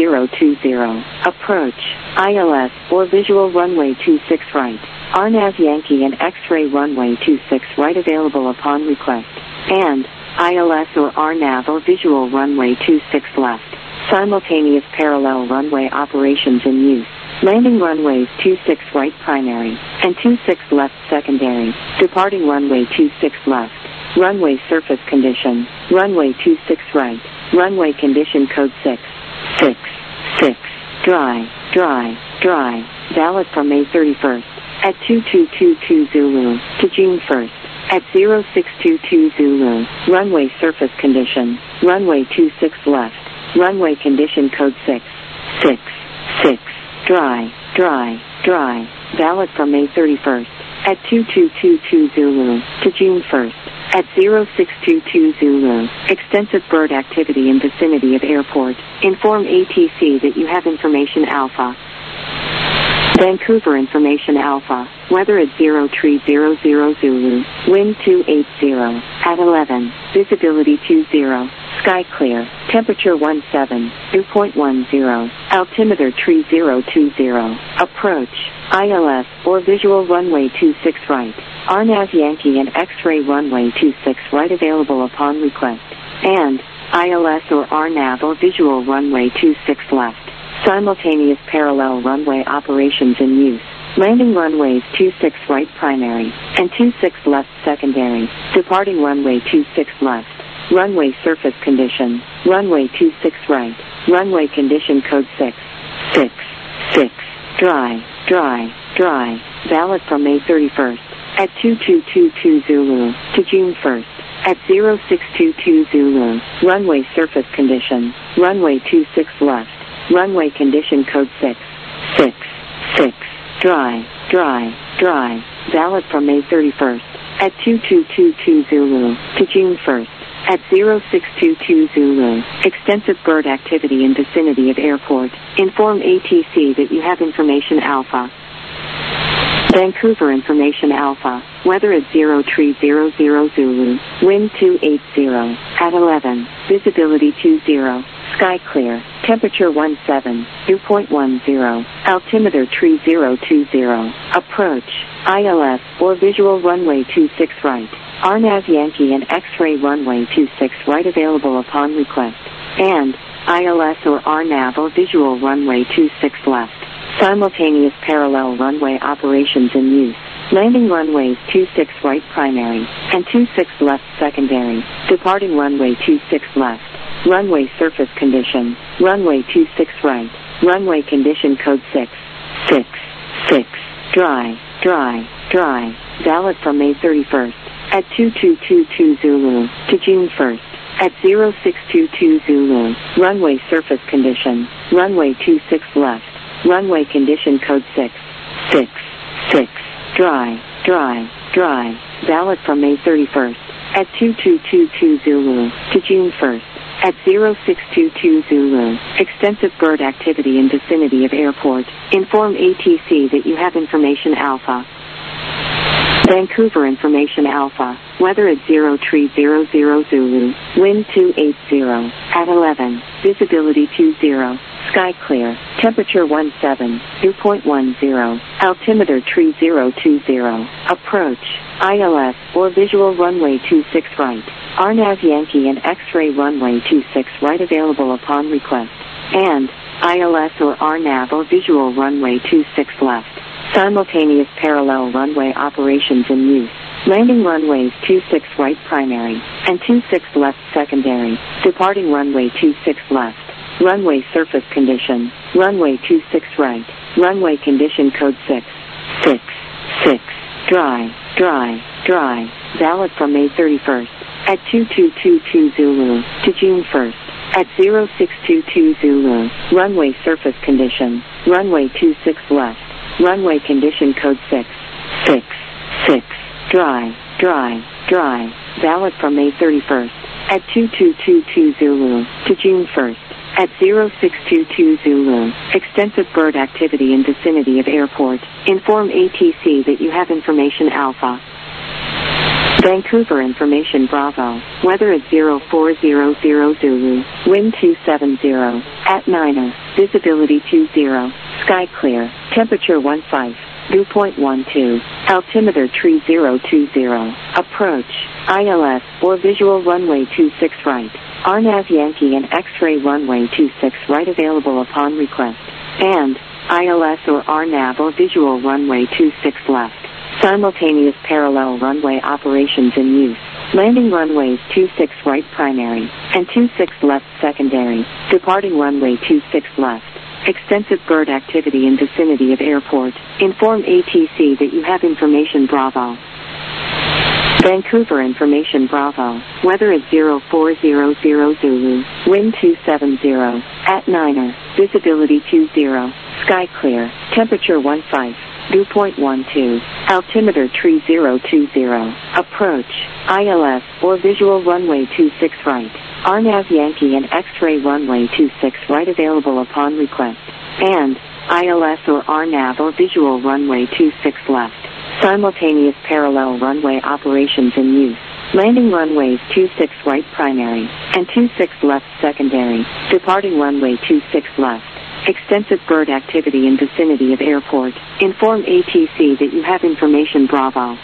3020. Approach. ILS or visual runway 26 right. RNAV Yankee and X-ray runway 26 right available upon request. And ILS or RNAV or visual runway 26 left. Simultaneous parallel runway operations in use. Landing runways 26 right primary and 26 left secondary. Departing runway 26 left. Runway surface condition. Runway 26 right. Runway condition code 6. 6. 6. Dry. Dry. Dry. Valid from May 31st. At 2222 Zulu to June 1st. At 0622 Zulu. Runway surface condition. Runway 26 left. Runway condition code 6. 6. 6. Dry. Dry. Dry. Valid from May 31st. At 2222 Zulu to June 1st. At 0622 Zulu. Extensive bird activity in vicinity of airport. Inform ATC that you have information Alpha. Vancouver information Alpha. Weather at 0300 Zulu. Wind 280. At 11. Visibility 20. Sky clear. Temperature 17. Dew point 10. Altimeter 3020. Approach. ILS or visual runway 26 right. RNAV Yankee and X-ray runway 26 right available upon request. And ILS or RNAV or visual runway 26 left. Simultaneous parallel runway operations in use. Landing runways 26 right primary and 26 left secondary. Departing runway 26 left. Runway surface condition. Runway 26 right. Runway condition code 6. 6. 6. Dry. Dry. Dry. Valid from May 31st. At 2222 Zulu to June 1st. At 0622 Zulu. Runway surface condition. Runway 26 left. Runway condition code 6. 6. 6. Dry. Dry. Dry. Valid from May 31st. At 2222 Zulu to June 1st. At 0622 Zulu. Extensive bird activity in vicinity of airport. Inform ATC that you have information Alpha. Vancouver information Alpha. Weather at 0300 Zulu. Wind 280. At 11. Visibility 20. Sky clear. Temperature 17. Dew point 10. Altimeter 3020. Approach. ILS or visual runway 26 right. RNAV Yankee and X-ray runway 26 right available upon request. And ILS or RNAV or visual runway 26 left. Simultaneous parallel runway operations in use. Landing runways 26 right primary and 26 left secondary. Departing runway 26 left. Runway surface condition. Runway 26 right. Runway condition code 6. 6. 6. Dry. Dry. Dry. Valid from May 31st. At 2222 Zulu to June 1st. At 0622 Zulu. Runway surface condition. Runway 26 left. Runway condition code 6. 6. 6. Dry. Dry. Dry. Valid from May 31st. At 2222 Zulu to June 1st. At 0622 Zulu. Extensive bird activity in vicinity of airport. Inform ATC that you have information Alpha. Vancouver information Alpha. Weather at 0300 Zulu. Wind 280. At 11. Visibility 20. Sky clear. Temperature 17. Dew point 10. Altimeter 3020. Approach. ILS or visual runway 26 right. RNAV Yankee and X-ray runway 26 right available upon request. And ILS or RNAV or visual runway 26 left. Simultaneous parallel runway operations in use. Landing runways 26 right primary, and 26 left secondary, departing runway 26 left. Runway surface condition, runway 26 right, runway condition code 666, dry, valid from May 31st, at 2222 Zulu, to June 1st, at 0622 Zulu, runway surface condition, runway 26 left, runway condition code 666, dry, valid from May 31st, at 2222 Zulu, to June 1st, at 0622 Zulu, extensive bird activity in vicinity of airport, inform ATC that you have information Alpha. Vancouver information Bravo, weather at 0400 Zulu, wind 270, at 9er, visibility 20, sky clear, temperature 15, dew point 12, altimeter 3020, approach, ILS, or visual runway 26 right, RNAV Yankee and X-ray runway 26 right available upon request, and ILS or RNAV or visual runway 26 left. Simultaneous parallel runway operations in use. Landing runways 26 right primary, and 26 left secondary, departing runway 26 left. Extensive bird activity in vicinity of airport. Inform ATC that you have information Bravo. Vancouver information Bravo, weather at 0400 Zulu, wind 270, at 9er, visibility 20, sky clear, temperature 15, dew point 12, altimeter 3020, approach, ILS, or visual runway 26 right, RNAV Yankee and X-ray runway 26 right available upon request, and ILS or RNAV or visual runway 26 left. Simultaneous parallel runway operations in use. Landing runways 26 right primary, and 26 left secondary, departing runway 26 left. Extensive bird activity in vicinity of airport. Inform ATC that you have information Bravo.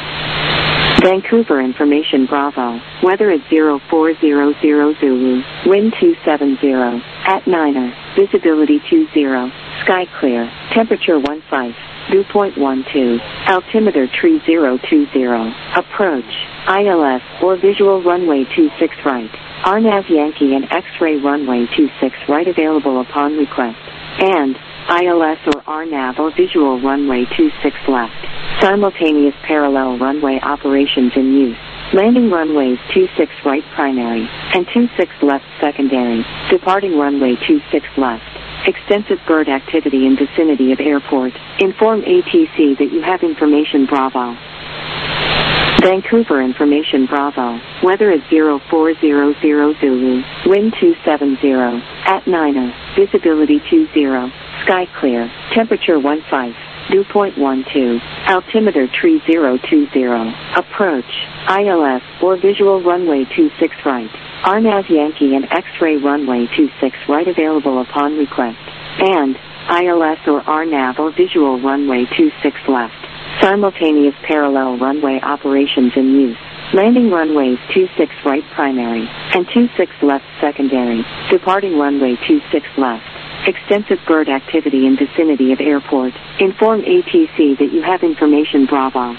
Vancouver information Bravo, weather at 0400 Zulu, wind 270, at 9er, visibility 20, sky clear, temperature 15, dew point 12, altimeter 3020, approach, ILS, or visual runway 26 right, RNAV Yankee and X-ray runway 26 right available upon request, and ILS or RNAV or visual runway 26 left. Simultaneous parallel runway operations in use. Landing runways 26 right primary, and 26 left secondary, departing runway 26 left. Extensive bird activity in vicinity of airport. Inform ATC that you have information Bravo. Vancouver information Bravo, weather at 0400 Zulu, wind 270, at 9er, visibility 20, sky clear, temperature 15, dew point 12, altimeter 3020, approach, ILS, or visual runway 26 right, RNAV Yankee and X-ray runway 26 right available upon request, and ILS or RNAV or visual runway 26 left. Simultaneous parallel runway operations in use. Landing runways 26 right primary, and 26 left secondary, departing runway 26 left. Extensive bird activity in vicinity of airport. Inform ATC that you have information Bravo.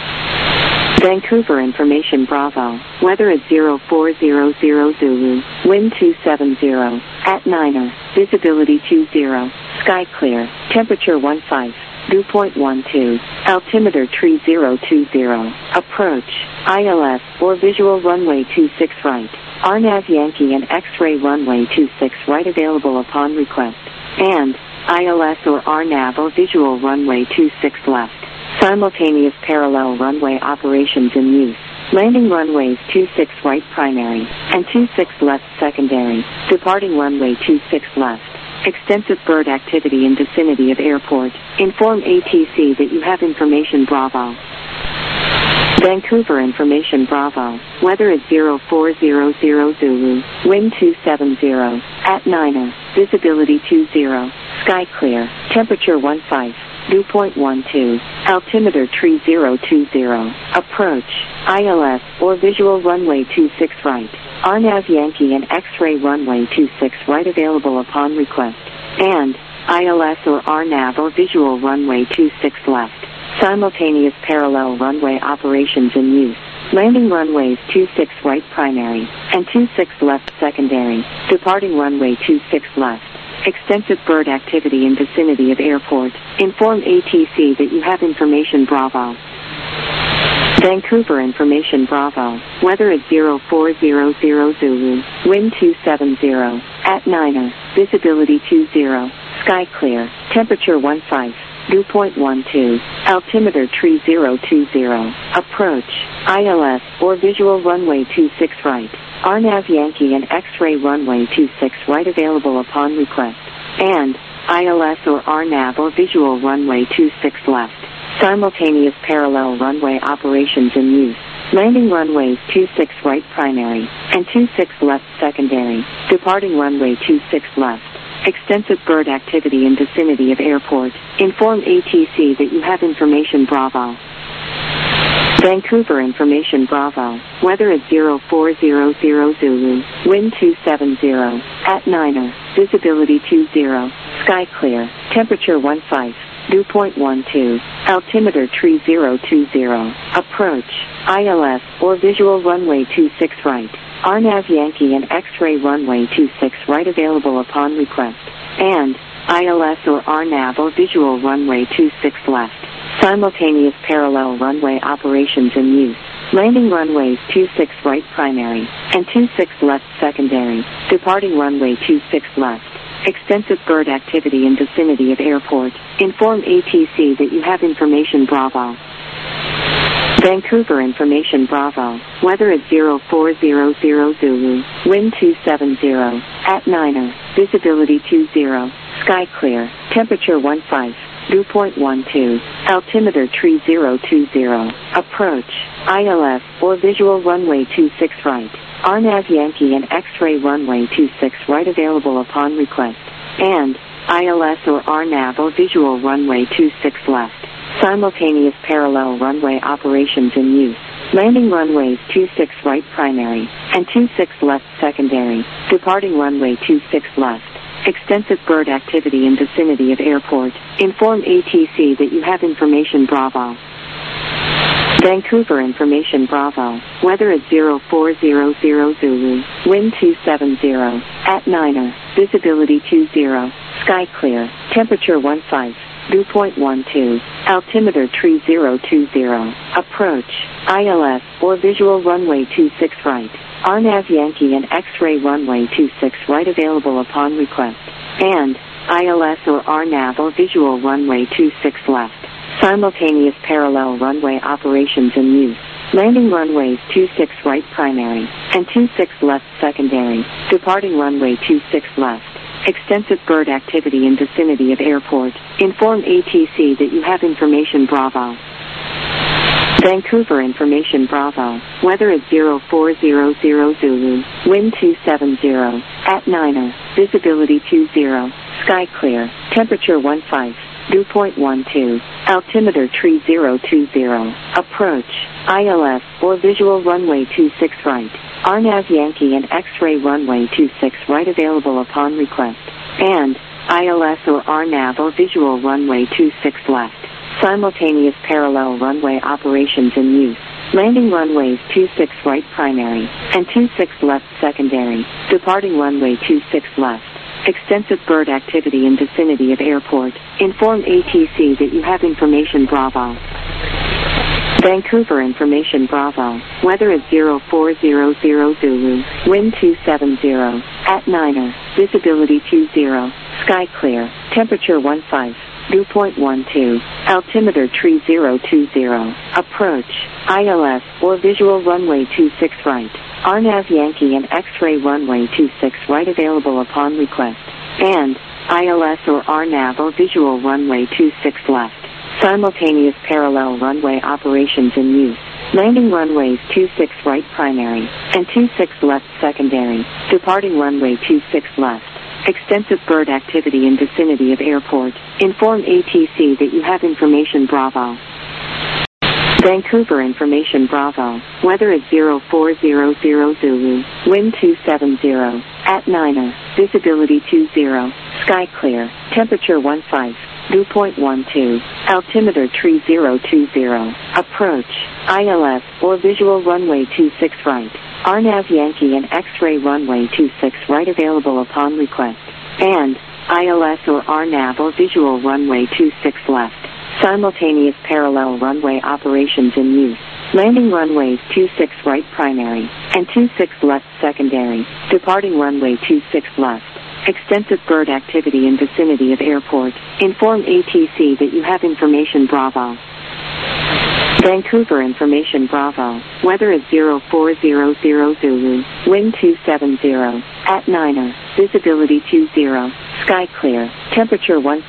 Vancouver information Bravo, weather at 0400 Zulu, wind 270, at 9er, visibility 20, sky clear, temperature 15, dew point 12, altimeter 3020, approach, ILS, or visual runway 26 right, RNAV Yankee and X-ray runway 26 right available upon request, and ILS or RNAV or visual runway 26 left. Simultaneous parallel runway operations in use. Landing runways 26 right primary, and 26 left secondary, departing runway 26 left. Extensive bird activity in vicinity of airport. Inform ATC that you have information Bravo. Vancouver information Bravo, weather at 0400 Zulu, wind 270, at 9er, visibility 20, sky clear, temperature 15, dew point 12, altimeter 3020, approach, ILS, or visual runway 26 right, RNAV Yankee and X-ray runway 26 right available upon request, and ILS or RNAV or visual runway 26 left. Simultaneous parallel runway operations in use. Landing runways 26 right primary and 26 left secondary. Departing runway 26 left. Extensive bird activity in vicinity of airport. Inform ATC that you have information Bravo. Vancouver information Bravo. Weather at 0400 Zulu. Wind 270. At Niner. Visibility 20. Sky clear. Temperature 15. Dew point 12. Altimeter 3020. Approach. ILS or visual runway 26 right. RNAV Yankee and X-ray runway 26 right available upon request. And ILS or RNAV or visual runway 26 left. Simultaneous parallel runway operations in use. Landing runways 26 right primary and 26 left secondary. Departing runway 26 left. Extensive bird activity in vicinity of airport. Inform ATC that you have information Bravo. Vancouver information Bravo. Weather at 0400 Zulu. Wind 270. At Niner. Visibility 20. Sky clear. Temperature 15. Dew point 12. Altimeter 3020. Approach. ILS or visual runway 26 right. RNAV Yankee and X-ray runway 26 right available upon request. And ILS or RNAV or visual runway 26 left. Simultaneous parallel runway operations in use. Landing runways 26 right primary and 26 left secondary. Departing runway 26 left. Extensive bird activity in vicinity of airport. Inform ATC that you have information Bravo. Vancouver information Bravo. Weather at 0400 Zulu. Wind 270. At Niner. Visibility 20. Sky clear. Temperature 15. Dew point 12. Altimeter 3020. Approach. ILS or visual runway 26 right. RNAV Yankee and X-ray runway 26 right available upon request. And ILS or RNAV or visual runway 26 left. Simultaneous parallel runway operations in use. Landing runways 26 right primary and 26 left secondary. Departing runway 26 left. Extensive bird activity in vicinity of airport. Inform ATC that you have information Bravo. Vancouver information Bravo. Weather at 0400 Zulu. Wind 270. At Niner. Visibility 20. Sky clear. Temperature 15. Dew point 12. Altimeter 3020. Approach. ILS or visual runway 26 right. RNAV Yankee and X-ray runway 26 right available upon request. And ILS or RNAV or visual runway 26 left. Simultaneous parallel runway operations in use. Landing runways 26 right primary and 26 left secondary. Departing runway 26 left. Extensive bird activity in vicinity of airport. Inform ATC that you have information Bravo. Vancouver information Bravo. Weather at 0400 Zulu. Wind 270. At Niner. Visibility 20. Sky clear. Temperature 15. Dew point 12. Altimeter 3020. Approach. ILS or visual runway 26 right. RNAV Yankee and X-ray runway 26 right available upon request. And ILS or RNAV or visual runway 26 left. Simultaneous parallel runway operations in use. Landing runways 26 right primary and 26 left secondary. Departing runway 26 left. Extensive bird activity in vicinity of airport. Inform ATC that you have information Bravo. Vancouver information Bravo. Weather at 0400 Zulu. Wind 270. At Niner. Visibility 20. Sky clear. Temperature 15. Dew point 12. Altimeter 3020. Approach. ILS or visual runway 26 right. RNAV Yankee and X-ray runway 26 right available upon request. And ILS or RNAV or visual runway 26 left. Simultaneous parallel runway operations in use. Landing runways 26 right primary and 26 left secondary. Departing runway 26 left. Extensive bird activity in vicinity of airport. Inform ATC that you have information Bravo. Vancouver information Bravo. Weather at 0400 Zulu. Wind 270. At Niner. Visibility 20. Sky clear. Temperature 15. dew point 12, altimeter tree 020, approach, ILS or visual runway 26 right, RNAV Yankee and X-ray runway 26 right available upon request, and ILS or RNAV or visual runway 26 left, simultaneous parallel runway operations in use. Landing runways 26 right primary and 26 left secondary, departing runway 26 left. Extensive bird activity in vicinity of airport. Inform ATC that you have information Bravo. Vancouver information Bravo. Weather is 0400 Zulu. Wind 270. At 9er. Visibility 20. Sky clear. Temperature 1.